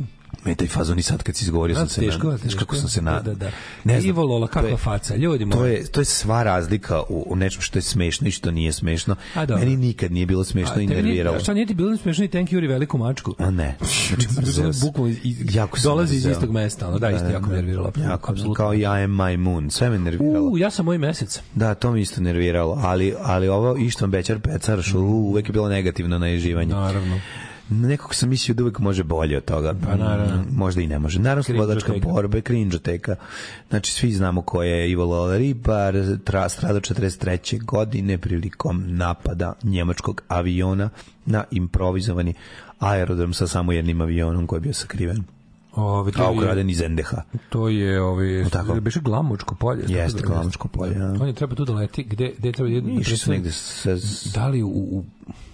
Speaker 6: Me taj fazon i sad kad si izgovorio sam se
Speaker 7: teško,
Speaker 6: na,
Speaker 7: teško,
Speaker 6: kako sam se na,
Speaker 7: da, da, da.
Speaker 6: ne znam,
Speaker 7: Ivo Lola, kakva faca, ljudi moji.
Speaker 6: To je, to je sva razlika u, u nečem što je smešno i što nije smešno. Meni nikad nije bilo smešno i nerviralo.
Speaker 7: A šta nije ti bilo smešno i Thank you veliku mačku?
Speaker 6: A ne. Znači,
Speaker 7: bukvalno dolazi iz istog mesta, ono, da, isto jako nerviralo.
Speaker 6: Jako, kao i I am my moon, sve me nerviralo.
Speaker 7: U, ja sam moj mesec.
Speaker 6: Da, to mi isto nerviralo, ali, ali ovo Ištvan Bećar Pecar, što uvek je bilo negativno na ježivanje.
Speaker 7: Naravno.
Speaker 6: Nekako sam mislio da uvek može bolje od toga.
Speaker 7: Pa naravno.
Speaker 6: Možda i ne može. Naravno, slobodačka borba, Krinđoteka. Znači, svi znamo ko je Ivo Lola Ribar, stradao četrdeset treće godine prilikom napada njemačkog aviona na improvizovani aerodrom sa samo jednim avionom koji je bio sakriven.
Speaker 7: Ove,
Speaker 6: a ukraden iz en de ha.
Speaker 7: To je ovaj biše Glamočko polje.
Speaker 6: Jeste Glamočko polje. Ja.
Speaker 7: On je treba tu da leti, gde gde treba jedno
Speaker 6: negde se
Speaker 7: da li u, u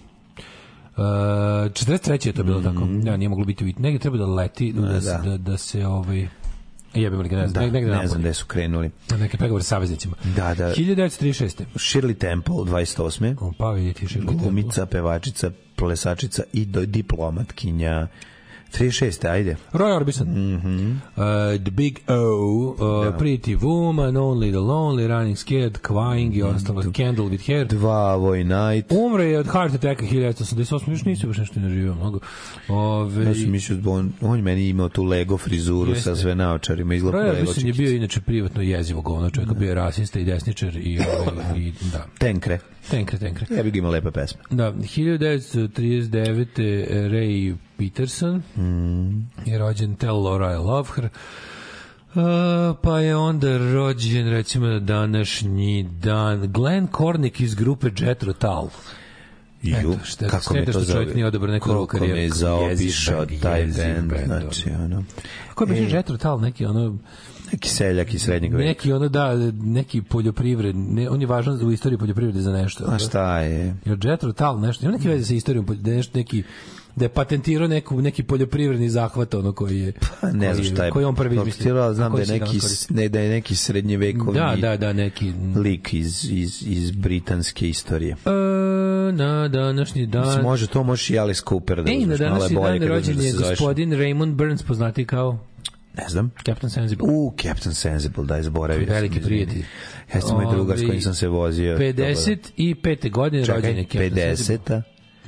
Speaker 7: Uh, četrdeset treće je to bilo mm. tako. Ja, nije moglo biti negdje treba da leti da, da, da. da, da se ovaj jebemo li ga ne znam,
Speaker 6: da, ne znam gde su krenuli.
Speaker 7: Neke pregovore sa saveznicima.
Speaker 6: Da, da.
Speaker 7: hiljadu devetsto trideset šeste.
Speaker 6: Shirley Temple, dvadeset osme.
Speaker 7: O, pa vidite, Shirley Temple.
Speaker 6: Glumica, pevačica, plesačica i do, diplomatkinja. trideset šeste ajde.
Speaker 7: Roy Orbison.
Speaker 6: Mm-hmm.
Speaker 7: Uh, the Big O, uh, yeah. Pretty Woman, Only the Lonely, Running Scared, Crying i ostalo, Candle with Hair.
Speaker 6: Dva Voy Night.
Speaker 7: Umre je od heart attacka hiljadu devetsto osamdeset osme. Još nisu baš nešto ne živio mnogo. Ove...
Speaker 6: Ja sam mislio, on, on je meni imao tu Lego frizuru Jeste. Sa sve naočarima.
Speaker 7: Roy Orbison je bio inače privatno jezivo govno čovjeka, bio je rasista i desničar i, ove, i da.
Speaker 6: Tenkre.
Speaker 7: Tenkre, tenkre.
Speaker 6: Ja bih ima lepe pesme.
Speaker 7: Da, hiljadu devetsto trideset devete. Ray Peterson
Speaker 6: mm.
Speaker 7: je rođen Tell Laura I Love Her. Uh, pa je onda rođen recimo današnji dan Glenn Cornick iz grupe Jethro Tull.
Speaker 6: Ju, Eto, šta, kako me to zove, koliko me je zaobišao taj band, znači, ono.
Speaker 7: Kako je biš Jethro Tull, neki ono...
Speaker 6: Neki seljak iz srednjeg veka.
Speaker 7: Neki ono, da, neki poljoprivred, ne, on je važan u istoriji poljoprivrede za nešto.
Speaker 6: A šta je?
Speaker 7: Jer Jethro Tull nešto, nema neki veze sa istorijom, da je nešto neki... da je patentirao neku, neki poljoprivredni zahvat ono koji je
Speaker 6: pa, ne znam šta je
Speaker 7: koji on prvi
Speaker 6: izmislio, znam da je neki ne, da je neki srednjevekovni
Speaker 7: da, da, da, neki
Speaker 6: lik iz, iz, iz britanske istorije.
Speaker 7: E, na današnji dan
Speaker 6: mislim, može to, može i Alice Cooper da
Speaker 7: e,
Speaker 6: uzmeš
Speaker 7: malo bolje. Na današnji dan rođen je
Speaker 6: da
Speaker 7: gospodin Raymond Burns, poznati kao
Speaker 6: ne znam.
Speaker 7: Captain Sensible.
Speaker 6: U, Captain Sensible, da je zaboravio.
Speaker 7: Veliki prijatelj.
Speaker 6: Jeste moj drugar s kojim sam se vozio.
Speaker 7: pedeset pete godine rođen je Captain
Speaker 6: pedeseta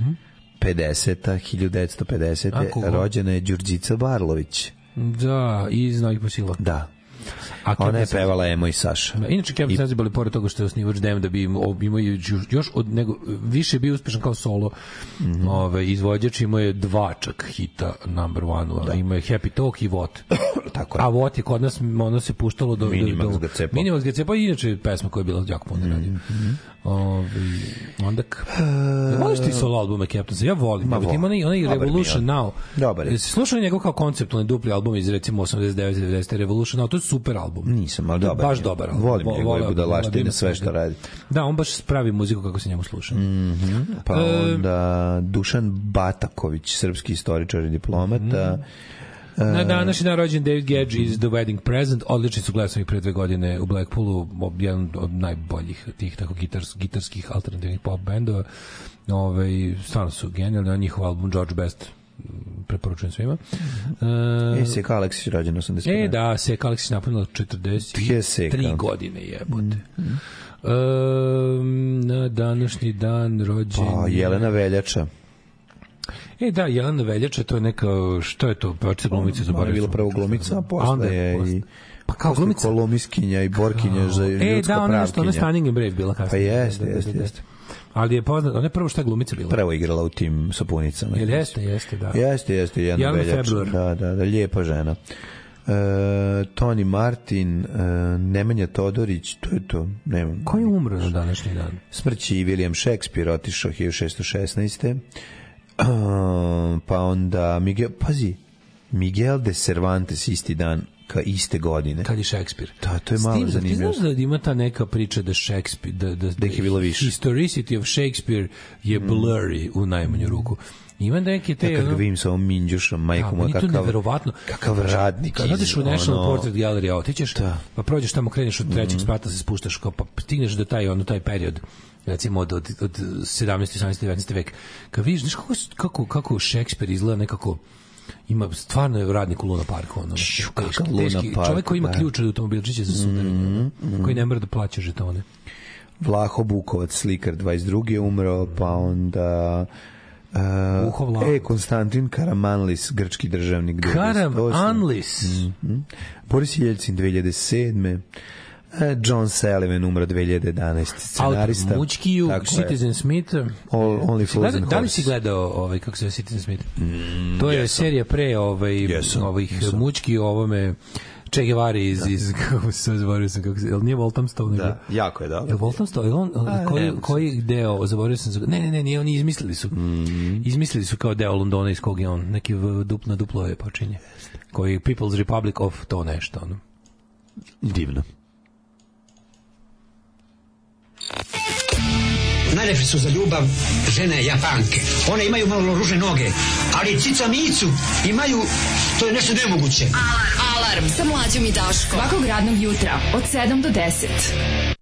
Speaker 6: pedeseta hiljadu devetsto pedesete rođena je Đurđica Barlović.
Speaker 7: Da, iz Novih Posila.
Speaker 6: Da. A ona je pevala Emo i Saša.
Speaker 7: Da, inače Captain Sensible, pored toga što je osnivač D M, da bi imao još od nego, više bio uspešan kao solo mm-hmm. ove, izvođač, imao je dva čak hita number one, da. Imao je Happy Talk i Vot.
Speaker 6: Tako je.
Speaker 7: A Vot je kod nas, ono se puštalo do...
Speaker 6: Minimax ga cepa.
Speaker 7: Minimax ga cepa, inače pesma koja je bila jako puno radio. Mm-hmm. Ove, onda... Uh, voliš ti solo albume Captain Sensible? Ja volim. Ma volim. Ima onaj, onaj Revolution Now.
Speaker 6: Dobar je.
Speaker 7: Slušao njegov kao konceptualni dupli album iz recimo osamdeset devete devedesete Revolution Now, to je super album.
Speaker 6: Nisam, ali dobar.
Speaker 7: Baš dobar.
Speaker 6: Volim njegove budalaštine, sve što radi.
Speaker 7: Da, on baš pravi muziku kako se njemu sluša.
Speaker 6: Mm-hmm. Pa onda Dušan Bataković, srpski istoričar i diplomata.
Speaker 7: Mm. Na današnji dan rođen David Gedge iz The Wedding Present. Odlični su, gledao sam ih pre dve godine u Blackpoolu, jedan od najboljih tih tako gitars, gitarskih alternativnih pop bendova. Ove, stvarno su genijalni, na njihov album George Best preporučujem svima.
Speaker 6: Uh, e, Seka Aleksić rođen osamdeset
Speaker 7: E, da, Seka Aleksić napunila četrdeset tri godine, jebote. Mm. Uh, na današnji dan rođen...
Speaker 6: Pa, Jelena Veljača.
Speaker 7: E, da, Jelena Veljača, to je neka, što je to, pevačica glumica, zaboravio.
Speaker 6: Ona je bila prvo glumica, a posle je i...
Speaker 7: Pa kao glumica?
Speaker 6: Kolomiskinja i borkinja za ljudsko pravkinja.
Speaker 7: E, da, ona nešto, ona je Stunning and Brave bila kasnije.
Speaker 6: Pa jeste, jeste, jeste.
Speaker 7: Ali je poznat, ona je prvo šta je glumica bila.
Speaker 6: Prvo igrala u tim sapunicama.
Speaker 7: Jel jeste, jeste, da.
Speaker 6: Jeste, jeste, jedna Veljača. Da, da, da, lijepa žena. E, Toni Martin, e, Nemanja Todorić, to je to, nemam.
Speaker 7: Ko je umro na današnji dan?
Speaker 6: Smrći i William Shakespeare, otišao hiljadu šessto šesnaeste. E, pa onda Miguel, pazi, Miguel de Cervantes isti dan ka iste godine.
Speaker 7: Kad je Shakespeare.
Speaker 6: Da, to je malo
Speaker 7: Stim,
Speaker 6: zanimljivo.
Speaker 7: Ti znaš da ima ta neka priča da Shakespeare, da, da,
Speaker 6: da ih je bilo više.
Speaker 7: Historicity of Shakespeare je blurry mm. u najmanju ruku. Ima neke te...
Speaker 6: Ja kad ga vidim sa ovom minđušom, majkom,
Speaker 7: ja, kakav,
Speaker 6: kakav radnik.
Speaker 7: Kad odeš u National ono... Portrait Gallery, otićeš, da. Pa prođeš tamo, kreneš od trećeg mm. sprata, se spuštaš, kao, pa stigneš do taj, ono, taj period, recimo od, od, od sedamnaesti, osamnaesti, devetnaesti vek. Kad vidiš, znaš kako, kako, kako Shakespeare izgleda nekako ima stvarno je radnik u Luna Parku, ono. Teški, teški, čovjek koji ima ključ od automobilčića za sudaranje, mm-hmm. koji ne mora da plaća žetone.
Speaker 6: Vlaho Bukovac, slikar, dvadeset drugi je umro, pa onda... Uh, e, Konstantin Karamanlis, grčki državnik.
Speaker 7: Karamanlis?
Speaker 6: Mm-hmm. Boris Jelcin, dve hiljade sedme. John Sullivan umro dve hiljade jedanaeste. Scenarista.
Speaker 7: Mučkiju, Citizen Smith.
Speaker 6: All, only Fools and
Speaker 7: Da li si gledao ovaj, kako se zove Citizen Smith?
Speaker 6: Mm,
Speaker 7: to je
Speaker 6: yes.
Speaker 7: serija pre ovaj,
Speaker 6: yes.
Speaker 7: ovih
Speaker 6: yes.
Speaker 7: Mučkiju ovome Che Guevara iz, da. iz kako se zaboravio sam, kako se, jel nije Walthamstow?
Speaker 6: Da, jako je dobro.
Speaker 7: Jel Walthamstow, jel on, A, koji, ne, koji deo, zaboravio sam, ne, ne, ne, nije, oni izmislili su, mm. izmislili su kao deo Londona iz kog je on, neki duplo na duplo je počinje, koji People's Republic of to nešto, ono.
Speaker 6: Divno.
Speaker 9: Najlepše su za ljubav žene Japanke. One imaju malo ružne noge, ali cica micu imaju, to je nešto nemoguće.
Speaker 4: Alarm, alarm sa Mlađom i Daškom. Svakog radnog jutra od sedam do deset.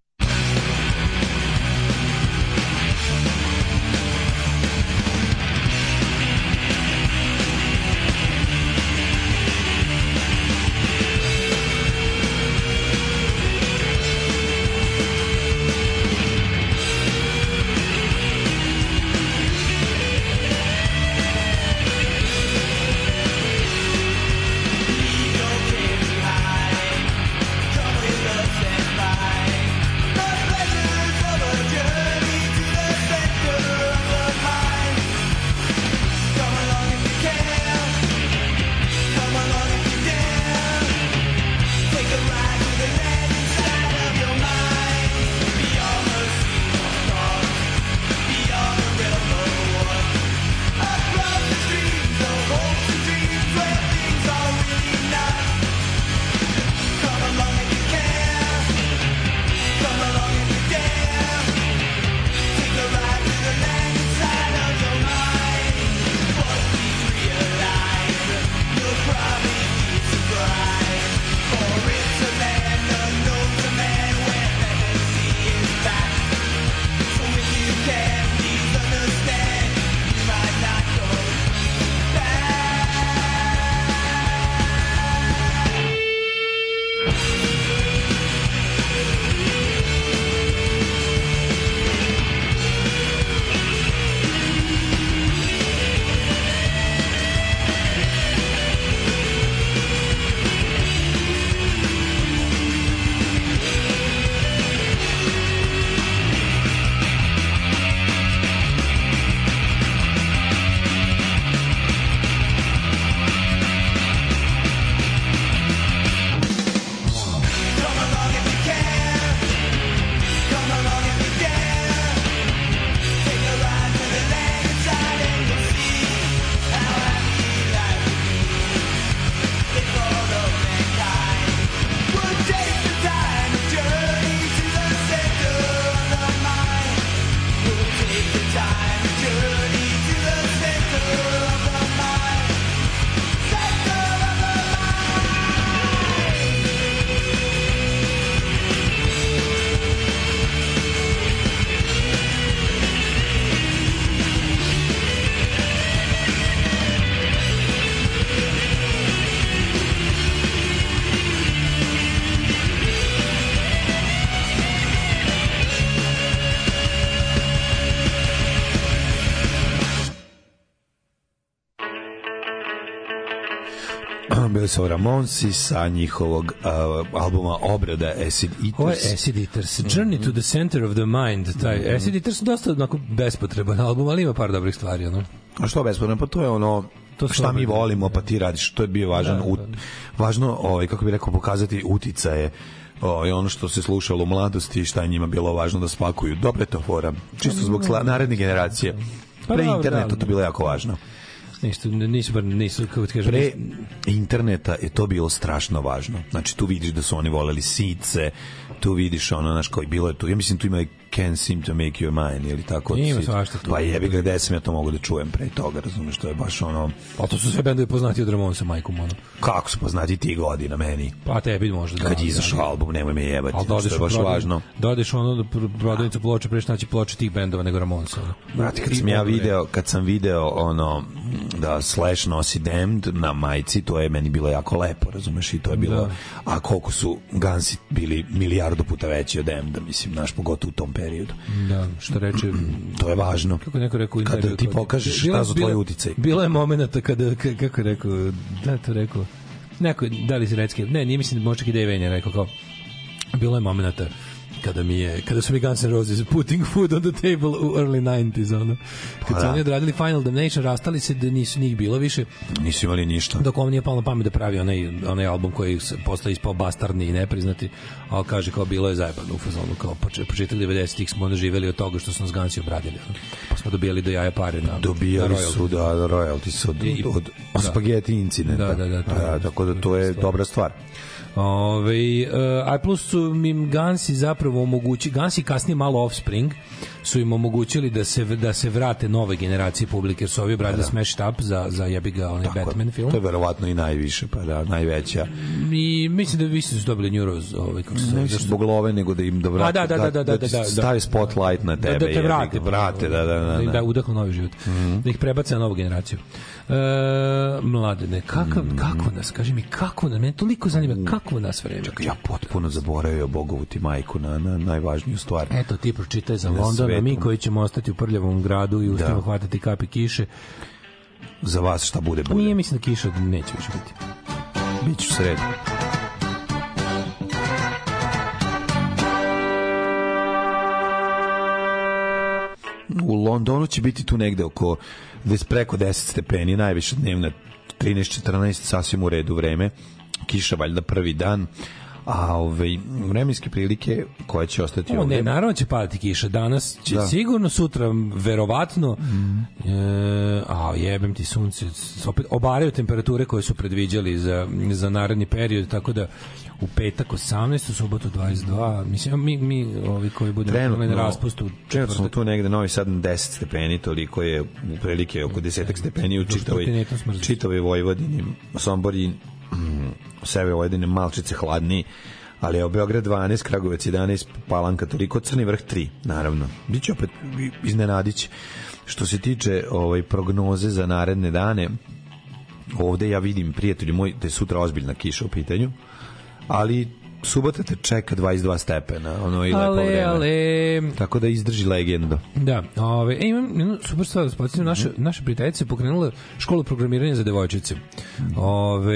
Speaker 6: bili su Ramonsi sa njihovog uh, albuma Obrada Acid Eaters.
Speaker 7: Ovo je Acid Eaters. Journey to the Center of the Mind. Taj mm-hmm. Acid Eaters su dosta onako bespotreban album, ali ima par dobrih stvari. Ono.
Speaker 6: A što bespotrebno? Pa to je ono to šta mi volimo, pa ti radiš. To je bio važan, da, da, da. važno, ovaj, kako bih rekao, pokazati uticaje o, i ono što se slušalo u mladosti i šta je njima bilo važno da spakuju. Dobre to fora. Čisto zbog sla, naredne generacije. Pre interneta to bilo jako važno.
Speaker 7: Ništa, nisu bar, nisu, kako ti kažem...
Speaker 6: Pre interneta je to bilo strašno važno. Znači, tu vidiš da su oni voleli sice, tu vidiš ono, znaš, koji bilo je tu, ja mislim, tu ima i Can't Seem to Make You Mine, ili tako.
Speaker 7: Ima svašta tu.
Speaker 6: Pa jebi ga, gde sam ja to mogu da čujem pre toga, razumiješ, to je baš ono...
Speaker 7: Pa to su sve bendovi poznati od Ramonsa, majkom, ono.
Speaker 6: Kako su poznati ti godina meni?
Speaker 7: Pa tebi možda, da.
Speaker 6: Kad je izašao da, album, nemoj me jebati, to je baš
Speaker 7: prodaj,
Speaker 6: važno.
Speaker 7: Dodeš ono, prodavnicu ploče, preš naći ploče tih bendova nego Ramonsa, ono.
Speaker 6: Brate, kad sam ja video, kad sam video, ono, da Slash nosi Damned na majici, to je meni bilo jako lepo, razumeš, i to je bilo, da. A koliko su Gansi bili milijardu puta veći od Damneda, mislim, naš pogotovo u tom periodu.
Speaker 7: Da, što reče...
Speaker 6: To je važno.
Speaker 7: Kako neko rekao...
Speaker 6: Kada ti pokažeš šta su tvoji uticaj.
Speaker 7: Bilo je momenta kada, kako je rekao, da to rekao, neko, da li si Redski, ne, nije mislim da možda i Dave Venja rekao kao, bilo je momenta kada mi je, kada su mi Guns N' Roses putting food on the table u early nineties, ono. Kad su oni odradili Final Damnation, rastali se da nisu njih bilo više.
Speaker 6: Nisu imali ništa.
Speaker 7: Dok on nije palo na pamet da pravi onaj, onaj album koji posle ispao bastarni i nepriznati, ali kaže kao bilo je zajebano u fazonu, kao početak devedesetih smo onda živeli od toga što su nas Gansi obradili. Ono. Pa smo dobijali do jaja pare na
Speaker 6: Dobijali
Speaker 7: na
Speaker 6: su da royalties od, od, od da. Spaghetti incidenta.
Speaker 7: Da, da, da. To
Speaker 6: a, tako da to je dobra stvar.
Speaker 7: Ove, uh, a plus su im Gansi zapravo omogućili, Gansi kasnije malo Offspring su im omogućili da se da se vrate nove generacije publike, jer su ovi obradili da, da. Smashed Up za, za jebi ga onaj Batman film.
Speaker 6: To je verovatno i najviše, pa da, najveća.
Speaker 7: I mislim da vi su dobili Neuros, ovaj, kako se zove.
Speaker 6: Ne zbog love, nego da im da vrate,
Speaker 7: da, da, da, da, da, da, da,
Speaker 6: stavi spotlight na tebe.
Speaker 7: Da, da te vrate.
Speaker 6: Da, vrate, da, da, da,
Speaker 7: da. Da, da udahnu novi život. Mm-hmm. Da ih prebace na novu generaciju. E, mladene, kakav, mm-hmm. kako nas, kaži mi, kako nas, mene toliko zanima, kako nas vreme.
Speaker 6: Čekaj, ja potpuno zaboravio Bogovu ti majku na, na najvažniju stvar.
Speaker 7: Eto, ti pročitaj za London, a mi koji ćemo ostati u prljavom gradu i uspijemo da. Hvatati kapi kiše.
Speaker 6: Za vas šta bude, bude.
Speaker 7: Nije, mislim da kiša neće više biti.
Speaker 6: Biću u sredu. U Londonu će biti tu negde oko preko deset stepeni, najviše dnevna trinaest četrnaest, sasvim u redu vreme. Kiša valjda prvi dan. A ove vremenske prilike koje će ostati
Speaker 7: o,
Speaker 6: ovdje.
Speaker 7: Ne, naravno će padati kiša. Danas će da. Sigurno, sutra verovatno. Mm. E, a jebem ti sunce. Opet obaraju temperature koje su predviđali za, za naredni period, tako da u petak osamnaest, u subotu dvadeset dva. Mislim, mi, mi ovi koji budemo na raspustu.
Speaker 6: Trenutno smo tu negde, Novi Sad deset stepeni, toliko je u prilike oko deset stepeni u čitavoj, čitavoj Vojvodini, Sombori, u sebe Vojvodine malčice hladniji, ali je u Beograd dvanaest, Kragujevac jedanaest, Palanka toliko, Crni Vrh tri, naravno. Biće opet iznenadić. Što se tiče ovaj prognoze za naredne dane, ovde ja vidim, prijatelji moji, da je sutra ozbiljna kiša u pitanju, ali subota te čeka dvadeset dva stepena, ono i lepo vreme. Ale. Tako da izdrži legendo.
Speaker 7: Da, ove, e, imam jednu super stvar, da spomenem, naše, naše prijateljice pokrenula školu programiranja za devojčice. Ove,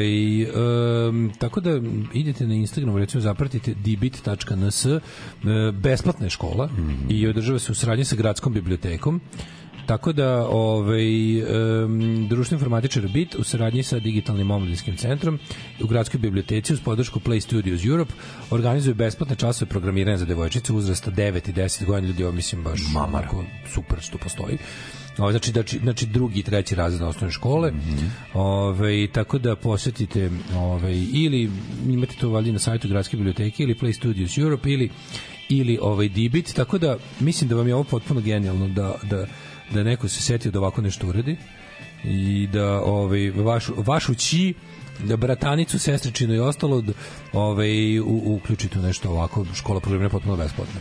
Speaker 7: um, tako da idete na Instagram, recimo zapratite dbit tačka n s, besplatna je škola mm. i održava se u saradnji sa gradskom bibliotekom. Tako da ovaj um, društveni informatičar Bit u saradnji sa digitalnim omladinskim centrom u gradskoj biblioteci uz podršku Play Studios Europe organizuju besplatne časove programiranja za devojčice uzrasta devet i deset godina. Ljudi, ovo mislim baš mamako super što postoji. Ovo, znači, znači, znači drugi i treći razred osnovne škole. Mm-hmm. Ove, tako da posjetite ove, ili imate to valjda na sajtu gradske biblioteke ili Play Studios Europe ili, ili ovaj Dibit. Tako da mislim da vam je ovo potpuno genijalno da, da da neko se setio da ovako nešto uradi i da ovaj vašu vašu ći, da bratanicu, sestričinu i ostalo ovaj u, uključiti u nešto ovako. Škola programiranja potpuno besplatna.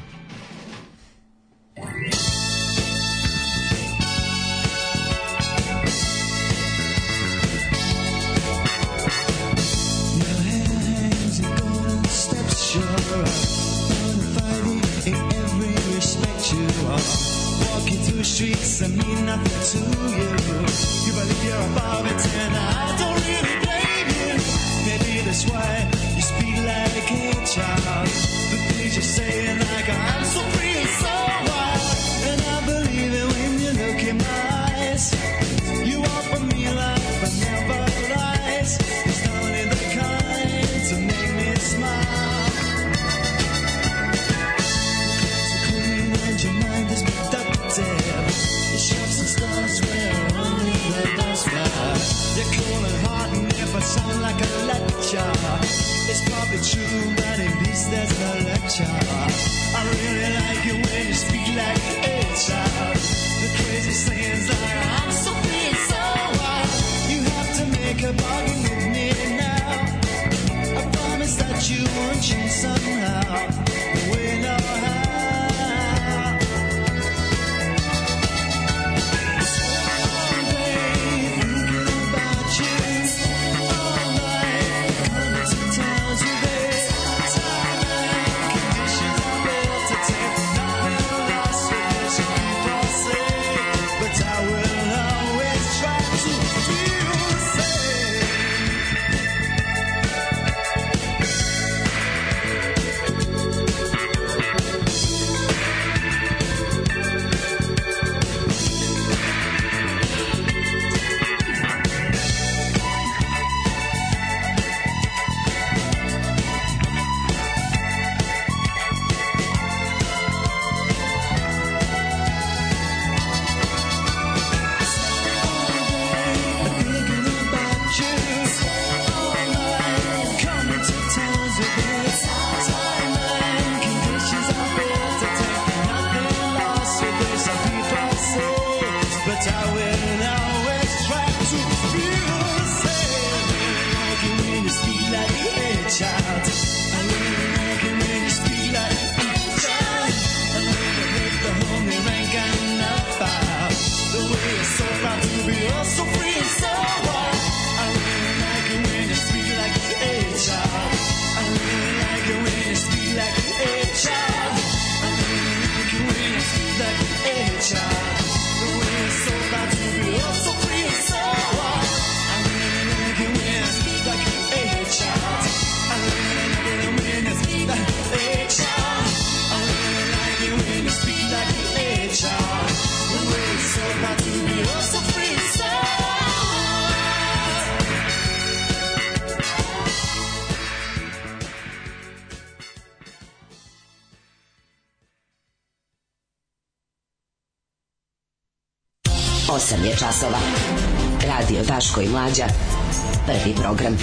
Speaker 10: Streets that mean nothing to you. You believe you're above it, and I don't really blame you. Maybe that's why you speak like a child. The things you say, like I'm so free and so wild. And I believe it when you look in my eyes. You offer me life, but never lies. It's not in the kind to make me smile. The queen and your mind is productive. Shops and stars where only the dust fly. You're cool and hot, and if I sound like a lecture, it's probably true, but at least there's no lecture. I really like it when you
Speaker 11: osam je časova. Radio Daško i Mlađa. Prvi program.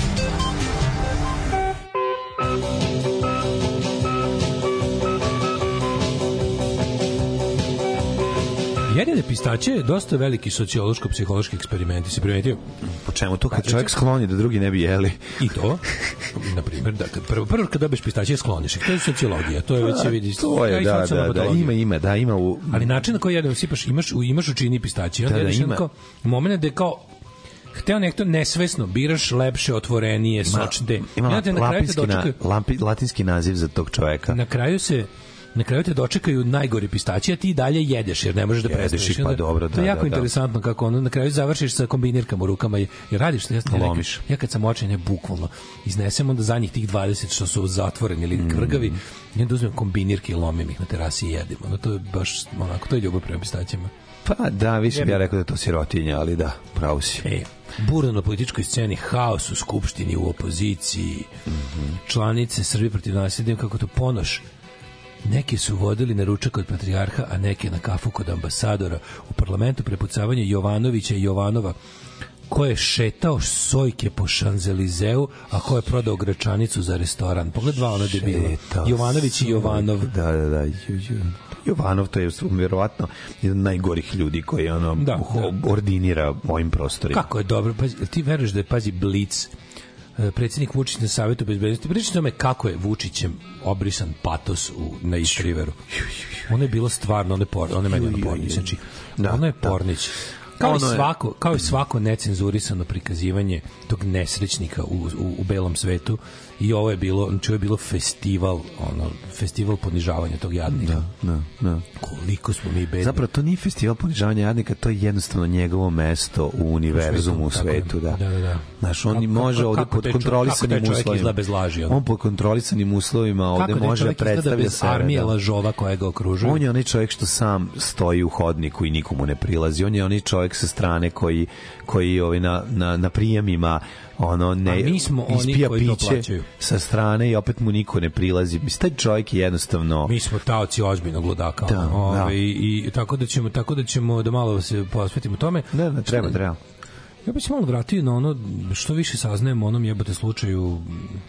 Speaker 7: Jedine pistaće je dosta veliki sociološko-psihološki eksperiment. Si primetio?
Speaker 6: Po čemu to kad čovjek skloni da drugi ne bi jeli?
Speaker 7: I to, na primjer, da kad prvo, prvo kad dobiješ pistaće skloniš. To je sociologija, to je već se vidi.
Speaker 6: To je, da, da, da, ima, ima, da, ima u...
Speaker 7: Ali način na koji jedem sipaš, imaš, imaš u čini pistaće.
Speaker 6: Da, da, ima.
Speaker 7: Kao, moment da je kao hteo nekto nesvesno biraš lepše, otvorenije, sočne.
Speaker 6: Ima, ima latinski, na, lampi, latinski naziv za tog čoveka.
Speaker 7: Na kraju se Na kraju te dočekaju najgori pistaći, a ti dalje jedeš, jer ne možeš da prestaneš.
Speaker 6: Pa dobro, da,
Speaker 7: to je jako
Speaker 6: da,
Speaker 7: interesantno da. Kako ono, na kraju završiš sa kombinirkama u rukama i radiš što ja sam
Speaker 6: lomiš.
Speaker 7: Ja kad sam očenje bukvalno iznesem onda zadnjih tih dvadeset što su zatvoreni ili kvrgavi, mm. i onda uzmem kombinirke i lomim ih na terasi i jedim. Ono, to je baš onako, to je ljubav prema pistaćima.
Speaker 6: Pa da, više bi ja rekao da je to sirotinja, ali da, pravo si.
Speaker 7: E, burno na političkoj sceni, haos u skupštini, u opoziciji, mm-hmm. članice Srbije protiv nasilja, kako to Ponoš. Neki su vodili na ručak kod patrijarha, a neke na kafu kod ambasadora. U parlamentu prepucavanje Jovanovića i Jovanova, ko je šetao sojke po Šanzelizeu, a ko je prodao gračanicu za restoran. Pogled dva ono debila. Jovanović i Jovanov.
Speaker 6: Da, da, da. Jovanov, to je vjerovatno jedan od najgorih ljudi koji ono da, da. ordinira ovim prostorima.
Speaker 7: Kako je dobro. Pazi, ti veruješ da je, pazi, Blic, predsjednik Vučić na Savetu bezbednosti, priča tome kako je Vučićem obrisan patos u, na East Riveru. Ono je bilo stvarno, ono je, por, ono je meni ono pornić. Znači, da, ono je pornić. Kao, ono i svako, kao i svako necenzurisano prikazivanje tog nesrećnika u, u, u belom svetu, i ovo je bilo, znači ovo je bilo festival, ono, festival ponižavanja tog jadnika.
Speaker 6: Da, da, da.
Speaker 7: Koliko smo mi bedni.
Speaker 6: Zapravo to nije festival ponižavanja jadnika, to je jednostavno njegovo mesto u univerzumu, u svetu, da.
Speaker 7: Da, da, da.
Speaker 6: Znaš, on kako, može ovde pod kontrolisanim uslovima.
Speaker 7: Bez laži,
Speaker 6: on pod kontrolisanim uslovima ovde može da predstavlja sebe.
Speaker 7: Armije lažova koja ga okružuju.
Speaker 6: On je onaj čovjek što sam stoji u hodniku i nikomu ne prilazi. On je onaj čovjek sa strane koji koji ovaj na na na prijemima ono ne
Speaker 7: mi smo ispija oni koji
Speaker 6: piće sa strane i opet mu niko ne prilazi. Mislim, taj čovjek je jednostavno...
Speaker 7: Mi smo taoci ozbiljnog ludaka. Da, ove, da. I, i tako da ćemo tako da ćemo da malo se posvetimo tome.
Speaker 6: Ne, ne, treba, treba.
Speaker 7: Ja bih se malo vratio na ono što više saznajemo o onom jebote slučaju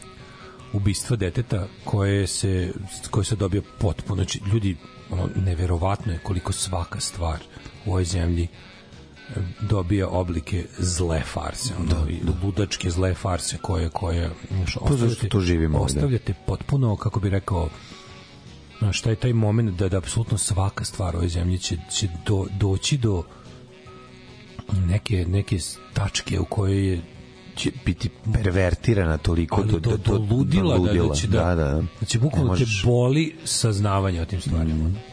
Speaker 7: ubistva deteta koje se koje se dobio potpuno. Znači, ljudi, ono, neverovatno je koliko svaka stvar u ovoj zemlji dobija oblike zle farse, ono, da, da. ludačke zle farse koje, koje znaš,
Speaker 6: ostavljate, to živimo
Speaker 7: ostavljate potpuno, kako bi rekao, znaš, taj, taj moment da, da apsolutno svaka stvar u ovoj zemlji će, će do, doći do neke, neke tačke u kojoj je
Speaker 6: će biti pervertirana toliko
Speaker 7: ali do, do, do, do ludila, do ludila. Da, da će, da, da, da. Da će bukvalno možeš... te boli saznavanje o tim stvarima. Mm.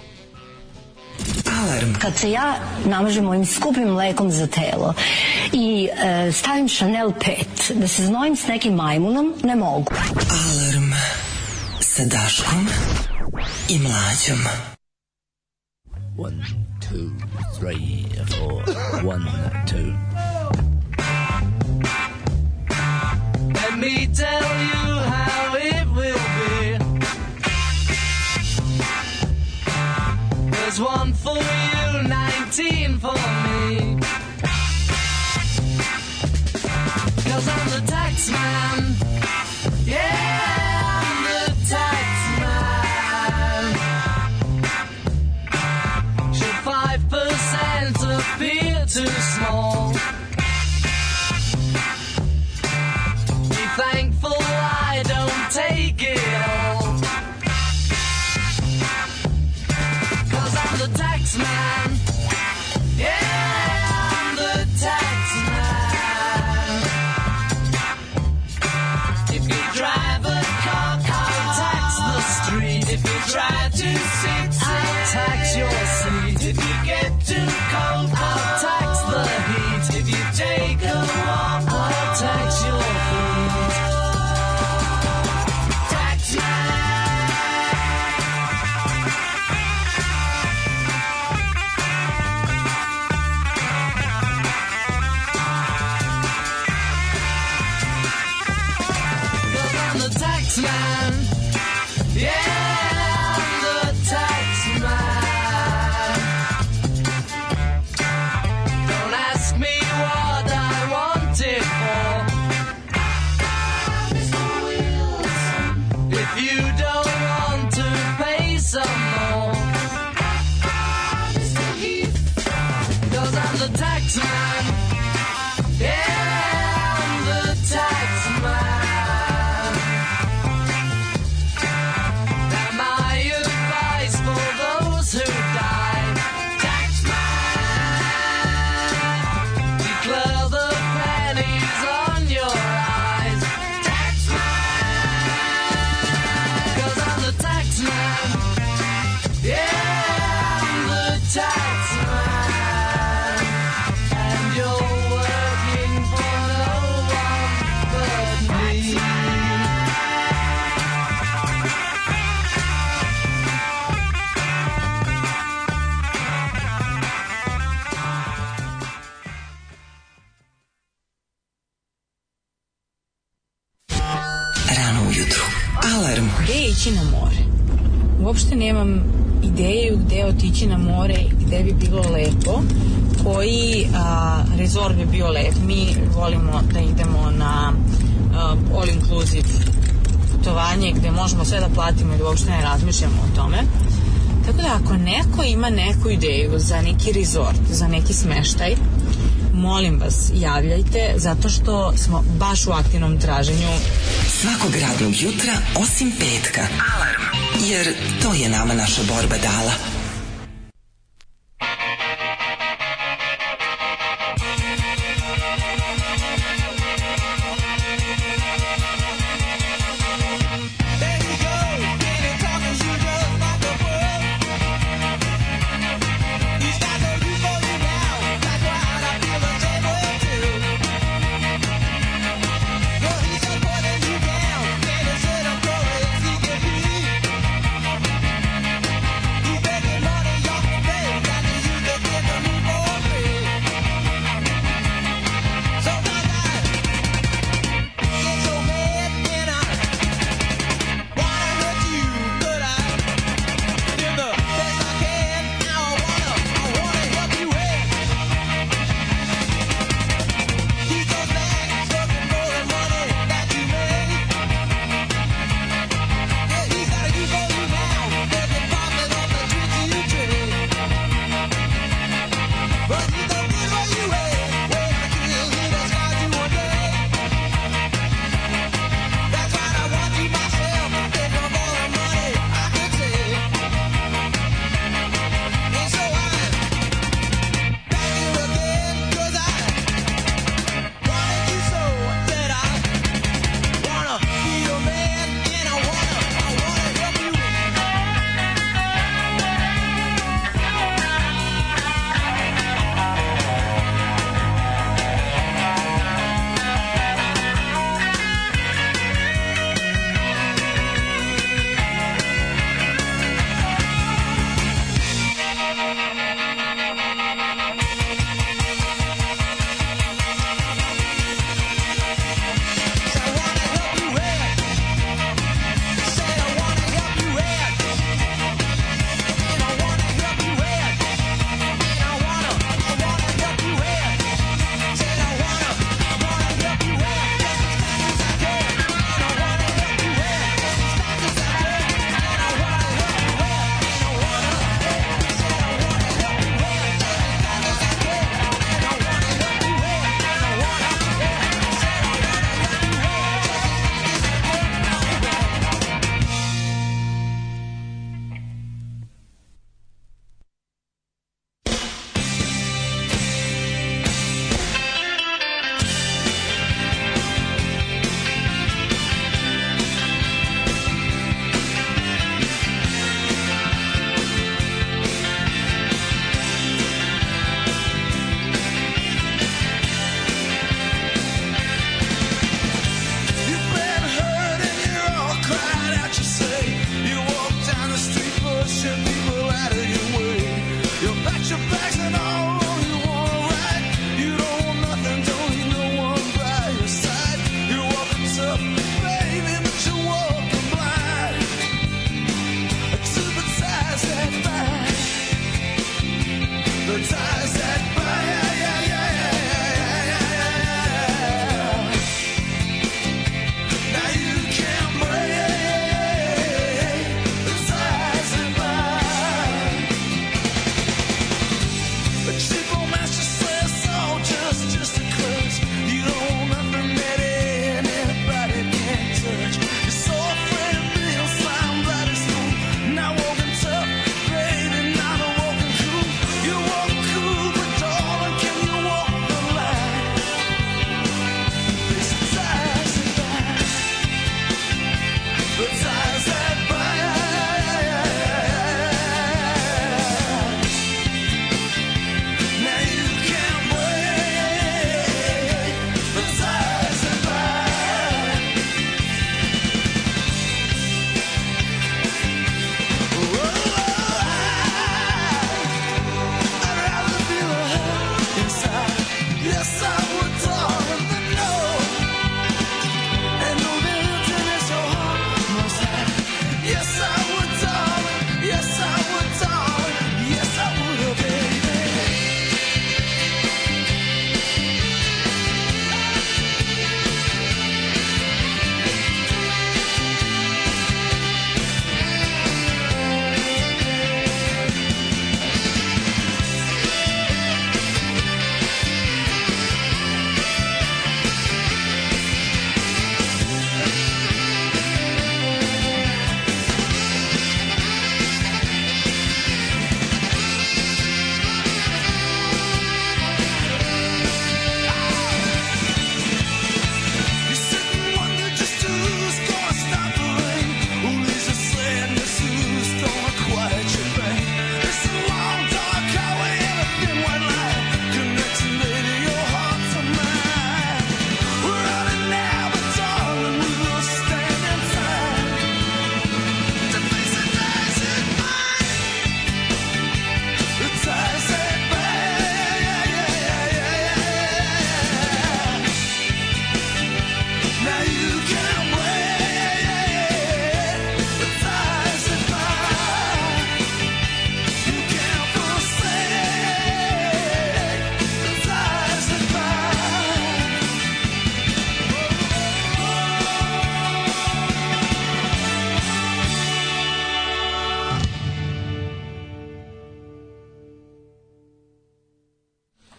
Speaker 12: Alarm. Kad se ja namažem ovim skupim mlekom za telo i e, stavim Chanel pet da se znojim s nekim majmunom, ne mogu.
Speaker 13: Alarm sa Daškom i Mlađom.
Speaker 14: One, two, three, four. One, two.
Speaker 10: Let me tell you how it will be. There's one for you, nineteen for me. 'Cause I'm the tax man. Yeah, I'm the tax man. Should five percent appear too small? Be thankful I don't take it all. 'Cause I'm the tax man. Yeah, I'm the tax man. If you drive a car, I'll tax the street. If you try to sit, I'll tax your seat. If you get too cold, I'll tax the heat. If you take a walk, I'll tax your feet. Tax man. Man. Yeah, I'm the tax man.
Speaker 13: rano ujutru. Alarm.
Speaker 15: Gde je ići na more? Uopšte nemam ideju gde otići na more, gde bi bilo lepo, koji a, rezort bi bio lep. Mi volimo da idemo na a, all inclusive putovanje gde možemo sve da platimo i da uopšte ne razmišljamo o tome. Tako da ako neko ima neku ideju za neki rezort, za neki smeštaj, molim vas, javljajte, zato što smo baš u aktivnom traženju.
Speaker 13: Svakog radnog jutra, osim petka. Alarm. Jer to je nama naša borba dala.
Speaker 10: Begging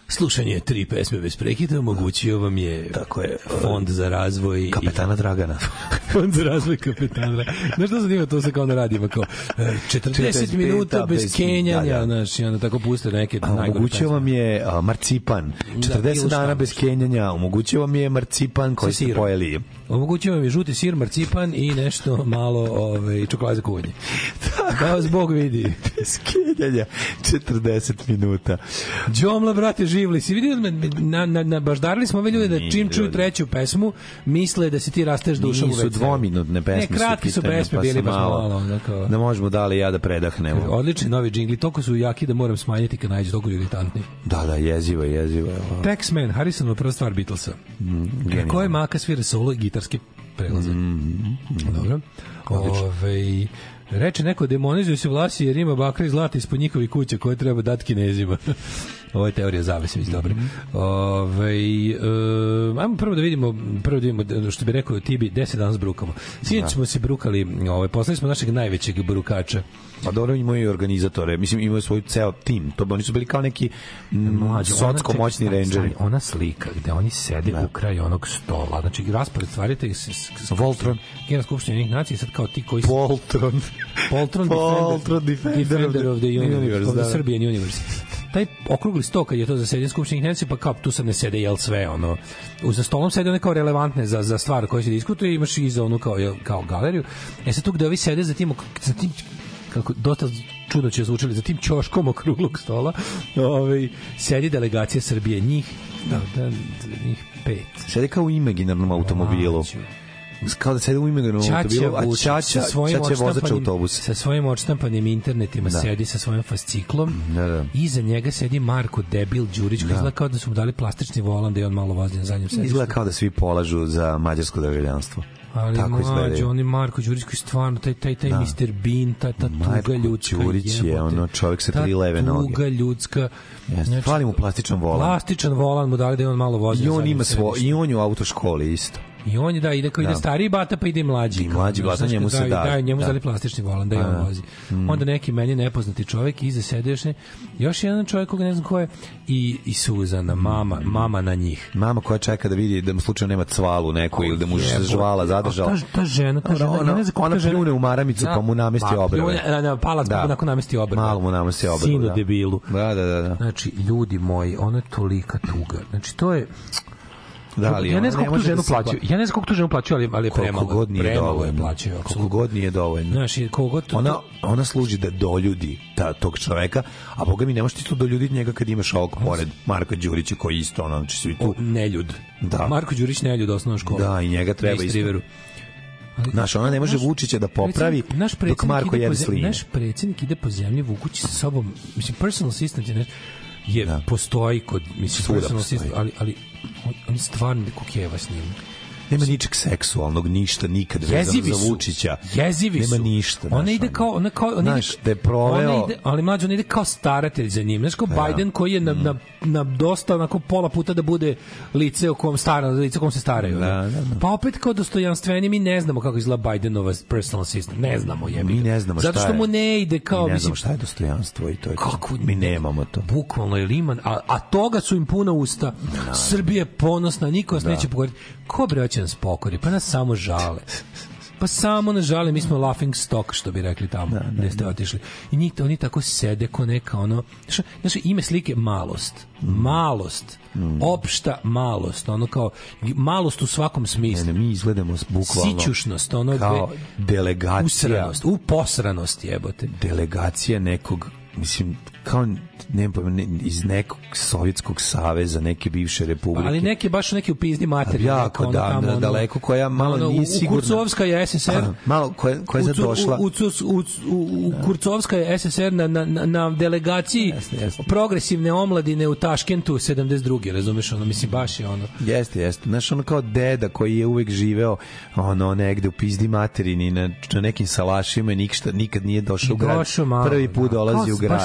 Speaker 7: Slušanje tri pesme bez prekida omogućio vam je tako je Fond za razvoj
Speaker 6: Kapetana Dragana.
Speaker 7: Fond za razvoj Kapetana Dragana. Znaš što zanima, to se kao na radijima kao četrdeset minuta bez, bez kenjanja, da, da. Znaš, i onda tako puste neke najgore.
Speaker 6: Omogućio vam je a, marcipan. četrdeset da, dana bez kenjanja. Omogućio vam je marcipan koji ste pojeli.
Speaker 7: Omogućio vam je žuti sir, marcipan i nešto malo ove, čokolade za kuvanje. Da vas Bog vidi.
Speaker 6: Bez kenjanja. četrdeset minuta.
Speaker 7: Đomla, brate, živli. Si vidio, na, na, na, baždarili smo ove ljude da čim čuju treću pesmu, misle da se ti rasteš dušom u vece.
Speaker 6: Nisu dvominutne pesme.
Speaker 7: Ne, kratki su pesme, pa bili baš malo. malo dakle.
Speaker 6: Da možemo dali ja da predahnemo.
Speaker 7: Odlični novi džingli, toliko su jaki da moram smanjiti kad nađe, toliko iritantni.
Speaker 6: Da, da, jezivo, jezivo.
Speaker 7: Taxman, Harrisonova prva stvar Beatlesa. Mm, Koje maka svira solo i gitarske prelaze. Mm, mm, Dobro. Ove, reče neko, demonizuju se vlasi jer ima bakra i zlata ispod njihovih kuća koje treba dati Kinezima. Ovo je teorija zavese, mislim, dobro. Ove, uh, ajmo prvo da vidimo, prvo da vidimo, što bi rekao Tibi, gde se danas brukamo. Sinoć smo se brukali, ovaj, poslali smo našeg najvećeg brukača.
Speaker 6: A dobro, imaju i organizatore, mislim, imaju svoj ceo tim. To oni su bili kao neki socko moćni rangeri.
Speaker 7: Ona slika gde oni sede da. u kraju onog stola, znači raspored stvari,
Speaker 6: Voltron,
Speaker 7: Generalna skupština Ujedinjenih nacija, sad kao ti koji...
Speaker 6: Voltron.
Speaker 7: Voltron,
Speaker 6: Voltron
Speaker 7: Defender, Defender of the Universe, of the Serbian Universe. Taj okrugli sto kad je to za sedenje skupštinih nacija, pa kao tu sad ne sede jel sve ono. Za stolom sede one kao relevantne za za stvar koje se diskutuje, imaš i za onu kao kao galeriju. E sad tu gde ovi sede za tim za tim kako dosta čudno će zvučali za tim ćoškom okruglog stola. Ovaj sedi delegacija Srbije, njih da, da, njih pet.
Speaker 6: Sedi kao u imaginarnom automobilu. Kao da sede u imaginarnom automobilu, a Čača Čača vozač autobusa.
Speaker 7: Sa svojim odštampanim internetima da. sedi sa svojim fasciklom.
Speaker 6: Da, da.
Speaker 7: Iza njega sedi Marko Debil Đurić, koji izgleda kao da su mu dali plastični volan da je on malo vozi na zadnjem sedištu.
Speaker 6: Izgleda kao da svi polažu za mađarsko državljanstvo.
Speaker 7: Ali mlađe, on je Marko Đurić koji stvarno, taj, taj, taj da. mister Bean, ta, ta tuga ljudska.
Speaker 6: Marko Đurić je ono čovjek sa tri leve noge.
Speaker 7: Ta tuga ljudska.
Speaker 6: Znači, fali mu plastičan volan.
Speaker 7: Plastičan volan mu dali da je on malo vozi.
Speaker 6: I on ima svo, i on je u autoškoli isto.
Speaker 7: I on je da ide kao ide stariji bata pa ide mlađi.
Speaker 6: I mlađi bata njemu se da.
Speaker 7: Da, njemu dali plastični volan da je on vozi. Mm. Onda neki meni nepoznati čovjek iza sede još, ne, još jedan čovjek koga ne znam ko je i, i Suzana, mama, mama na njih.
Speaker 6: Mama koja čeka da vidi da mu slučajno nema cvalu neku ili da mu se žvala zadržala.
Speaker 7: Ta, ta žena, ta žena,
Speaker 6: ona,
Speaker 7: ne znam
Speaker 6: ona pljune u maramicu pa mu namesti obrve.
Speaker 7: Na, na palac pa onako namesti obrve.
Speaker 6: Malo mu namesti obrve.
Speaker 7: Sinu da. debilu.
Speaker 6: Da, da, da, da.
Speaker 7: Znači, ljudi moji, ono je tolika tuga. Znači, to je...
Speaker 6: Da, ali
Speaker 7: ja ne znam kako tu ženu plaćaju. Ja ne znam kako tu ženu plaćaju, ali ali je premalo.
Speaker 6: Koliko god nije dovoljno. Koliko god nije dovoljno.
Speaker 7: Znaš, koliko god
Speaker 6: ona ona služi da doljudi ta tog čoveka, a boga mi ne možeš ti to doljuditi njega kad imaš ovog pored Marka Đurića koji isto ono, znači svi tu
Speaker 7: neljud.
Speaker 6: Da.
Speaker 7: Marko Đurić neljud osnovna škola.
Speaker 6: Da, i njega treba isto. Znaš, ona ne može naš, Vučića da popravi dok Marko jede sline.
Speaker 7: Naš predsjednik ide po zemlji vukući sa sobom, mislim, personal assistant je nešto, je da. postoji kod, mislim, personal assistant, ali, ali on, on stvarno kukjeva s njim.
Speaker 6: Nema ničeg seksualnog, ništa, nikad vezano za Vučića.
Speaker 7: Jezivi su.
Speaker 6: Nema ništa.
Speaker 7: Ona ide kao... Ona kao ona
Speaker 6: znaš, da je proveo...
Speaker 7: Ona ide, ali mlađe, ona ide kao staratelj za njim. Znaš, kao ja. Biden koji je na, mm. na, na dosta, onako, pola puta da bude lice o kom, stara, lice o kom se staraju. Da, da, da. Pa opet kao dostojanstveni, mi ne znamo kako izgleda Bidenova personal assistant. Ne znamo, jebi.
Speaker 6: Mi ne znamo šta je.
Speaker 7: Zato što mu ne ide kao...
Speaker 6: Mi ne znamo šta je dostojanstvo i to je
Speaker 7: kako,
Speaker 6: mi nemamo to.
Speaker 7: Bukvalno je liman, a, a toga su im puna usta. Da. Srbija je ponosna, niko vas da. neće pogoditi. Ko bre hoće nas pokori? Pa nas samo žale. Pa samo nas žale, mi smo laughing stock, što bi rekli tamo, da, gde ste otišli. I njih, oni tako sede ko neka ono... Znaš, ime slike malost. Mm. Malost. Mm. Opšta malost. Ono kao, malost u svakom smislu.
Speaker 6: Ne, ne, mi izgledamo bukvalno...
Speaker 7: Sićušnost. Ono
Speaker 6: kao dve, delegacija...
Speaker 7: Usranost. U posranost, jebote.
Speaker 6: Delegacija nekog... Mislim, kao ne, ne, iz nekog Sovjetskog saveza, neke bivše republike.
Speaker 7: Ali neke baš neke u pizdi materije.
Speaker 6: Jako da, tamo, ono, daleko, koja malo ono, nije sigurna. U
Speaker 7: Kurcovska je S S R.
Speaker 6: A, malo, koja, koja je sad došla.
Speaker 7: U, u, u, u, u Kurcovska je S S R na, na, na delegaciji jeste, jeste. progresivne omladine u Taškentu sedamdeset druge razumeš, ono, mislim, baš je ono.
Speaker 6: Jeste, jeste. Znaš, ono kao deda koji je uvek živeo ono, negde u pizdi materini, na, na nekim salašima i nikšta, nikad nije došao u grad.
Speaker 7: Malo,
Speaker 6: prvi put dolazi
Speaker 7: kao,
Speaker 6: u grad.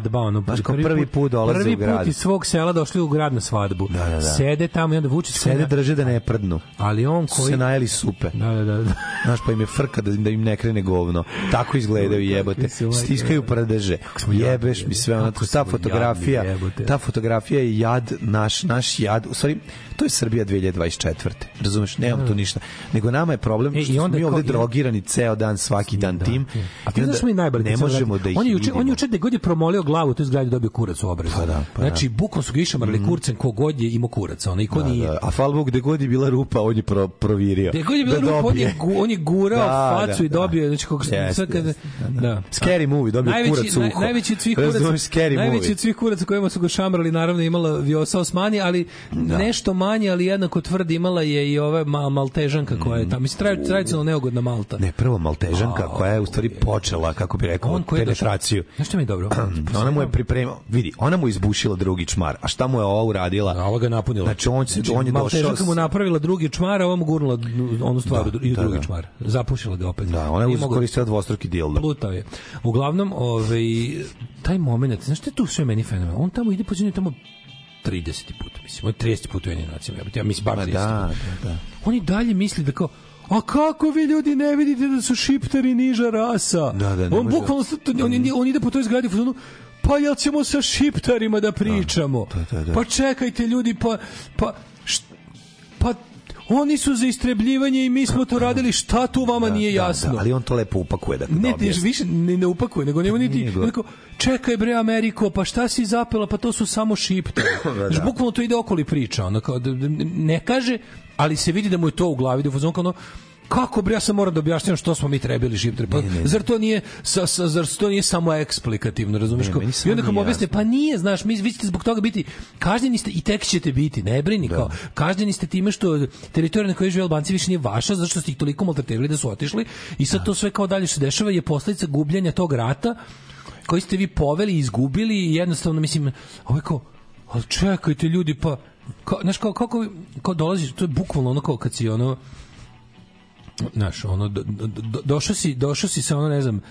Speaker 7: svadba, ono
Speaker 6: baš prvi, prvi put dolaze
Speaker 7: prvi
Speaker 6: u grad.
Speaker 7: Prvi put iz svog sela došli u grad na svadbu.
Speaker 6: Da, da, da.
Speaker 7: Sede tamo i onda Vučić
Speaker 6: sede drže da ne prdnu.
Speaker 7: Ali on koji
Speaker 6: se najeli supe.
Speaker 7: Da, da, da.
Speaker 6: Znaš, pa im je frka da, da im ne krene govno. Tako izgledaju, jebote. Stiskaju prdeže. Jebeš mi sve, ona ta fotografija. Ta fotografija je jad, naš naš jad. U stvari, to je Srbija dve hiljade dvadeset četvrte. Razumeš, nemam tu ništa. Nego nama je problem što smo mi ovde drogirani ceo dan, svaki dan tim.
Speaker 7: A ti znaš mi najbolje.
Speaker 6: Ne možemo da ih
Speaker 7: on je juče, on juče da god je promolio glavu, to izgleda dobio kurac u obrazu.
Speaker 6: Pa da, pa
Speaker 7: znači, bukvalno su ga išamarali mm. kurcem kogod je imao kurac. Onaj ko
Speaker 6: da,
Speaker 7: nije.
Speaker 6: Da. A hvala Bogu, gde god je bila rupa, on je pro, provirio.
Speaker 7: Gde god je bila
Speaker 6: da
Speaker 7: rupa, on je, on je gurao
Speaker 6: da,
Speaker 7: facu
Speaker 6: da,
Speaker 7: i dobio. Znači, kako
Speaker 6: yes,
Speaker 7: sad kada...
Speaker 6: Yes, da. Da. Scary movie, dobio
Speaker 7: najveći,
Speaker 6: kurac u uho.
Speaker 7: Naj, najveći od svih kuraca, najveći od svih kuraca kojima su ga šamrali, naravno imala Vjosa Osmani, ali da. nešto manje, ali jednako tvrdi imala je i ova mal, maltežanka koja je tamo. Mislim, tradicionalno neugodna Malta.
Speaker 6: Ne, prvo maltežanka oh, koja je u stvari počela, kako bi rekao, penetraciju.
Speaker 7: Znaš što mi je dobro?
Speaker 6: Ona mu je pripremila, vidi, ona mu izbušila drugi čmar, a šta mu je ova uradila?
Speaker 7: A ova ga napunila.
Speaker 6: Znači, on, znači, on je došao...
Speaker 7: Maltežanka mu napravila drugi čmar, a ova mu gurnula onu stvar da, i drugi da, čmar. Zapušila ga opet.
Speaker 6: Da, ona je koristila dvostruki dildo.
Speaker 7: Plutao je. Uglavnom, ovaj, taj moment, znaš što je tu sve meni fenomen? On tamo ide po zemlji, tamo trideseti put, mislim, on trideseti put u jednim nacijama, ja mislim, bar trideseti
Speaker 6: da,
Speaker 7: put.
Speaker 6: Da, da.
Speaker 7: On i dalje misli da kao, a kako vi ljudi ne vidite da su šiptari niža rasa?
Speaker 6: Da, da,
Speaker 7: on bukvalno, on, on ide po toj zgradi, pa jel ćemo sa šiptarima da pričamo?
Speaker 6: Da, da, da.
Speaker 7: Pa čekajte ljudi, pa, pa, št, pa oni su za istrebljivanje i mi smo to radili, šta tu vama da, nije jasno?
Speaker 6: Da, da, ali on to lepo upakuje da
Speaker 7: ne, ne, više ne, ne upakuje, nego nema niti neko, čekaj bre Ameriko, pa šta si zapela, pa to su samo šiptari. Znači, da. bukvalno to ide okoli priča, ono, kao, ne kaže, ali se vidi da mu je to u glavi, da je fazon kao ono, kako bre, ja sam moram da objašnjam što smo mi trebali šiptari. Pa, ne, ne, zar to nije sa, sa, zar to nije samo eksplikativno, razumeš? Ne, i onda kao mu objasne, pa nije, znaš, mi vi ćete zbog toga biti kažnjeni ste i tek ćete biti, ne brini, da. Kao kažnjeni ste time što teritorija na kojoj žive Albanci više nije vaša, zato što ste ih toliko maltretirali da su otišli i sad da. To sve kao dalje se dešava je posledica gubljenja tog rata koji ste vi poveli i izgubili i jednostavno, mislim, ovo je kao, ali čekajte ljudi, pa, kao, znaš, kao, kako, kao dolaziš, to je bukvalno ono kao kad si ono, znaš, ono, do, do, do, došao si, došao si sa ono, ne znam,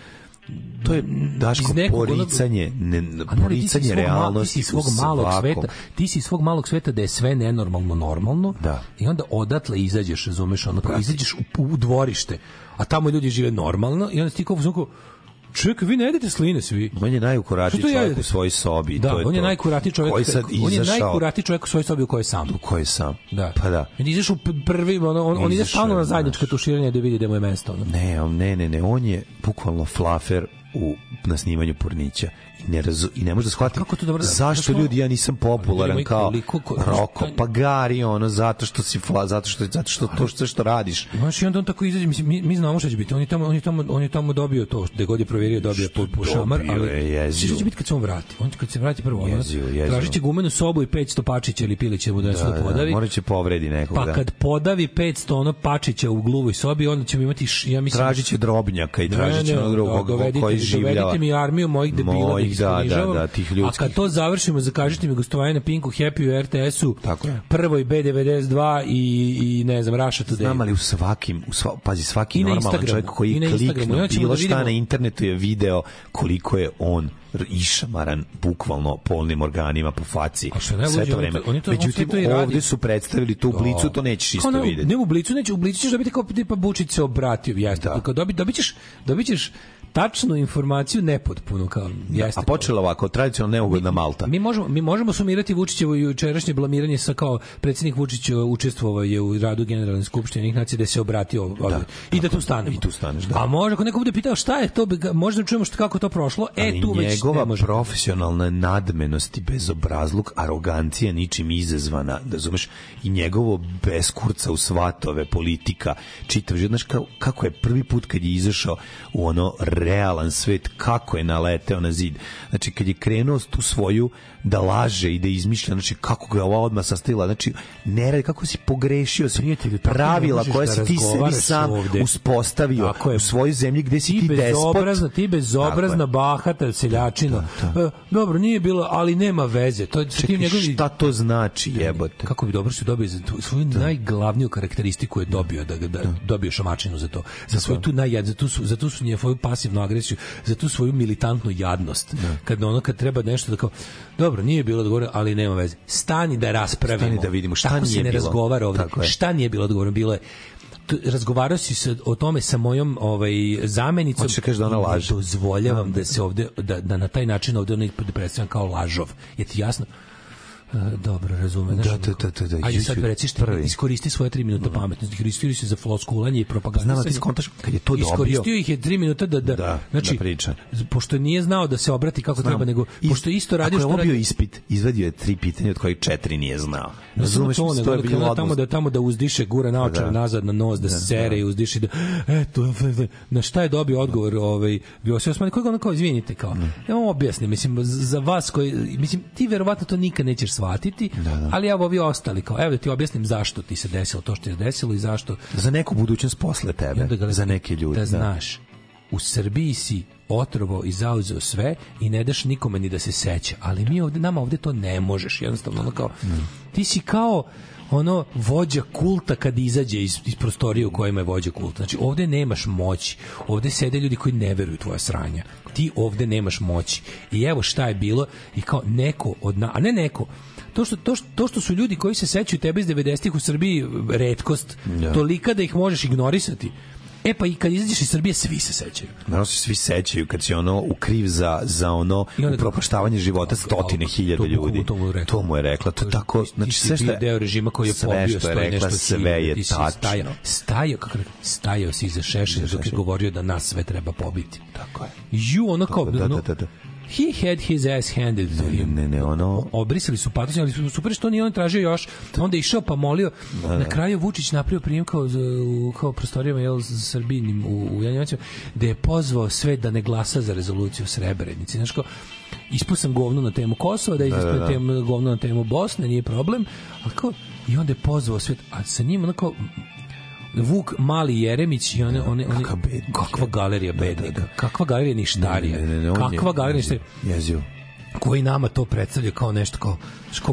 Speaker 6: to je Daško poricanje, ne, poricanje realnosti.
Speaker 7: Ti si svog malog sveta, ti si svog malog sveta da je sve nenormalno normalno
Speaker 6: da.
Speaker 7: I onda odatle izađeš, razumeš, ono, kao, izađeš u, u dvorište, a tamo ljudi žive normalno i onda ti kao, kao čekaj, vi ne jedete sline svi.
Speaker 6: On je najukuratiji čovjek u svojoj sobi.
Speaker 7: Da,
Speaker 6: to je
Speaker 7: on je
Speaker 6: to.
Speaker 7: najkuratiji čovjek.
Speaker 6: Koji sad
Speaker 7: on je najkuratiji čovjek u svojoj sobi u kojoj je sam.
Speaker 6: U kojoj je sam.
Speaker 7: Da.
Speaker 6: Pa da.
Speaker 7: On izaš u prvi, on, on, on ide stalno na zajednička tuširanja da vidi da mu je mesto. Ono.
Speaker 6: Ne, on, ne, ne, ne, on je bukvalno flafer u na snimanju Pornića i ne razu, i ne može da shvati zašto ljudi ja nisam popularan kao Roko Pagari, ono, zato što si fla, zato što zato što to što što radiš.
Speaker 7: Znaš, i onda on tako izađe, mislim, mi, mi znamo šta će biti. On je tamo on je tamo on je tamo dobio to, da god je proverio dobio po, po šamar, ali šta će biti kad se on vrati? On kad se vrati prvo, ono, tražiće gumenu sobu i petsto pačića ili pilića mu da se da, podavi.
Speaker 6: Mora će povredi nekog.
Speaker 7: Pa kad podavi petsto ono pačića u gluvoj sobi, onda ćemo imati, ja mislim,
Speaker 6: tražiće drobnjaka i tražiće onog drugog koji življava.
Speaker 7: Dovedite mi armiju mojih debila
Speaker 6: da, da, da, tih ljudskih.
Speaker 7: A kad to završimo, zakažite mi gostovanje na Pinku, Happy u R T S-u, prvoj B devedeset dva i, i ne znam, Russia Today.
Speaker 6: Znam, ali u svakim, u sva, pazi, svaki normalan čovjek koji klikne bilo šta da na internetu je video koliko je on išamaran bukvalno polnim organima po faci sve to vreme. Međutim, ovdje su predstavili tu u Blicu, to nećeš isto
Speaker 7: ne,
Speaker 6: vidjeti.
Speaker 7: Ne, u Blicu, neće, u Blicu ćeš dobiti kao tipa Bučić se obratio, jeste. Da. Dobit, dobit ćeš, dobit ćeš tačnu informaciju nepotpuno kao jeste.
Speaker 6: A počelo ovako, tradicionalno neugodna Malta.
Speaker 7: Mi, mi možemo mi možemo sumirati Vučićevo jučerašnje blamiranje sa kao predsjednik Vučić učestvovao je u radu Generalne skupštine Ujedinjenih nacija da se obratio ovdje. Da, i da tu stanemo.
Speaker 6: I tu staneš, da.
Speaker 7: A može ako neko bude pitao šta je to, možda čujemo što kako to prošlo. E
Speaker 6: ali
Speaker 7: tu već
Speaker 6: njegova profesionalna nadmenost i bezobrazluk, arogancija ničim izazvana, da razumeš, i njegovo beskurca u svatove, politika, čitav život, znaš kako je prvi put kad je izašao u ono realan svet, kako je naleteo na zid. Znači, kad je krenuo tu svoju da laže i da izmišlja, znači, kako ga je ova odmah sastavila, znači, ne radi, kako si pogrešio si pravila koje si ti sebi sam ovde uspostavio u svojoj zemlji gde si ti, ti despot.
Speaker 7: Ti bezobrazna, bahata, seljačina. Da, da. E, dobro, nije bilo, ali nema veze. To,
Speaker 6: čekaj, njegovi... šta to znači, jebote?
Speaker 7: Kako bi dobro što dobio za tu, svoju da. najglavniju karakteristiku je dobio, da, da, da. dobio šamačinu za to. Za svoju tu najjad, za tu su, za tu su njegovu pasivnu pasivnu agresiju, za tu svoju militantnu jadnost. Da. Kad ono kad treba nešto da kao dobro, nije bilo dogovoreno, ali nema veze. Stani da raspravimo.
Speaker 6: Stani da vidimo šta
Speaker 7: Tako
Speaker 6: nije
Speaker 7: se ne
Speaker 6: bilo.
Speaker 7: razgovara ovde. Šta nije bilo dogovoreno? Bilo je razgovarao si se o tome sa mojom ovaj zamenicom.
Speaker 6: Hoće kaže da ona laže.
Speaker 7: Dozvoljavam da se ovde da, da na taj način ovde ne predstavljam kao lažov. Je ti jasno? Uh, dobro, razumem.
Speaker 6: Da, da, da, da, da.
Speaker 7: Ajde sad reci što iskoristi svoje tri minuta pametnosti. Iskoristili se za floskulanje i propagandu.
Speaker 6: Znam, ti skontaš kad je to dobio.
Speaker 7: Iskoristio ih je tri minuta da, da,
Speaker 6: da
Speaker 7: znači,
Speaker 6: da priča.
Speaker 7: Pošto nije znao da se obrati kako Znam. treba, nego pošto isto radio
Speaker 6: što
Speaker 7: radio.
Speaker 6: Ako je obio ispit, izvadio je tri pitanja od kojih četiri nije znao.
Speaker 7: Razumeš, to, to je bilo tamo da tamo da uzdiše, gura naočare nazad na nos, da se sere i uzdiše da eto, na šta je dobio odgovor, ovaj bio se osmani koga onako izvinite kao. Ja vam objasnim, mislim za vas koji mislim ti verovatno to nikad nećeš shvatiti. Ali evo ovi ostali, kao, evo da ti objasnim zašto ti se desilo to što je desilo i zašto...
Speaker 6: Za neku budućnost posle tebe, ga, za neke ljude.
Speaker 7: Da,
Speaker 6: da
Speaker 7: znaš, u Srbiji si otrovo i zauzeo sve i ne daš nikome ni da se seća, ali mi ovde, nama ovde to ne možeš, jednostavno, ono kao, mm. ti si kao ono vođa kulta kad izađe iz, iz prostorije u kojima je vođa kulta. Znači, ovde nemaš moći. Ovde sede ljudi koji ne veruju tvoja sranja. Ti ovde nemaš moći. I evo šta je bilo i kao neko od na, a ne neko, To što, to, što, to što su ljudi koji se sećaju tebe iz devedesetih u Srbiji retkost, ja. Tolika da ih možeš ignorisati. E pa i kad izađeš iz Srbije svi se sećaju.
Speaker 6: Naravno se svi sećaju kad si ono ukriv za, za ono upropaštavanje života stotine hiljada ljudi.
Speaker 7: To mu je rekla.
Speaker 6: To mu je rekla. To tako, znači sve što je
Speaker 7: deo režima koji je pobio
Speaker 6: što je rekla, nešto sve je tačno.
Speaker 7: Stajao, stajao, kako rekao, stajao si iza Šešelja dok je govorio da nas sve treba pobiti.
Speaker 6: Tako je.
Speaker 7: Ju ono kao
Speaker 6: da, da, da, da.
Speaker 7: He had his ass handed to him.
Speaker 6: Ne, ne, ono...
Speaker 7: Obrisali su patos, ali su super što nije on tražio još. Onda je išao pa molio. Da, da. Na kraju Vučić napravio prijem kao, kao prostorijama jel, Srbinim u, u Janjavancima, gde je pozvao sve da ne glasa za rezoluciju o Srebrenici. Znaš kao, ispao sam govno na temu Kosova, da je ispao da, da, da. govno na temu Bosne, nije problem. Ali kao, i onda je pozvao sve, a sa njim onako... Vuk Mali Jeremić i one one one kakva galerija bednika, kakva galerija ništarija, ne, ne, ne, kakva galerija ništarija,
Speaker 6: jezio,
Speaker 7: koji nama to predstavlja kao nešto kao što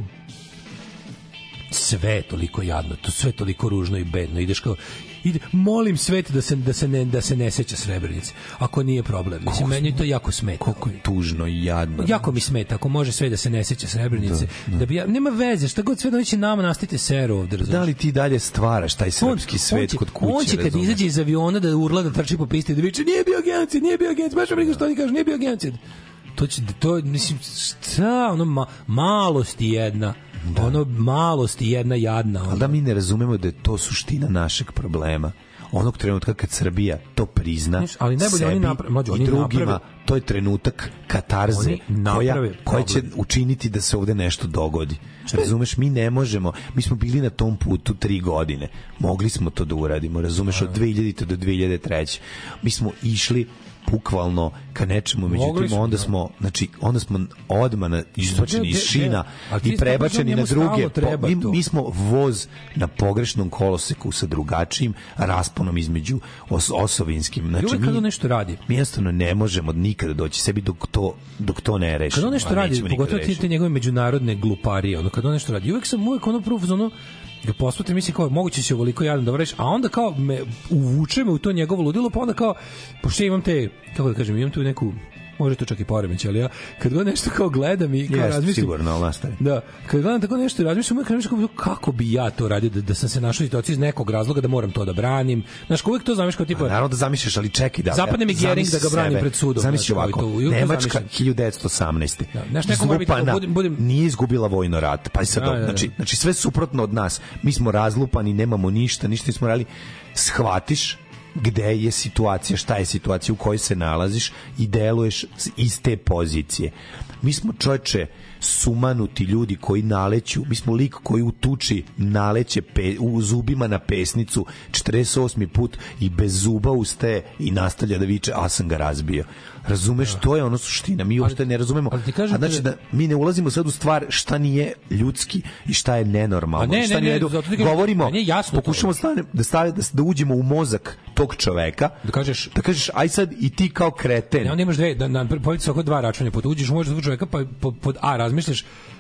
Speaker 7: sve toliko jadno, to sve toliko ružno i bedno, ideš kao ide, molim svet da se da se ne da se ne seća Srebrenice. Ako nije problem. Mislim meni to jako smeta.
Speaker 6: Koliko je tužno i jadno.
Speaker 7: Jako mi smeta ako može sve da se ne seća Srebrenice. Da, da. da bi ja, nema veze, šta god sve da će nama nastite seru ovde.
Speaker 6: Da li ti dalje stvaraš taj srpski on, svet
Speaker 7: on će,
Speaker 6: kod kuće?
Speaker 7: On će kad izađe iz aviona da urla da trči po pisti da viče nije bio genocid, nije bio genocid, baš me briga što oni kažu nije bio genocid. To će to mislim šta ono ma, malost jedna. Da. Ono malost i jedna jadna. Ono.
Speaker 6: Ali da mi ne razumemo da je to suština našeg problema. Onog trenutka kad Srbija to prizna Niš, ali najbolje sebi oni napra- mađu, oni i drugima, naprave. To je trenutak katarze koja, koja će učiniti da se ovde nešto dogodi. Razumeš, mi ne možemo, mi smo bili na tom putu tri godine. Mogli smo to da uradimo, razumeš, od dve hiljadite do dve hiljade treće. Mi smo išli bukvalno ka nečemu, međutim onda smo, znači, onda smo odmah izbačeni iz šina i prebačeni na druge. Mi, mi smo voz na pogrešnom koloseku sa drugačijim rasponom između os, osovinskim. Znači,
Speaker 7: uvek kad on nešto radi.
Speaker 6: Mi jednostavno ne možemo nikada doći sebi dok to, dok to ne rešimo.
Speaker 7: Kad on nešto radi, pogotovo ti te njegove međunarodne gluparije, ono, kad on nešto radi, uvek sam uvek ono prvo ono, ga posmatram, mislim kao moguće se ovoliko jadan da vreš, a onda kao me uvuče me u to njegovo ludilo, pa onda kao pošto imam te, kako da kažem, imam tu neku može to čak i poremeć, ali ja kad god nešto kao gledam i kao yes, razmislim
Speaker 6: sigurno, ali nastavi.
Speaker 7: Da, kad gledam tako nešto i razmislim, uvijek razmislim kako bi ja to radio, da, da sam se našao u situaciji iz nekog razloga da moram to da branim. Znaš, uvijek to zamisliš kao tipa...
Speaker 6: A, naravno da zamisliš, ali čekaj da...
Speaker 7: Zapadne mi Gering da ga branim sebe. Pred sudom.
Speaker 6: Zamisliš ovako, to, Nemačka hiljadu devetsto osamnaeste.
Speaker 7: Da, znaš, Zlupana
Speaker 6: budem, budem... nije izgubila vojno rat. Pa sad, da, da, da. Znači, znači sve suprotno od nas. Mi smo razlupani, nemamo ništa, ništa nismo radili. Shvatiš gde je situacija, šta je situacija u kojoj se nalaziš i deluješ iz te pozicije. Mi smo čoveče sumanuti ljudi koji naleću, mi smo lik koji u tuči naleće pe, u zubima na pesnicu četrdeset osmi put i bez zuba ustaje i nastavlja da viče, a sam ga razbio. Razumeš, to je ono suština. Mi uopšte ne razumemo. A znači da mi ne ulazimo sad u stvar šta nije ljudski i šta je nenormalno.
Speaker 7: Ne,
Speaker 6: šta
Speaker 7: ne, ne,
Speaker 6: ne, govorimo, pokušamo stane, da, stave, da, da uđemo u mozak tog čoveka,
Speaker 7: da kažeš,
Speaker 6: da kažeš aj sad i ti kao kreten.
Speaker 7: Ne, on imaš dve, da, na, povedi se oko dva računja, pod uđeš u mozak tog čoveka, pa pod, pod A razmišljaš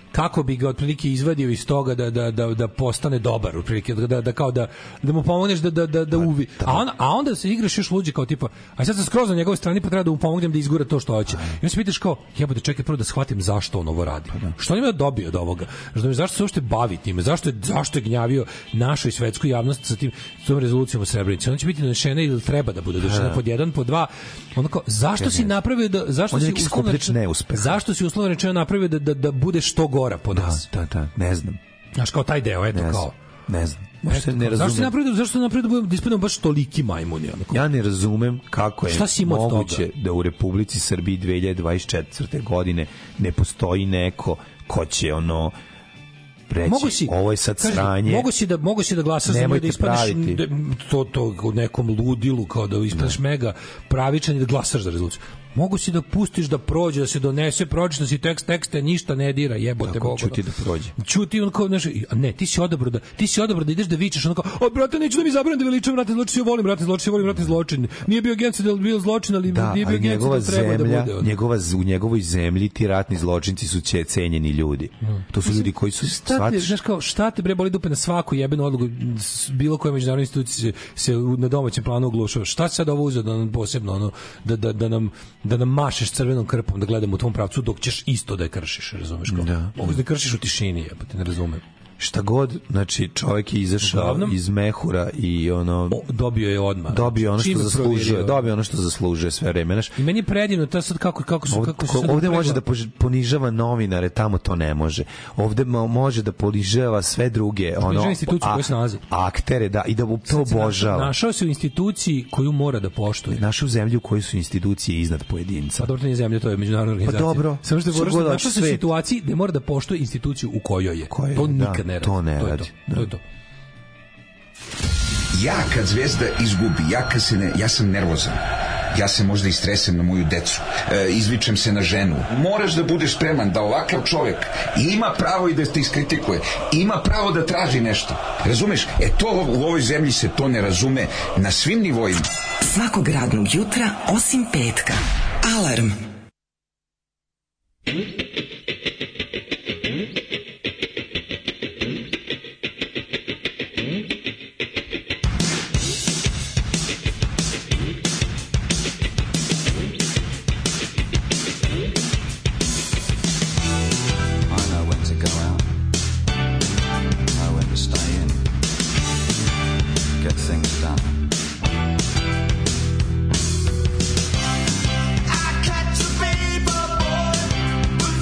Speaker 7: kako bi ga otprilike izvadio iz toga da da da da postane dobar, otprilike da da, da kao da da mu pomogneš da da da da uvi. A on a onda se igraš još luđe kao tipa, a sad sam skroz na njegovoj strani pa treba da mu pomognem da izgura to što hoće. I onda se pitaš kao, jebote, čekaj prvo da shvatim zašto on ovo radi. Što on ima dobio od ovoga? Razumeš zašto se uopšte bavi time? Zašto je zašto je gnjavio našu i svetsku javnost sa tim s tom rezolucijom o Srebrenici? On će biti donešena ili treba da bude donešena pod jedan, pod dva. Onda kao, zašto si napravio da zašto si uslovno neuspeh? Zašto si uslovno rečeno napravio da da da bude što gora po nas?
Speaker 6: Da, da, ne znam.
Speaker 7: Znaš, kao taj deo, eto,
Speaker 6: ne
Speaker 7: kao.
Speaker 6: Ne znam.
Speaker 7: Eto, ne zašto si napravio, zašto napravio da budemo, da ispademo baš toliki majmuni? Onako?
Speaker 6: Ja ne razumem kako je moguće da u Republici Srbiji dve hiljade dvadeset četvrte. godine ne postoji neko ko će ono reći, mogu si, ovo je sad sranje.
Speaker 7: Mogu si da, mogu si da glasaš za moj da ispadeš da, to, to u nekom ludilu, kao da ispadeš mega pravičan i da glasaš za rezoluciju. Mogu si da pustiš da prođe, da se donese, pročita si tekst, tekste, ništa ne dira, jebote Boga.
Speaker 6: Čuti da prođe.
Speaker 7: Čuti on kao, znaš, ne, ti si odabrao da, ti si odabrao da ideš da vičeš, ono kao, o, brate, neću da mi zabranim da veličam ratni zločin, ja volim ratni zločin, ja volim ratni zločin. Nije bio genocid, da bio zločin, ali
Speaker 6: da,
Speaker 7: nije bio genocid, da treba
Speaker 6: zemlja,
Speaker 7: da bude. Ono.
Speaker 6: Njegova, u njegovoj zemlji ti ratni zločinci su će cenjeni ljudi. Hmm. To su ljudi koji su
Speaker 7: shvatiš. Znaš kao, šta te bre boli dupe na svaku jebenu odluku, bilo koje međunarodne institucije se, se na domaćem planu oglušava. Šta se sad ovo uzeo da nam posebno, ono, da, da, da nam, da nam mašeš crvenom krpom da gledamo u tom pravcu dok ćeš isto da je kršiš, razumeš kao? Da. Mogu da kršiš u tišini, jebote, ne razumem.
Speaker 6: Šta god, znači čovjek je izašao Uglavnom, iz mehura i ono
Speaker 7: o, dobio je odmah.
Speaker 6: Dobio ono što zaslužuje, dobio ono što zaslužuje sve vreme, znaš.
Speaker 7: I meni je predivno to sad kako kako su kako su
Speaker 6: ovde može da ponižava novinare, tamo to ne može. Ovde može da ponižava sve druge, ono
Speaker 7: institucije koje se nalaze.
Speaker 6: Aktere, da, i da to obožava.
Speaker 7: Našao se u instituciji koju mora da poštuje.
Speaker 6: Našao u zemlju u kojoj su institucije iznad pojedinca.
Speaker 7: Pa dobro, nije zemlja, to je međunarodna organizacija.
Speaker 6: Pa dobro.
Speaker 7: Samo što je našao se u situaciji da mora da poštuje instituciju u kojoj je. To nikad ne radi.
Speaker 6: To ne
Speaker 7: to
Speaker 6: radi.
Speaker 7: To, to je to.
Speaker 16: Ja kad Zvezda izgubi, ja, kad se ne, ja sam nervozan. Ja se možda istresem na moju decu. E, izvičem se na ženu. Moraš da budeš spreman da ovakav čovjek ima pravo i da te iskritikuje. Ima pravo da traži nešto. Razumeš? E to u ovoj zemlji se to ne razume na svim nivoima.
Speaker 13: Svakog radnog jutra osim petka. Alarm.
Speaker 10: I catch a paper boy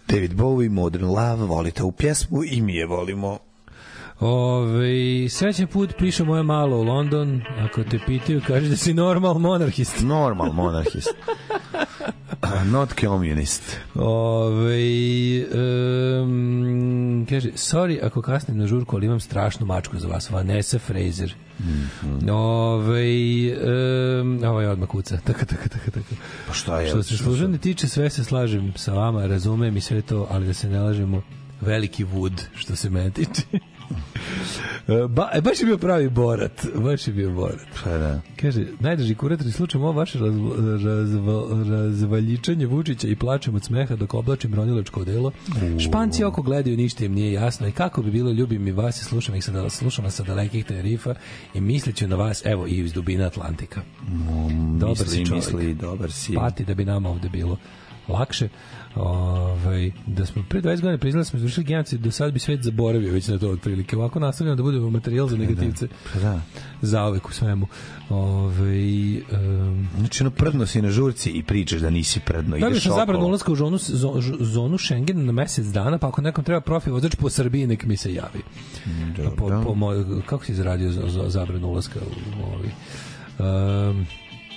Speaker 6: David Bowie, Modern Love, volite u pjesmu i mi je volimo.
Speaker 7: Ove, srećan put, piše moje malo u London. Ako te pitaju, kaže da si normal monarhist.
Speaker 6: Normal monarhist. Not communist.
Speaker 7: Ove, um, kaže, sorry ako kasnim na žurku, ali imam strašnu mačku za vas. Vanessa Fraser. Mm-hmm. Ove, um, ovo je odmah kuca. Taka, taka, taka, taka.
Speaker 6: Pa šta je?
Speaker 7: Što se služene tiče, sve se slažem sa vama, razumem i sve to, ali da se ne lažemo, veliki Wood, što se mene tiče. Ba, e, baš je bio pravi Borat. Baš je bio Borat.
Speaker 6: Pa da.
Speaker 7: Kaže, najdrži kurator i slučaj ovo vaše raz, razva, razvaljičanje Vučića i plačem od smeha dok oblačim ronilačko odelo. Uh. Španci oko gledaju, ništa im nije jasno i kako bi bilo ljubim i vas i slušam ih sa, slušam vas sa dalekih Tenerifa i misliću na vas, evo i iz dubina Atlantika.
Speaker 6: Mm,
Speaker 7: dobar
Speaker 6: misli,
Speaker 7: si čovjek.
Speaker 6: Misli, dobar si.
Speaker 7: Pati da bi nama ovde bilo lakše. Ovaj, da smo pre dvadeset godina priznali smo izvršili genocid, do sad bi svet zaboravio već na to otprilike. Ovako nastavljamo da budemo materijal za negativce.
Speaker 6: Da, da.
Speaker 7: Zauvek u svemu. Ovaj um,
Speaker 6: znači, ono, prdno si na žurci i pričaš da nisi prdno.
Speaker 7: Da,
Speaker 6: ideš
Speaker 7: okolo. Zabranu ulaska u zonu, zonu Schengen na mesec dana, pa ako nekom treba profi vozač po Srbiji, nek mi se javi.
Speaker 6: Dobro.
Speaker 7: Po, po moj, kako si izradio za, za zabranu ulaska u ovi? Um,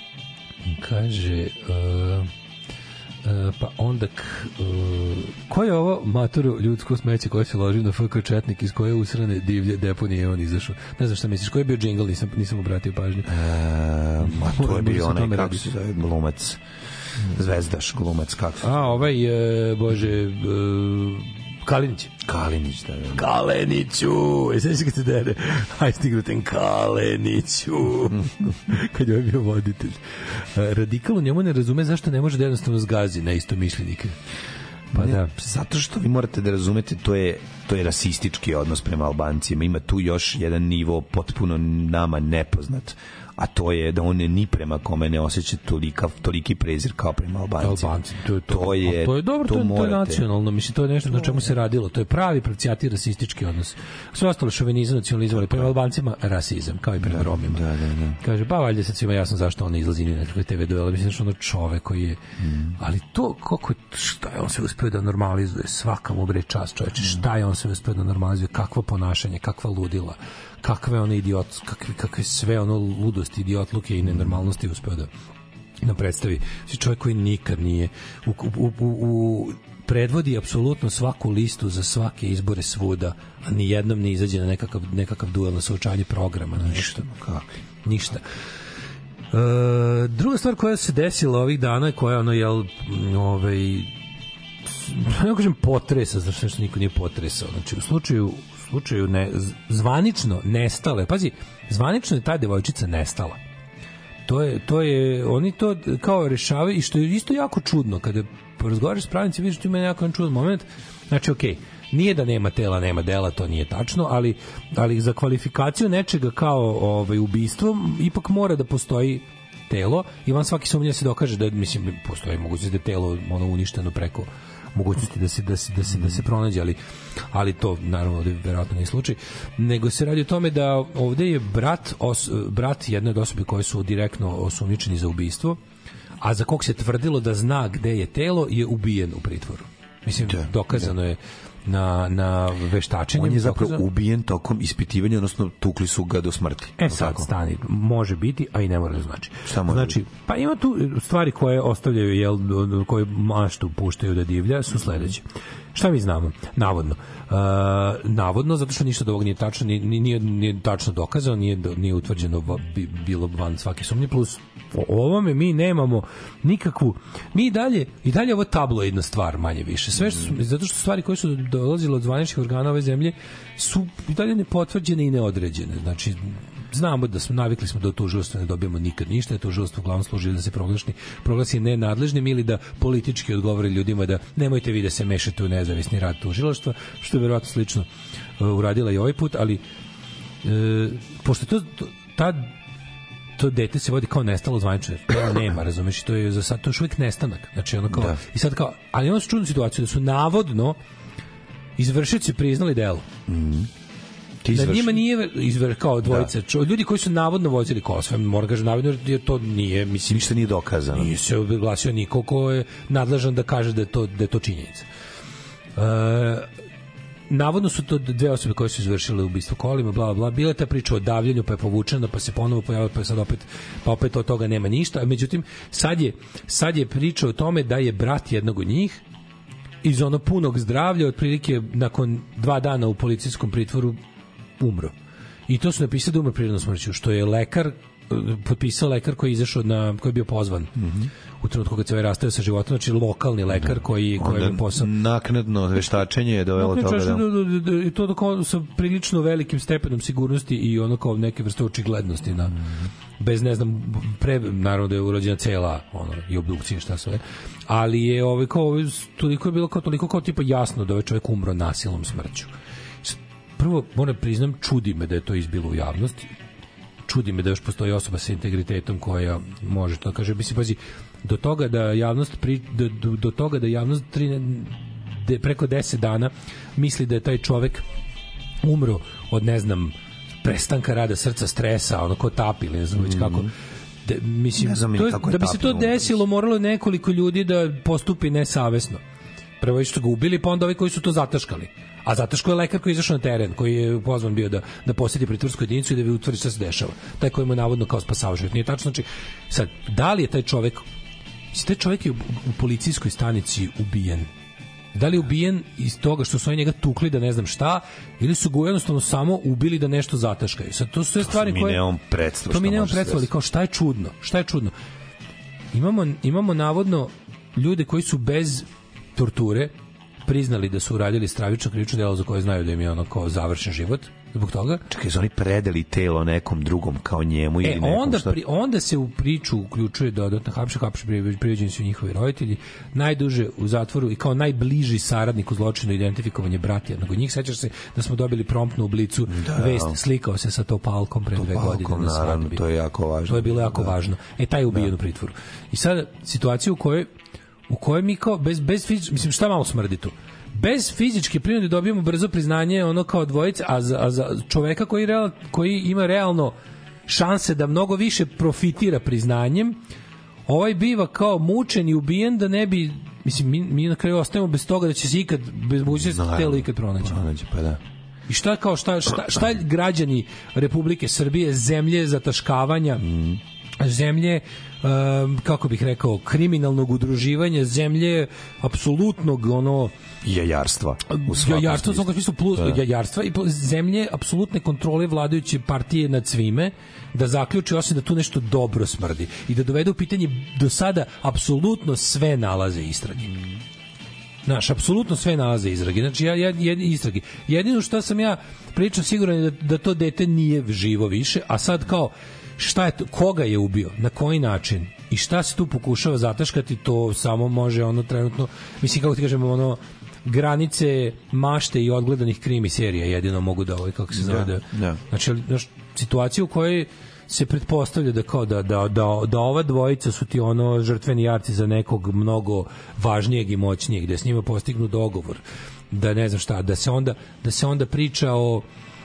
Speaker 7: kaže... Uh, Uh, pa onda k, uh, ko je ovo maturu ljudsko smeće koje se loži na F K Četnik iz koje usrane divlje deponije on izašao? Ne znam šta misliš, koji je bio džingl, nisam, nisam obratio pažnju.
Speaker 6: Uh, ma to je bio onaj, kako se zove, glumac, zvezdaš glumac, kako se zove?
Speaker 7: A, ovaj, uh, bože, uh, Kalinić.
Speaker 6: Kalinić, da, da.
Speaker 7: Kaleniću! E, sveći kad se dere. Aj, stignu ten Kaleniću! Kad je bio voditelj. Radikal u njemu ne razume zašto ne može da jednostavno zgazi na isto mišljenike. Pa
Speaker 6: ne,
Speaker 7: da.
Speaker 6: Zato što vi morate da razumete, to je, to je rasistički odnos prema Albancima. Ima tu još jedan nivo potpuno nama nepoznat, a to je da on ni prema kome ne osjeća tolika, toliki prezir kao prema Albancima.
Speaker 7: Albanci, to je to.
Speaker 6: To je,
Speaker 7: to je dobro, to, to, je, to je nacionalno, mislim, to je nešto na čemu se radilo. To je pravi pravcijati rasistički odnos. Sve ostalo šovinizam, nacionalizam, ali prema Albancima rasizam, kao i prema
Speaker 6: da,
Speaker 7: Romima.
Speaker 6: Da, da, da.
Speaker 7: Kaže, ba, valjda sad svima jasno zašto on izlazi na nekakve te ve duele, mislim, što ono čovek koji je... Mm. Ali to, kako, šta je on se uspio da normalizuje, svaka mu bre čast, čoveče, šta je on se uspio da normalizuje, kakvo ponašanje, kakva ludila, kakve ono idiot, kakve, kakve sve ono ludosti, idiotluke i nenormalnosti uspeo da nam predstavi. Si čovjek koji nikad nije u, u, u, u predvodi apsolutno svaku listu za svake izbore svuda, a ni jednom ne izađe na nekakav, nekakav duel na suočanje programa, na nešto. Kako? Ništa. E, druga stvar koja se desila ovih dana, koja je ono, jel, ovaj, ne kažem potresa, znači nešto niko nije potresao. Znači, u slučaju slučaju ne, zvanično nestale. Pazi, zvanično je ta devojčica nestala. To je, to je, oni to kao rešavaju i što je isto jako čudno kada razgovaraš s pravnicima, vidiš tu ima jako čudan moment. Znači, okej, okay, nije da nema tela, nema dela, to nije tačno, ali, ali za kvalifikaciju nečega kao ovaj, ubistvo ipak mora da postoji telo i van svaki sumnja se dokaže da, mislim, postoji mogućnost da je telo ono uništeno preko mogućnosti da se da se da se da se pronađe, ali ali to naravno da verovatno nije slučaj, nego se radi o tome da ovde je brat os, brat jedne od osobe koje su direktno osumnjičeni za ubistvo, a za kog se tvrdilo da zna gde je telo, je ubijen u pritvoru. Mislim, da, dokazano da. je na, na veštačenju.
Speaker 6: On je zapravo
Speaker 7: dokazano.
Speaker 6: ubijen tokom ispitivanja, odnosno tukli su ga do smrti.
Speaker 7: E sad, tako? Stani, može biti, a i ne mora da znači.
Speaker 6: Šta može
Speaker 7: znači,
Speaker 6: biti?
Speaker 7: Pa ima tu stvari koje ostavljaju, jel, koje maštu puštaju da divlja, su sledeće. Šta mi znamo? Navodno. Uh, navodno, zato što ništa od ovog nije tačno, nije, nije, nije tačno dokazano, nije, nije utvrđeno bilo van svake sumnje, plus o ovome mi nemamo nikakvu, mi i dalje, i dalje ovo tabloidna stvar manje više. Sve što, zato što stvari koje su dolazile od zvaničnih organa ove zemlje su i dalje nepotvrđene i neodređene. Znači, znamo da smo navikli smo da u tužilaštvu ne dobijemo nikad ništa, da tužilaštvo uglavnom služi da se proglasi, proglasi nenadležnim ili da politički odgovori ljudima da nemojte vi da se mešate u nezavisni rad tužilaštva, što je verovatno slično uh, uradila i ovaj put, ali uh, pošto to, to ta to dete se vodi kao nestalo zvanično, nema, razumeš, to je za sad to još uvijek nestanak. Znači ono kao, da. I sad kao, ali ono su čudnu situaciju da su navodno izvršioci priznali delo.
Speaker 6: Mhm.
Speaker 7: Da njima nije izver kao dvojica, da. Ljudi koji su navodno vozili kola, sve mora kaže navodno jer to nije, mislim,
Speaker 6: ništa nije dokazano.
Speaker 7: Nije se oglasio niko ko je nadležan da kaže da je to da je to činjenica. navodno su to dve osobe koje su izvršile ubistvo kolima, bla, bla, bila je ta priča o davljenju, pa je povučena, pa se ponovo pojavila, pa je sad opet, pa opet od toga nema ništa. Međutim, sad je, sad je priča o tome da je brat jednog od njih iz ono punog zdravlja, otprilike nakon dva dana u policijskom pritvoru umro. I to su napisali da umro prirodnom smrću, što je lekar potpisao lekar koji je izašao na, koji je bio pozvan mm-hmm. u trenutku kad se ovaj rastao sa životom, znači lokalni lekar da. koji koji je posao
Speaker 6: naknadno veštačenje je dovelo toga da
Speaker 7: i to dok sa prilično velikim stepenom sigurnosti i ono kao neke vrste očiglednosti na mm-hmm. bez ne znam pre naravno da je urađena cela ono i obdukcija šta sve, ali je ovaj kao toliko je bilo kao toliko kao tipa jasno da ovaj čovjek umro nasilnom smrću. Prvo moram priznam, čudi me da je to izbilo u javnosti. Čudi me da još postoji osoba sa integritetom koja može to kaže, bi se pazi, do toga da javnost pri, do, do, do toga da javnost tri, de, preko deset dana misli da je taj čovek umro od ne znam prestanka rada srca, stresa, ono ko tapi ili ne znam već kako. De, mislim,
Speaker 6: znam
Speaker 7: to je,
Speaker 6: je
Speaker 7: da bi se to desilo moralo nekoliko ljudi da postupi nesavesno. Prvo što ga ubili, pa onda ovi koji su to zataškali. A zataškao je lekar koji je izašao na teren, koji je pozvan bio da, da posjeti pritvorsku jedinicu i da bi utvrdi šta se dešava. Taj koji mu navodno kao spasao život. Nije tačno, znači, sad, da li je taj čovek, taj čovek je u, u policijskoj stanici ubijen? Da li je ubijen iz toga što su oni njega tukli da ne znam šta, ili su ga jednostavno samo ubili da nešto zataškaju? Sad, to su sve stvari koje...
Speaker 6: Mi nemamo predstav.
Speaker 7: To mi nemamo predstav, ali kao šta je čudno? Šta je čudno? Imamo, imamo navodno ljude koji su bez torture priznali da su uradili stravično krivično delo za koje znaju da im je ono kao završen život zbog toga.
Speaker 6: Čekaj, su oni predali telo nekom drugom kao njemu ili
Speaker 7: e,
Speaker 6: nekom
Speaker 7: onda,
Speaker 6: šta...
Speaker 7: pri, onda se u priču uključuje dodatno hapše, hapše privođeni su njihovi roditelji, najduže u zatvoru i kao najbliži saradnik u zločinu identifikovanje brat jednog od njih. Sećaš se da smo dobili promptnu u Blicu da, vest, slikao se sa Topalkom pre dve godine na svadbi.
Speaker 6: To je jako važno.
Speaker 7: To je bilo jako
Speaker 6: da.
Speaker 7: važno. E, taj je ubijen da. u pritvoru. I sad, situacija u kojoj u kojoj mi kao, bez, bez fizičke, mislim, šta malo smrdi tu? Bez fizičke prinude dobijemo brzo priznanje ono kao dvojice, a za, a za čoveka koji, real, koji ima realno šanse da mnogo više profitira priznanjem, ovaj biva kao mučen i ubijen da ne bi, mislim, mi, mi na kraju ostajemo bez toga da će se ikad, bez mogućnosti no, telo ikad pronaći.
Speaker 6: Pronaći, pa da.
Speaker 7: I šta kao, šta, šta, šta građani Republike Srbije, zemlje zataškavanja, mm. zemlje Um, kako bih rekao, kriminalnog udruživanja, zemlje apsolutnog ono
Speaker 6: jajarstva
Speaker 7: u jajarstva, u svakom smislu plus da. jajarstva i zemlje apsolutne kontrole vladajuće partije nad svime, da zaključi osim da tu nešto dobro smrdi i da dovede u pitanje do sada apsolutno sve nalaze istrage. Mm. Znaš, apsolutno sve nalaze istrage. Znači, ja, ja, jed, istrage. Jedino što sam ja pričao siguran je da, da to dete nije živo više, a sad kao šta je to, koga je ubio, na koji način i šta se tu pokušava zataškati, to samo može ono trenutno, mislim kako ti kažemo, ono granice mašte i odgledanih krimi serija jedino mogu da ovaj kako se zove da, da. Znači, znaš, situacija u kojoj se pretpostavlja da kao da, da, da, da ova dvojica su ti ono žrtveni jarci za nekog mnogo važnijeg i moćnijeg, da s njima postignu dogovor, da ne znam šta, da se onda, da se onda priča o,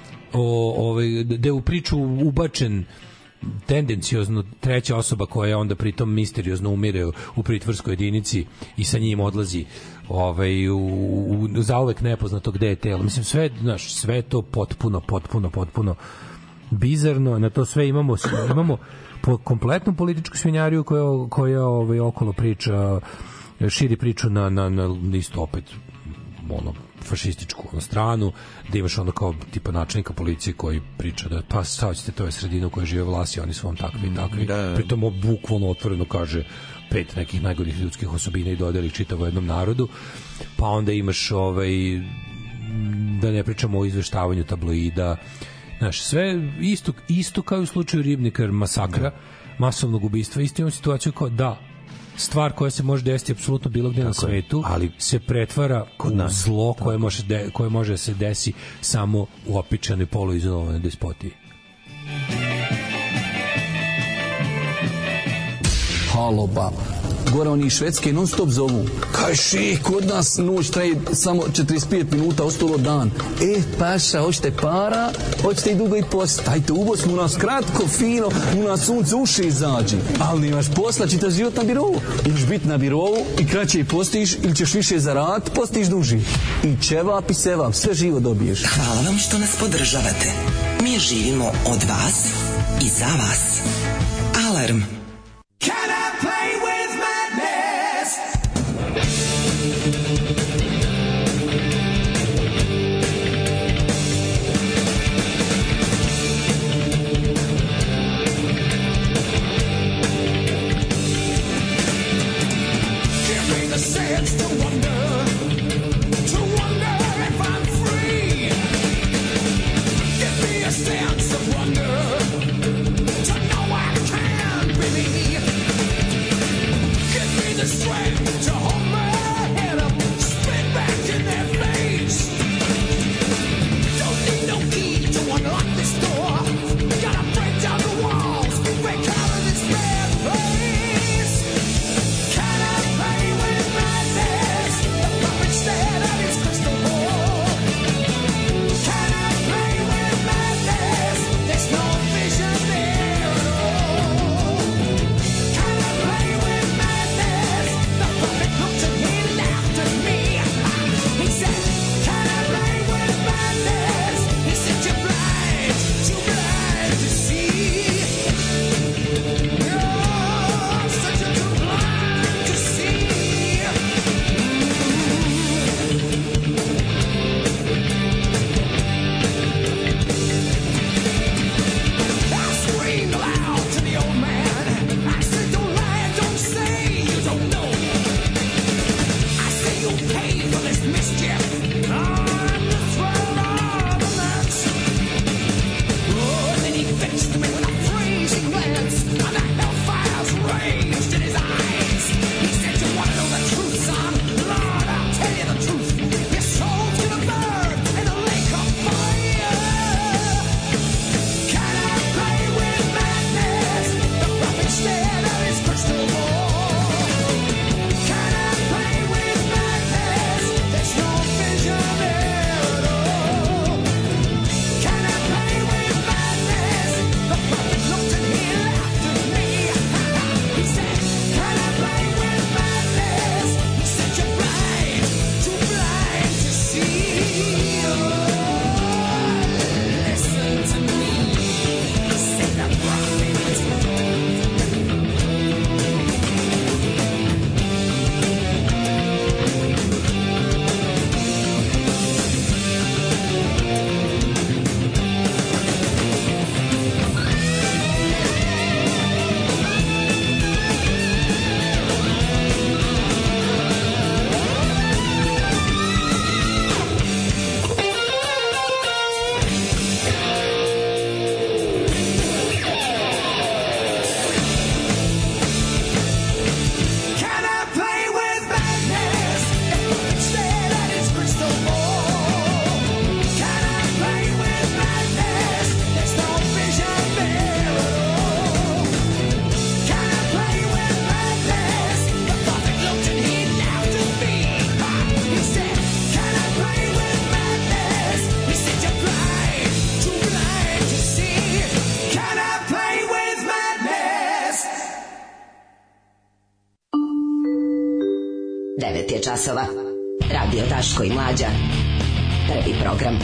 Speaker 7: o ovaj, da je u priču ubačen tendenciozno treća osoba koja je onda pritom misteriozno umire u pritvorskoj jedinici i sa njim odlazi ovaj, u, u, zauvek nepoznato gde je telo. Mislim, sve, znaš, sve to potpuno, potpuno, potpuno bizarno. Na to sve imamo, imamo po kompletnu političku svinjariju koja, koja ovaj, okolo priča, širi priču na, na, na isto opet ono, fašističku ono, stranu, da imaš ono kao tipa načelnika policije koji priča da pa sad ćete, to je sredina u kojoj žive vlasi, oni su vam takvi i takvi. Da, da. Pritom bukvalno otvoreno kaže pet nekih najgorih ljudskih osobina i dodeli čitavo jednom narodu. Pa onda imaš ovaj, da ne pričamo o izveštavanju tabloida, znaš, sve isto, isto kao u slučaju Ribnikar masakra, da. masovnog ubistva, isto imamo situaciju kao da stvar koja se može desiti apsolutno bilo gde na svetu, ali se pretvara kod nas zlo koje može, de, koje može da se desi samo u opičanoj poluizolovanoj despotiji.
Speaker 14: Halo baba,
Speaker 17: gore oni iz Švedske non stop zovu. Kaj ši, kod nas noć traje samo četrdeset pet minuta, ostalo dan. E, paša, hoćete para, hoćete i dugo i posla. Ajte, u Bosnu u nas kratko, fino, u nas sunce uši izađi. Ali nemaš posla, čita život na birovu. Imaš biti na birovu i kraće i postiš, ili ćeš više zaraditi, postiš duži. I ćevap i sevap, sve živo dobiješ.
Speaker 13: Hvala vam što nas podržavate. Mi živimo od vas i za vas. Alarm.
Speaker 10: Can I play with madness? Give me the sense to wonder, to wonder if I'm free. Give me a sense of wonder, to know I can believe. Give me the strength to hold my head up, spit back in their face. Don't need no key to unlock this door. Gotta break down the walls, break out of this bad place. Can I play with madness? The puppet stared at his crystal ball. Can I play with madness? There's no vision there at all. Can I play with madness? The puppet looked and he laughed at me. He said, can I play with madness? He said, you're blind, too blind to see. You're such a too blind to see. I screamed aloud to the old man. I said, don't lie, don't say you don't know. I say you pay for this mischief. I'm the throne of the nuts. Oh, and then he fixed me with a freezing glance, and the hellfires raged in his eyes. He said, you want to know the truth, son? Lord, I'll tell you the truth. Your soul's gonna burn in a lake of fire. Can I play with madness? The prophet stared at his crystal ball. Can I play with madness? There's no vision there at all. Can I play with madness? The prophet looked and he laughed at me. He said, can I play with madness? He said, you're blind, too blind to see. Listen to me, said the prophet. Can I play with madness? The prophet stared at his crystal ball. Can I play with madness? There's no vision there at all. Can I play with madness? The prophet looked and he laughed at me. He said, can I play with madness? He said, you're blind, too blind to see. Can I play with madness?
Speaker 11: devet je časova. Radio Daško i Mlađa. Prvi program.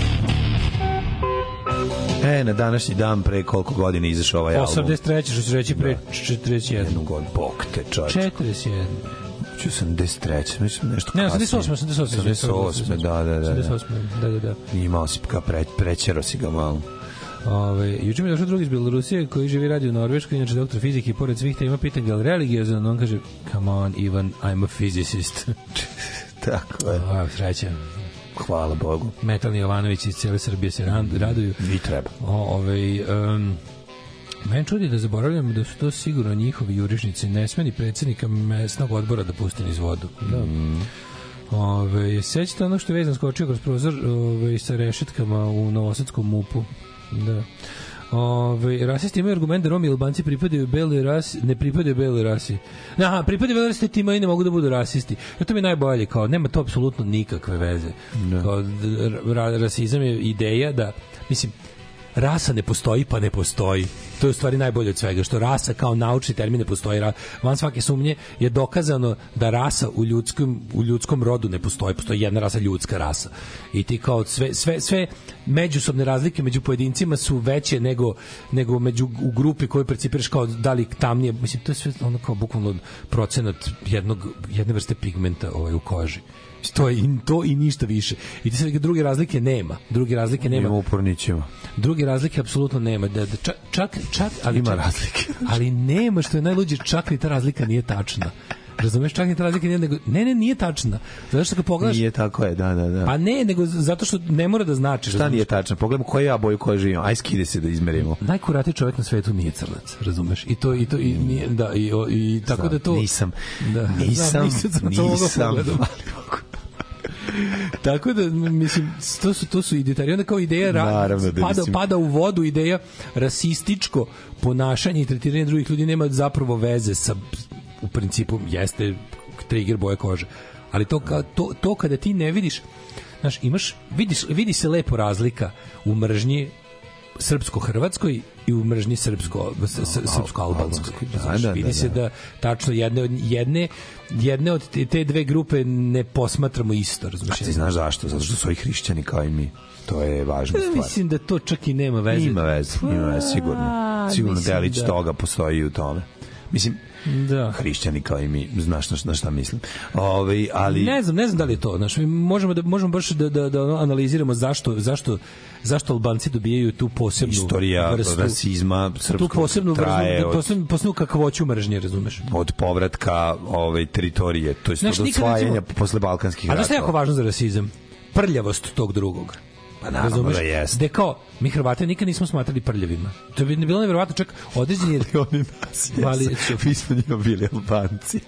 Speaker 6: E, na današnji dan pre koliko godina izašao ovaj album?
Speaker 7: osamdeset treće što ću reći pre četrdeset jedan.
Speaker 6: Jednu god, bok te čovječ.
Speaker 7: četrdeset jedan.
Speaker 6: Ću osamdeset treće, mislim nešto
Speaker 7: Ne,
Speaker 6: kasnije.
Speaker 7: osamdeset osam, osamdeset osam.
Speaker 6: osamdeset osam, da, da, da.
Speaker 7: osamdeset osam, da, da, da.
Speaker 6: Imao si ka pre, prećero si ga malo.
Speaker 7: Ove, juče mi je došao drugi iz Belorusije koji živi radi u Norveškoj, inače doktor fizike i pored svih tema pitan ga, ali religiozan, on kaže, come on, Ivan, I'm a physicist.
Speaker 6: Tako je.
Speaker 7: Wow, sreća.
Speaker 6: Hvala Bogu.
Speaker 7: Metalni Jovanović iz cijele Srbije se raduju.
Speaker 6: I treba.
Speaker 7: O, ovaj, um, meni čudi da zaboravljam da su to sigurno njihovi jurišnici, ne smeni predsjednika mesnog odbora da pusti niz vodu. Da.
Speaker 6: Mm.
Speaker 7: Ove, sećate ono što je vezan skočio kroz prozor ove, sa rešetkama u Novosadskom mupu. Da. Ove, rasisti imaju argument da Romi i Albanci pripadaju beloj rasi, ne pripadaju beloj rasi. Aha, pripadaju beloj rasi, ti imaju ne mogu da budu rasisti. Ja, to mi je najbolje, kao, nema to apsolutno nikakve veze. No. Kao, ra, rasizam je ideja da, mislim, rasa ne postoji, pa ne postoji. To je u stvari najbolje od svega, što rasa kao naučni termin ne postoji. Van svake sumnje je dokazano da rasa u ljudskom, u ljudskom rodu ne postoji. Postoji jedna rasa, ljudska rasa. I ti kao sve, sve, sve međusobne razlike među pojedincima su veće nego, nego među, u grupi koju percipiraš kao da li tamnije. Mislim, to je sve ono kao bukvalno procenat jednog, jedne vrste pigmenta ovaj, u koži. To je to i ništa više. I sve druge razlike nema. Druge razlike nema.
Speaker 6: Ima upornićima.
Speaker 7: Druge razlike apsolutno nema. Da, da čak, čak, čak ali
Speaker 6: ima
Speaker 7: čak,
Speaker 6: razlike.
Speaker 7: Ali nema, što je najluđe, čak ni ta razlika nije tačna. Razumeš, čak ni ta razlika nije, nego, ne, ne, nije tačna. Zato što kad pogledaš...
Speaker 6: Nije tako je, da, da, da.
Speaker 7: Pa ne, nego zato što ne mora da znači.
Speaker 6: Šta
Speaker 7: razumeš?
Speaker 6: Nije tačno? Pogledamo koje ja boju koje živim. Aj skide se da izmerimo.
Speaker 7: Najkuratiji čovjek na svetu nije crnac, razumeš? I to, i to, i, nije, da, i, o, i tako
Speaker 6: Znam,
Speaker 7: da to...
Speaker 6: Nisam,
Speaker 7: da,
Speaker 6: nisam,
Speaker 7: nisam,
Speaker 6: nisam. nisam.
Speaker 7: Tako da, mislim, to su, to su idejari. Onda kao ideja ra,
Speaker 6: Naravno, da
Speaker 7: pada,
Speaker 6: mislim.
Speaker 7: pada u vodu ideja rasističko ponašanje i tretiranje drugih ljudi nema zapravo veze sa, u principu, jeste trigger boje kože. Ali to, ka, to, to kada ti ne vidiš, znaš, imaš, vidiš, vidi se lepo razlika u mržnji srpsko-hrvatskoj i u mržnji srpsko, srpsko-albanskoj.
Speaker 6: Da, da,
Speaker 7: vidi
Speaker 6: da,
Speaker 7: se da tačno jedne, jedne, jedne od te dve grupe ne posmatramo isto. Razumiješ?
Speaker 6: A ti znaš zašto? Zato što su ovi hrišćani kao i mi. To je važna stvar.
Speaker 7: Mislim da to čak i nema veze.
Speaker 6: Ima veze, ima veze, sigurno. Sigurno delić da. toga postoji i u tome. Mislim, da. Hrišćani kao i mi, znaš na, na šta mislim. Ove, ali...
Speaker 7: Ne znam, ne znam da li je to. Znaš, mi možemo, da, možemo baš da, da, da analiziramo zašto, zašto, zašto Albanci dobijaju tu posebnu
Speaker 6: istorija
Speaker 7: vrstu,
Speaker 6: rasizma srpskog
Speaker 7: tu posebnu
Speaker 6: traje
Speaker 7: vrstu, posebnu, posebnu kakvoću mržnje, razumeš?
Speaker 6: Od povratka ove, teritorije, to je od osvajanja posle balkanskih ratova.
Speaker 7: A da je jako važno za rasizam? Prljavost tog drugog.
Speaker 6: Pa naravno da jeste.
Speaker 7: Da kao, mi Hrvate nikad nismo smatrali prljavima. To bi bilo nevjerovatno, čak određeni...
Speaker 6: Oni nas jesu. Mi smo njima bili Albanci.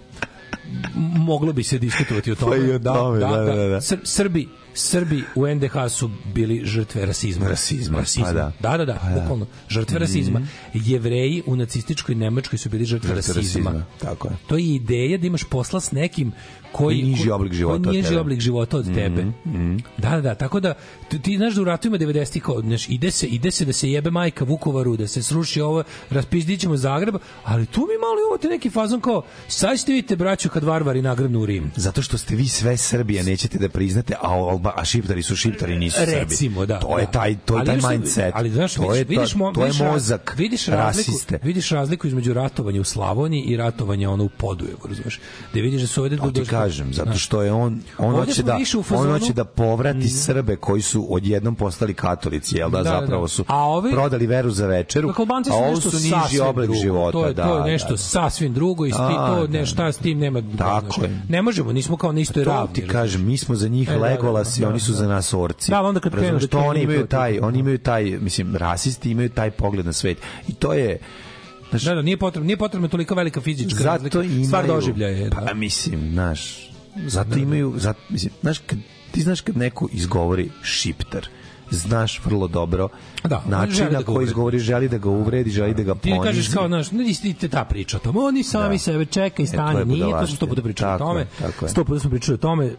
Speaker 7: Moglo bi se diskutovati o tome.
Speaker 6: Pa i o tome, da, da, da. da.
Speaker 7: Sr Srbi, Srbi u en de ha su bili žrtve rasizma.
Speaker 6: Rasizma,
Speaker 7: rasizma.
Speaker 6: Pa da.
Speaker 7: Da, da, da,
Speaker 6: pa da.
Speaker 7: bukvalno. Žrtve mm -hmm. rasizma. Jevreji u nacističkoj Nemačkoj su bili žrtve, žrtve rasizma. rasizma.
Speaker 6: Tako je.
Speaker 7: To je ideja da imaš posla s nekim koji
Speaker 6: niži oblik života
Speaker 7: koji niži oblik života od tebe. Mm -hmm. Da, da, da, tako da ti, ti znaš da u ratovima devedesetih kao, znaš, ide se, ide se da se jebe majka Vukovaru, da se sruši ovo, raspizdićemo Zagreb, ali tu mi malo imate neki fazon kao, sad ćete vidite braću kad varvari nagrnu u Rim.
Speaker 6: Zato što ste vi sve Srbija, nećete da priznate, a, Alba, a šiptari su šiptari, nisu Srbi.
Speaker 7: Recimo, da.
Speaker 6: To je taj, to je taj
Speaker 7: ali,
Speaker 6: mindset.
Speaker 7: Ali znaš,
Speaker 6: to je,
Speaker 7: vidiš,
Speaker 6: to, to je mozak
Speaker 7: vidiš razliku,
Speaker 6: rasiste.
Speaker 7: Vidiš razliku između ratovanja u Slavoniji i ratovanja ono u Podujevu, razumeš? Da vidiš da su ovde...
Speaker 6: To ti kažem, zato što je on on hoće da on hoće da povrati mm. Srbe koji su odjednom postali katolici, jel da, da zapravo su da. Ovi, prodali veru za večeru, a ovo su niži oblik života.
Speaker 7: To je,
Speaker 6: da,
Speaker 7: to je nešto
Speaker 6: da, da.
Speaker 7: sasvim drugo i a, to ne šta s tim nema.
Speaker 6: Tako
Speaker 7: je. Ne možemo, nismo kao na istoj ravni.
Speaker 6: Ti kažem, mi smo za njih e, Legolas i oni su za nas orci.
Speaker 7: Da, onda kad krenu
Speaker 6: što oni imaju taj, oni imaju taj, mislim, rasisti imaju taj pogled na svet. I to je
Speaker 7: Znaš, da, da, nije potrebno, nije potrebno toliko velika fizička razlika. Stvar doživljaje.
Speaker 6: Pa mislim, znaš, zato imaju, zato, mislim, znaš, kad, ti znaš kad neko izgovori šiptar, znaš vrlo dobro
Speaker 7: da,
Speaker 6: način na koji izgovori, želi da ga uvredi, želi da ga ponizi.
Speaker 7: Ti kažeš kao, znaš, ne ti ta priča o tome, oni sami da. sebe čekaj, stani, e, nije, to smo sto puta pričali o tome, sto puta smo pričali o tome,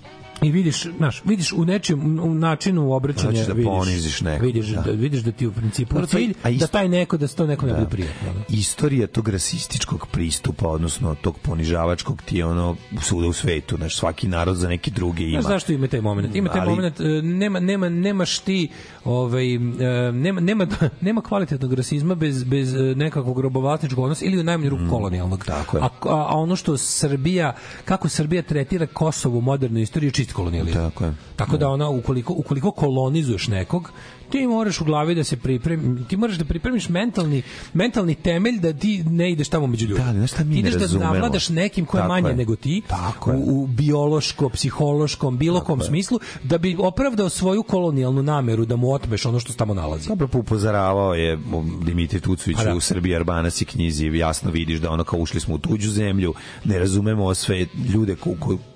Speaker 7: i vidiš, znaš, vidiš u nečem u načinu obraćanja,
Speaker 6: znači da
Speaker 7: vidiš,
Speaker 6: poniziš neko,
Speaker 7: vidiš da. da vidiš da ti u principu da, cilj isto, da taj neko da se to neko da. ne bude prijatno. Da.
Speaker 6: Istorija tog rasističkog pristupa, odnosno tog ponižavačkog ti je ono svuda u svetu, znaš, svaki narod za neki drugi ima.
Speaker 7: Znaš zašto ima taj moment? Ima taj ali, moment, nema nema nemaš ti ovaj nema nema nema kvalitetnog rasizma bez bez nekakvog robovlasničkog odnosa ili u najmanju ruku mm, kolonijalnog.
Speaker 6: Tako je.
Speaker 7: A, a ono što Srbija, kako Srbija tretira Kosovo u modernoj istoriji čist kolonijalizam.
Speaker 6: Tako je.
Speaker 7: Tako da ona ukoliko ukoliko kolonizuješ nekog, ti moraš u glavi da se pripremi, ti moraš da pripremiš mentalni mentalni temelj da ti ne ideš tamo među ljudima.
Speaker 6: Da, nešto mi
Speaker 7: ti ideš
Speaker 6: ne
Speaker 7: da navladaš nekim ko je manje je. nego ti u, u biološko, psihološkom, bilo kom smislu da bi opravdao svoju kolonijalnu nameru da mu otmeš ono što se tamo nalazi.
Speaker 6: Dobro upozoravao je Dimitrij Tucović da. u Srbiji Arbanac i knjizi, jasno vidiš da ono kao ušli smo u tuđu zemlju, ne razumemo sve ljude ko, ko,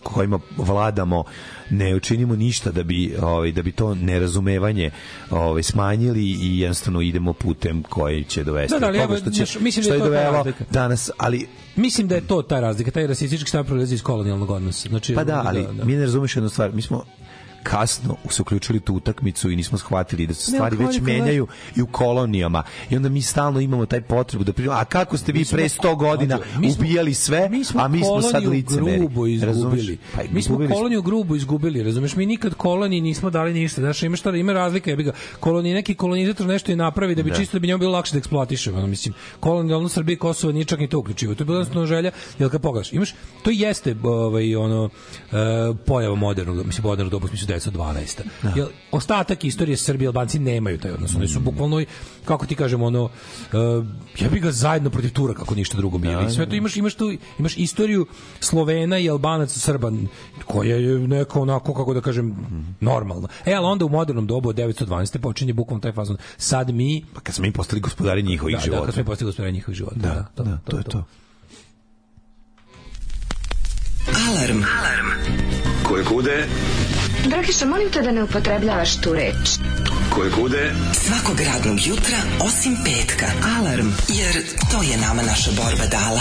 Speaker 6: kojima vladamo ne učinimo ništa da bi ovaj da bi to nerazumevanje ovaj smanjili i jednostavno idemo putem koji će dovesti
Speaker 7: da, da, ali,
Speaker 6: toga što će
Speaker 7: znaš, mislim
Speaker 6: što
Speaker 7: da je
Speaker 6: je
Speaker 7: to
Speaker 6: dovelo
Speaker 7: danas,
Speaker 6: ali
Speaker 7: mislim da je to ta razlika, taj rasistički stav proizilazi iz kolonijalnog odnosa. Znači,
Speaker 6: pa da, ali
Speaker 7: da, da.
Speaker 6: mi ne razumeš jednu stvar, mi smo kasno se uključili tu utakmicu i nismo shvatili da se stvari već menjaju i u kolonijama i onda mi stalno imamo taj potrebu da pričamo, a kako ste vi pre sto godina ubijali sve, a mi smo sad licemeri.
Speaker 7: Grubo izgubili. Pa, mi smo koloniju grubo izgubili, razumeš? Mi nikad koloniji nismo dali ništa. Znaš, ima šta, ima razlika, jebi ga. Koloniji, neki kolonizator nešto je napravi da bi da. čisto da bi njemu bilo lakše da eksploatiše. Ono, mislim, kolonijalno Srbije i Kosovo nije čak ni to uključivo. To je bila jednostavno želja, jel kad pogledaš, imaš, to jeste ovaj, ono, uh, pojava modernog, mislim, modernog dobu, mislim, devetsto dvanaesta. Da. Jel, ostatak istorije Srbije, Albanci nemaju taj odnos. Oni su bukvalno, kako ti kažemo, ono, uh, ja bih ga zajedno protiv Turaka, kako ništa drugo bili. Da, sve to imaš, imaš tu, imaš istoriju Slovena i Albanaca, Srba, koja je neko onako, kako da kažem, normalno. E, ali onda u modernom dobu od devetsto dvanaeste počinje bukvalno taj fazon. Sad mi...
Speaker 6: Pa kad smo mi postali gospodari njihovih
Speaker 7: da,
Speaker 6: života.
Speaker 7: Da, kad smo mi postali gospodari njihovih života.
Speaker 6: Da, da, to, da, to, to je to.
Speaker 13: Alarm. Alarm.
Speaker 2: Koje kude?
Speaker 11: Dragiša, molim te da ne upotrebljavaš tu reč.
Speaker 2: Koje kude?
Speaker 13: Svakog radnog jutra, osim petka. Alarm, jer to je nama naša borba dala.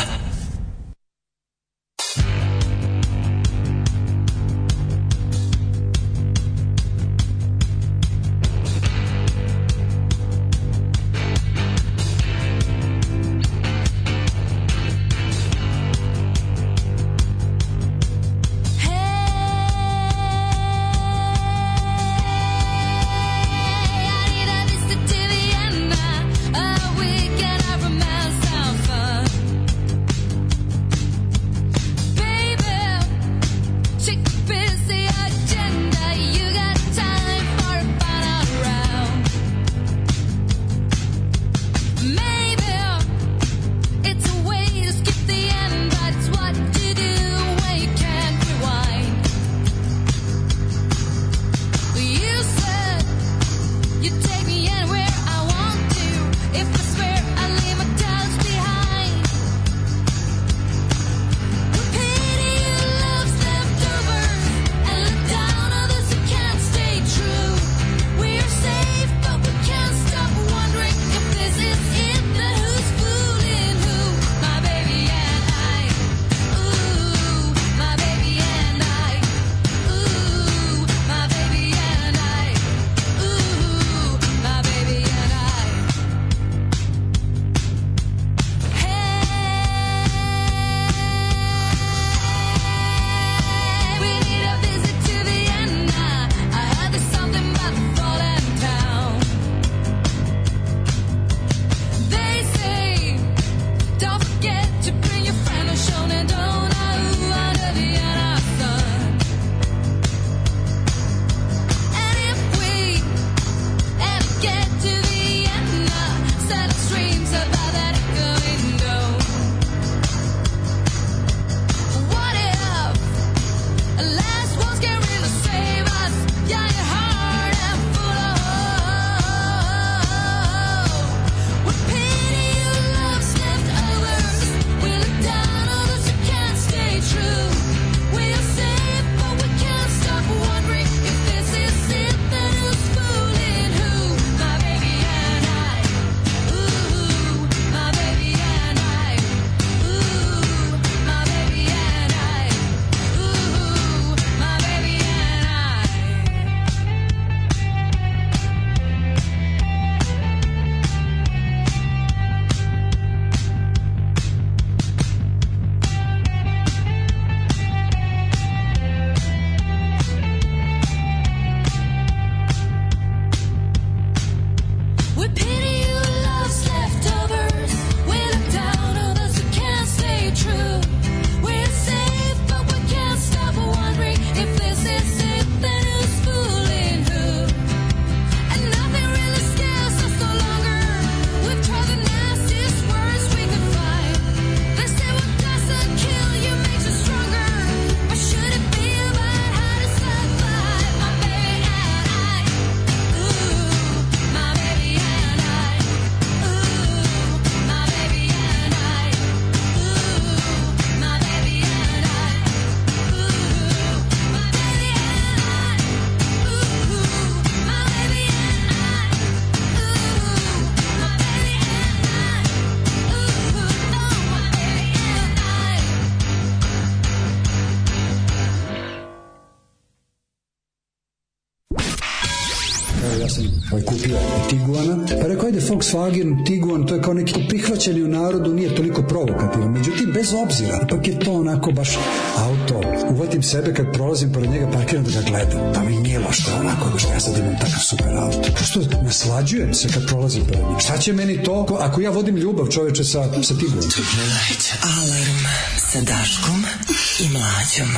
Speaker 18: ja sam ovaj, kupio Tiguana, pa rekao, ajde Volkswagen, Tiguan, to je kao neki prihvaćeni u narodu, nije toliko provokativan, međutim, bez obzira, ipak je to onako baš auto, uvatim sebe kad prolazim pored njega, parkiram da ga gledam, pa mi nije loš, onako, baš ja sad imam takav super auto, prosto naslađujem se kad prolazim pored njega, šta će meni to, ako ja vodim ljubav čoveče sa, sa Tiguanom?
Speaker 13: Alarm sa Daškom i Mlađom.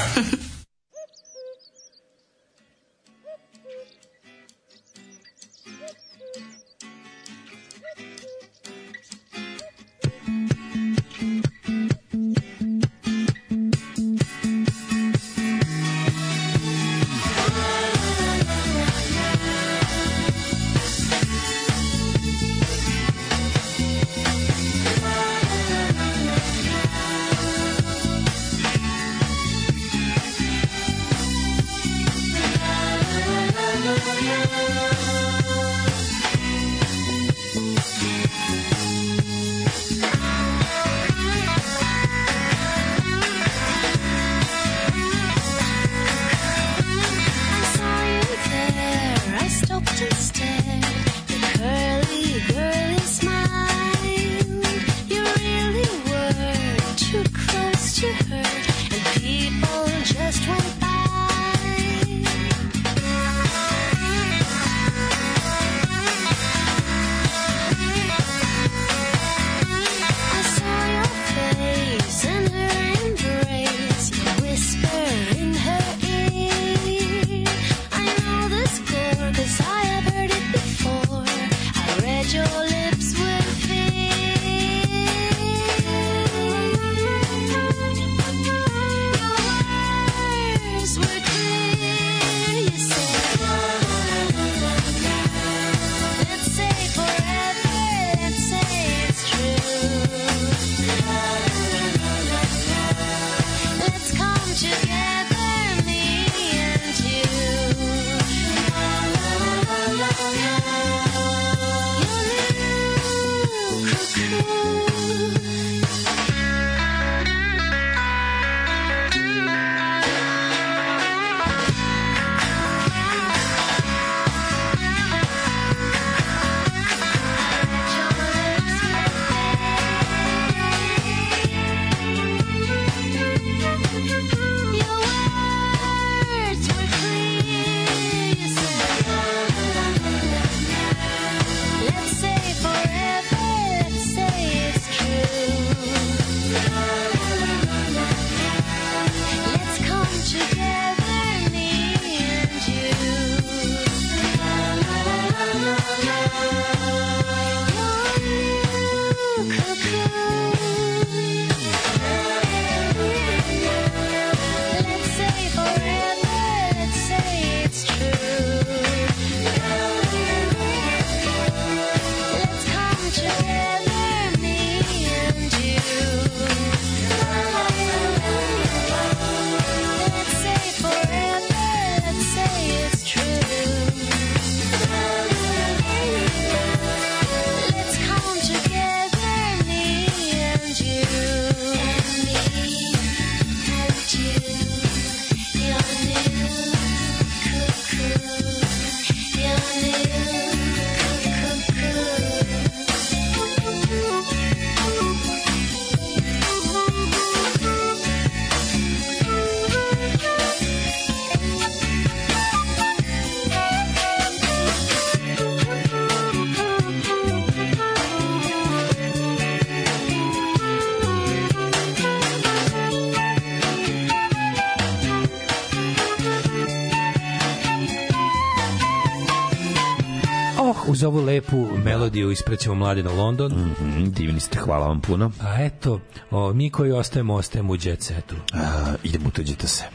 Speaker 7: Uz ovu lepu melodiju isprećemo mlade na London.
Speaker 6: Mm -hmm, divni ste, hvala vam puno.
Speaker 7: A eto, o, mi koji ostajemo, ostajemo u jet setu.
Speaker 6: A, idemo, tuđite se.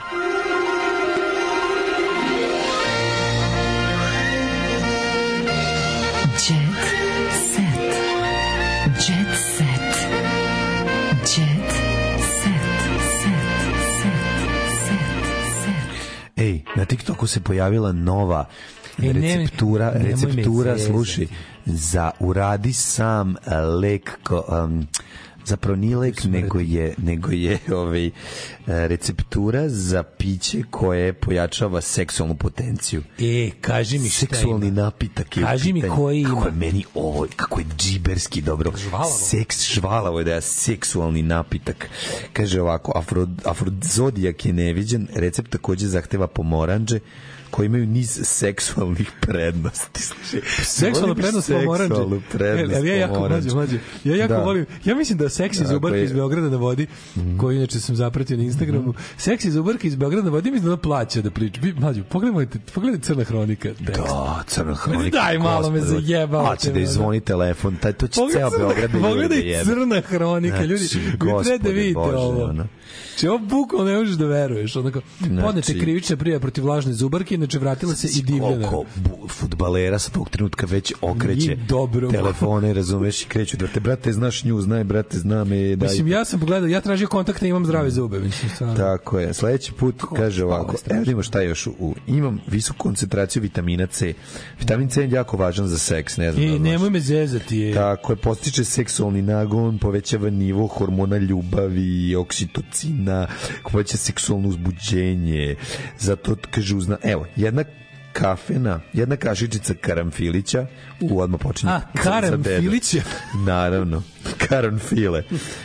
Speaker 11: Jet set. Jet set. Jet set. Set. Set. Set.
Speaker 6: Ej, na TikToku se pojavila nova E, receptura, ne, receptura slušaj, za uradi sam lek ko, um, zapravo nije lek, nego je, nego je ovaj, receptura za piće koje pojačava seksualnu potenciju.
Speaker 7: E, kaži mi šta
Speaker 6: seksualni
Speaker 7: ima.
Speaker 6: napitak je
Speaker 7: kaži mi koji ima.
Speaker 6: Kako je meni ovo, kako je džiberski dobro.
Speaker 7: Žvalavo.
Speaker 6: Seks, žvalavo je da je seksualni napitak. Kaže ovako, afro, afrodizodijak je neviđen, recept takođe zahteva pomoranđe, koji imaju niz seksualnih prednosti.
Speaker 7: Seksualna prednost pomoranđe.
Speaker 6: Seksualnu prednost
Speaker 7: ja jako mlađe, mlađe. Ja jako da. volim. Ja mislim da seksi za ubarke iz Beograda na vodi, mm. koji inače sam zapratio na Instagramu, mm. seksi za ubarke iz Beograda na vodi, mislim da plaća da priča. Mlađe, pogledajte, pogledajte Crna hronika. Tekst.
Speaker 6: Da, Crna hronika.
Speaker 7: Daj malo me zajebao.
Speaker 6: Hoće da izvoni telefon, taj to će ceo Beograd da jebe.
Speaker 7: Pogledaj Crna hronika, ljudi. Vi treba da vidite ovo. Če ovo bukvalno ne možeš da veruješ. Onako, podnete krivične prijave protiv lažne zubarke, inače vratila se i divljena.
Speaker 6: Koliko fudbalera sa tog trenutka već okreće telefone, razumeš, i kreću da te, brate, znaš nju, znaj, brate, zna me. Daj.
Speaker 7: Mislim, ja sam pogledao, ja tražio kontakte, imam zdrave zube. Mislim, stvarno.
Speaker 6: Tako je. Sledeći put Ko, kaže ovako, evo da ima šta još u, imam visoku koncentraciju vitamina C. Vitamin C je jako važan za seks, ne znam.
Speaker 7: I
Speaker 6: da
Speaker 7: nemoj me zezati. Je.
Speaker 6: Tako je, postiče seksualni nagon, povećava nivo hormona ljubavi, oksitocina, poveća seksualno uzbuđenje. Zato, kaže, uzna, evo, jedna kafena, jedna kašičica karanfilića, u odmah počinje.
Speaker 7: A, karanfilića?
Speaker 6: Naravno, karanfile.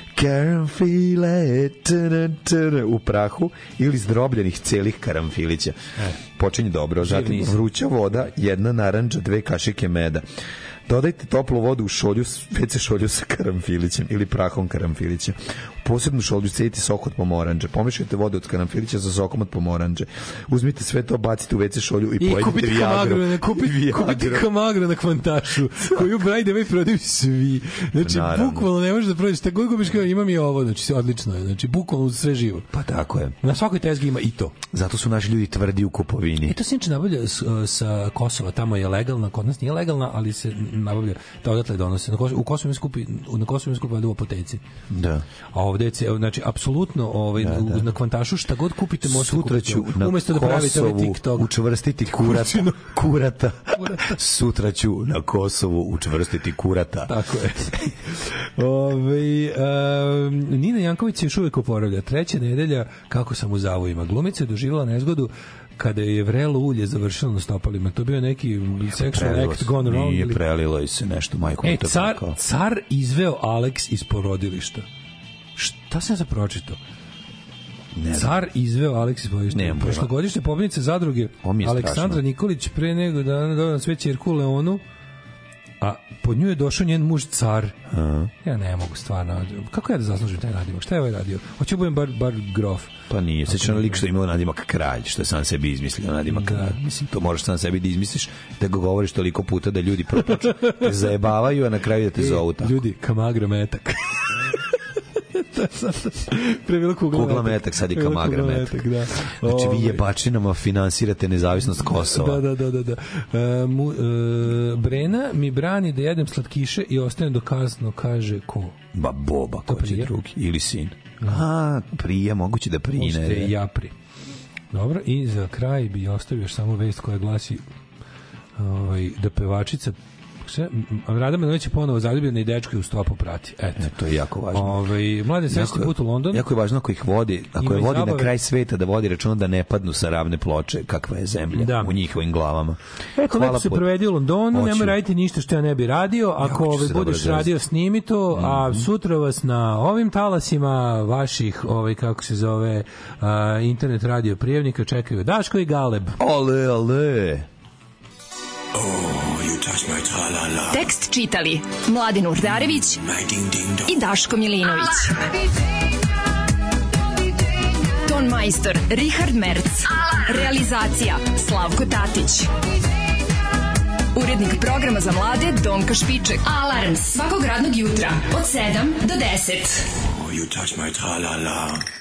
Speaker 6: Karanfile u prahu ili zdrobljenih celih karanfilića. E. Počinje dobro. Zatim vruća voda, jedna narandža, dve kašike meda. Dodajte toplu vodu u šolju, ve ce šolju sa karanfilićem ili prahom karanfilića. U posebnu šolju stavite sok od pomoranđe. Pomešajte vodu od karanfilića sa sokom od pomoranđe. Uzmite sve to, bacite u ve ce šolju i, I pojedite Viagru.
Speaker 7: I kupite kupite Kamagru na Kvantašu, koju Braj da već prodaju svi. Znači, naravno, bukvalno ne možeš da prođeš. Tako god gubiš kao, imam i ovo, znači, odlično je. Znači, bukvalno sve živo.
Speaker 6: Pa tako je.
Speaker 7: Na svakoj tezgi ima i to.
Speaker 6: Zato su naši ljudi tvrdi u kupovini.
Speaker 7: I to se inače nabavlja sa Kosova. Tamo je legalna, kod nas nije legalna, ali se nabavlja, da odatle donose. Na Kosovu, u Kosovu je skupi, na Kosovu je skupi u apoteci.
Speaker 6: Da.
Speaker 7: A ovde je, znači, apsolutno ovaj, da, da. na Kvantašu šta god kupite, možete
Speaker 6: sutra ću
Speaker 7: kupiti.
Speaker 6: na
Speaker 7: Umesto da pravite ovaj TikTok.
Speaker 6: Učvrstiti kurata. kurata. Sutra ću na Kosovu učvrstiti kurata.
Speaker 7: Tako je. Ove, um, Nina Janković se još uvijek oporavlja. Treća nedelja kako sam u zavojima. Glumica je doživjela nezgodu kada je vrelo ulje završilo na stopalima. To bio neki sexual act gone wrong.
Speaker 6: Nije prelilo i se nešto, majko.
Speaker 7: E, car, car izveo Alex iz porodilišta. Šta sam sad pročitao? Car izveo Alex iz porodilišta. Prošlogodišnje pobjednice zadruge Aleksandra Nikolić pre nego dana dobila sve ćerku Leonu, a pod nju je došao njen muž car. Uh-huh. Ja ne mogu stvarno. Kako ja da zaslužim taj nadimak? Šta je ovaj radio? Hoću budem bar, bar grof.
Speaker 6: Pa nije. Sećam na lik što je imao nadimak kralj, što je sam sebi izmislio nadimak da. kralj. Mislim, to možeš sam sebi da izmisliš, da ga govoriš toliko puta da ljudi prvo počnu te zajebavaju, a na kraju da te zovu tako.
Speaker 7: Ljudi, Kamagra metak. Pre bilo kugla,
Speaker 6: kugla metak, metak sad i Kamagra metak. metak da. Znači vi jebačinama finansirate nezavisnost Kosova.
Speaker 7: Da, da, da, da. E, mu, e, Brena mi brani da jedem slatkiše i ostane do kazno, kaže ko?
Speaker 6: Ba Boba, ko će drugi ili sin. Aha, prija, moguće da prine.
Speaker 7: Možete i ja pri. Dobro, i za kraj bi ostavio još samo vest koja glasi ovaj, da pevačica Rada Manojlić je ponovo zaljubljena i dečko je u stopu prati. Eto.
Speaker 6: E, to je jako važno.
Speaker 7: Ove, mlade srećni put u London.
Speaker 6: Jako je važno ako ih vodi, ako je vodi zabave na kraj sveta, da vodi računa da ne padnu sa ravne ploče, kakva je zemlja da. u njihovim glavama.
Speaker 7: Eto, lepo se provedi u Londonu, Hoću. nemoj raditi ništa što ja ne bi radio. Ako ja ove, budeš radio, snimi to, mm. a sutra vas na ovim talasima vaših, ovaj, kako se zove, uh, internet radio prijemnika čekaju Daško i Galeb.
Speaker 6: Ale, ale.
Speaker 4: Tekst čitali Mladin Urdarević i Daško Milinović. Ton majstor Richard Merc. Realizacija Slavko Tatić. Urednik programa za mlade Donka Špiček. Alarms svakog radnog jutra od sedam do deset.
Speaker 1: Oh, you touch my tra-la-la.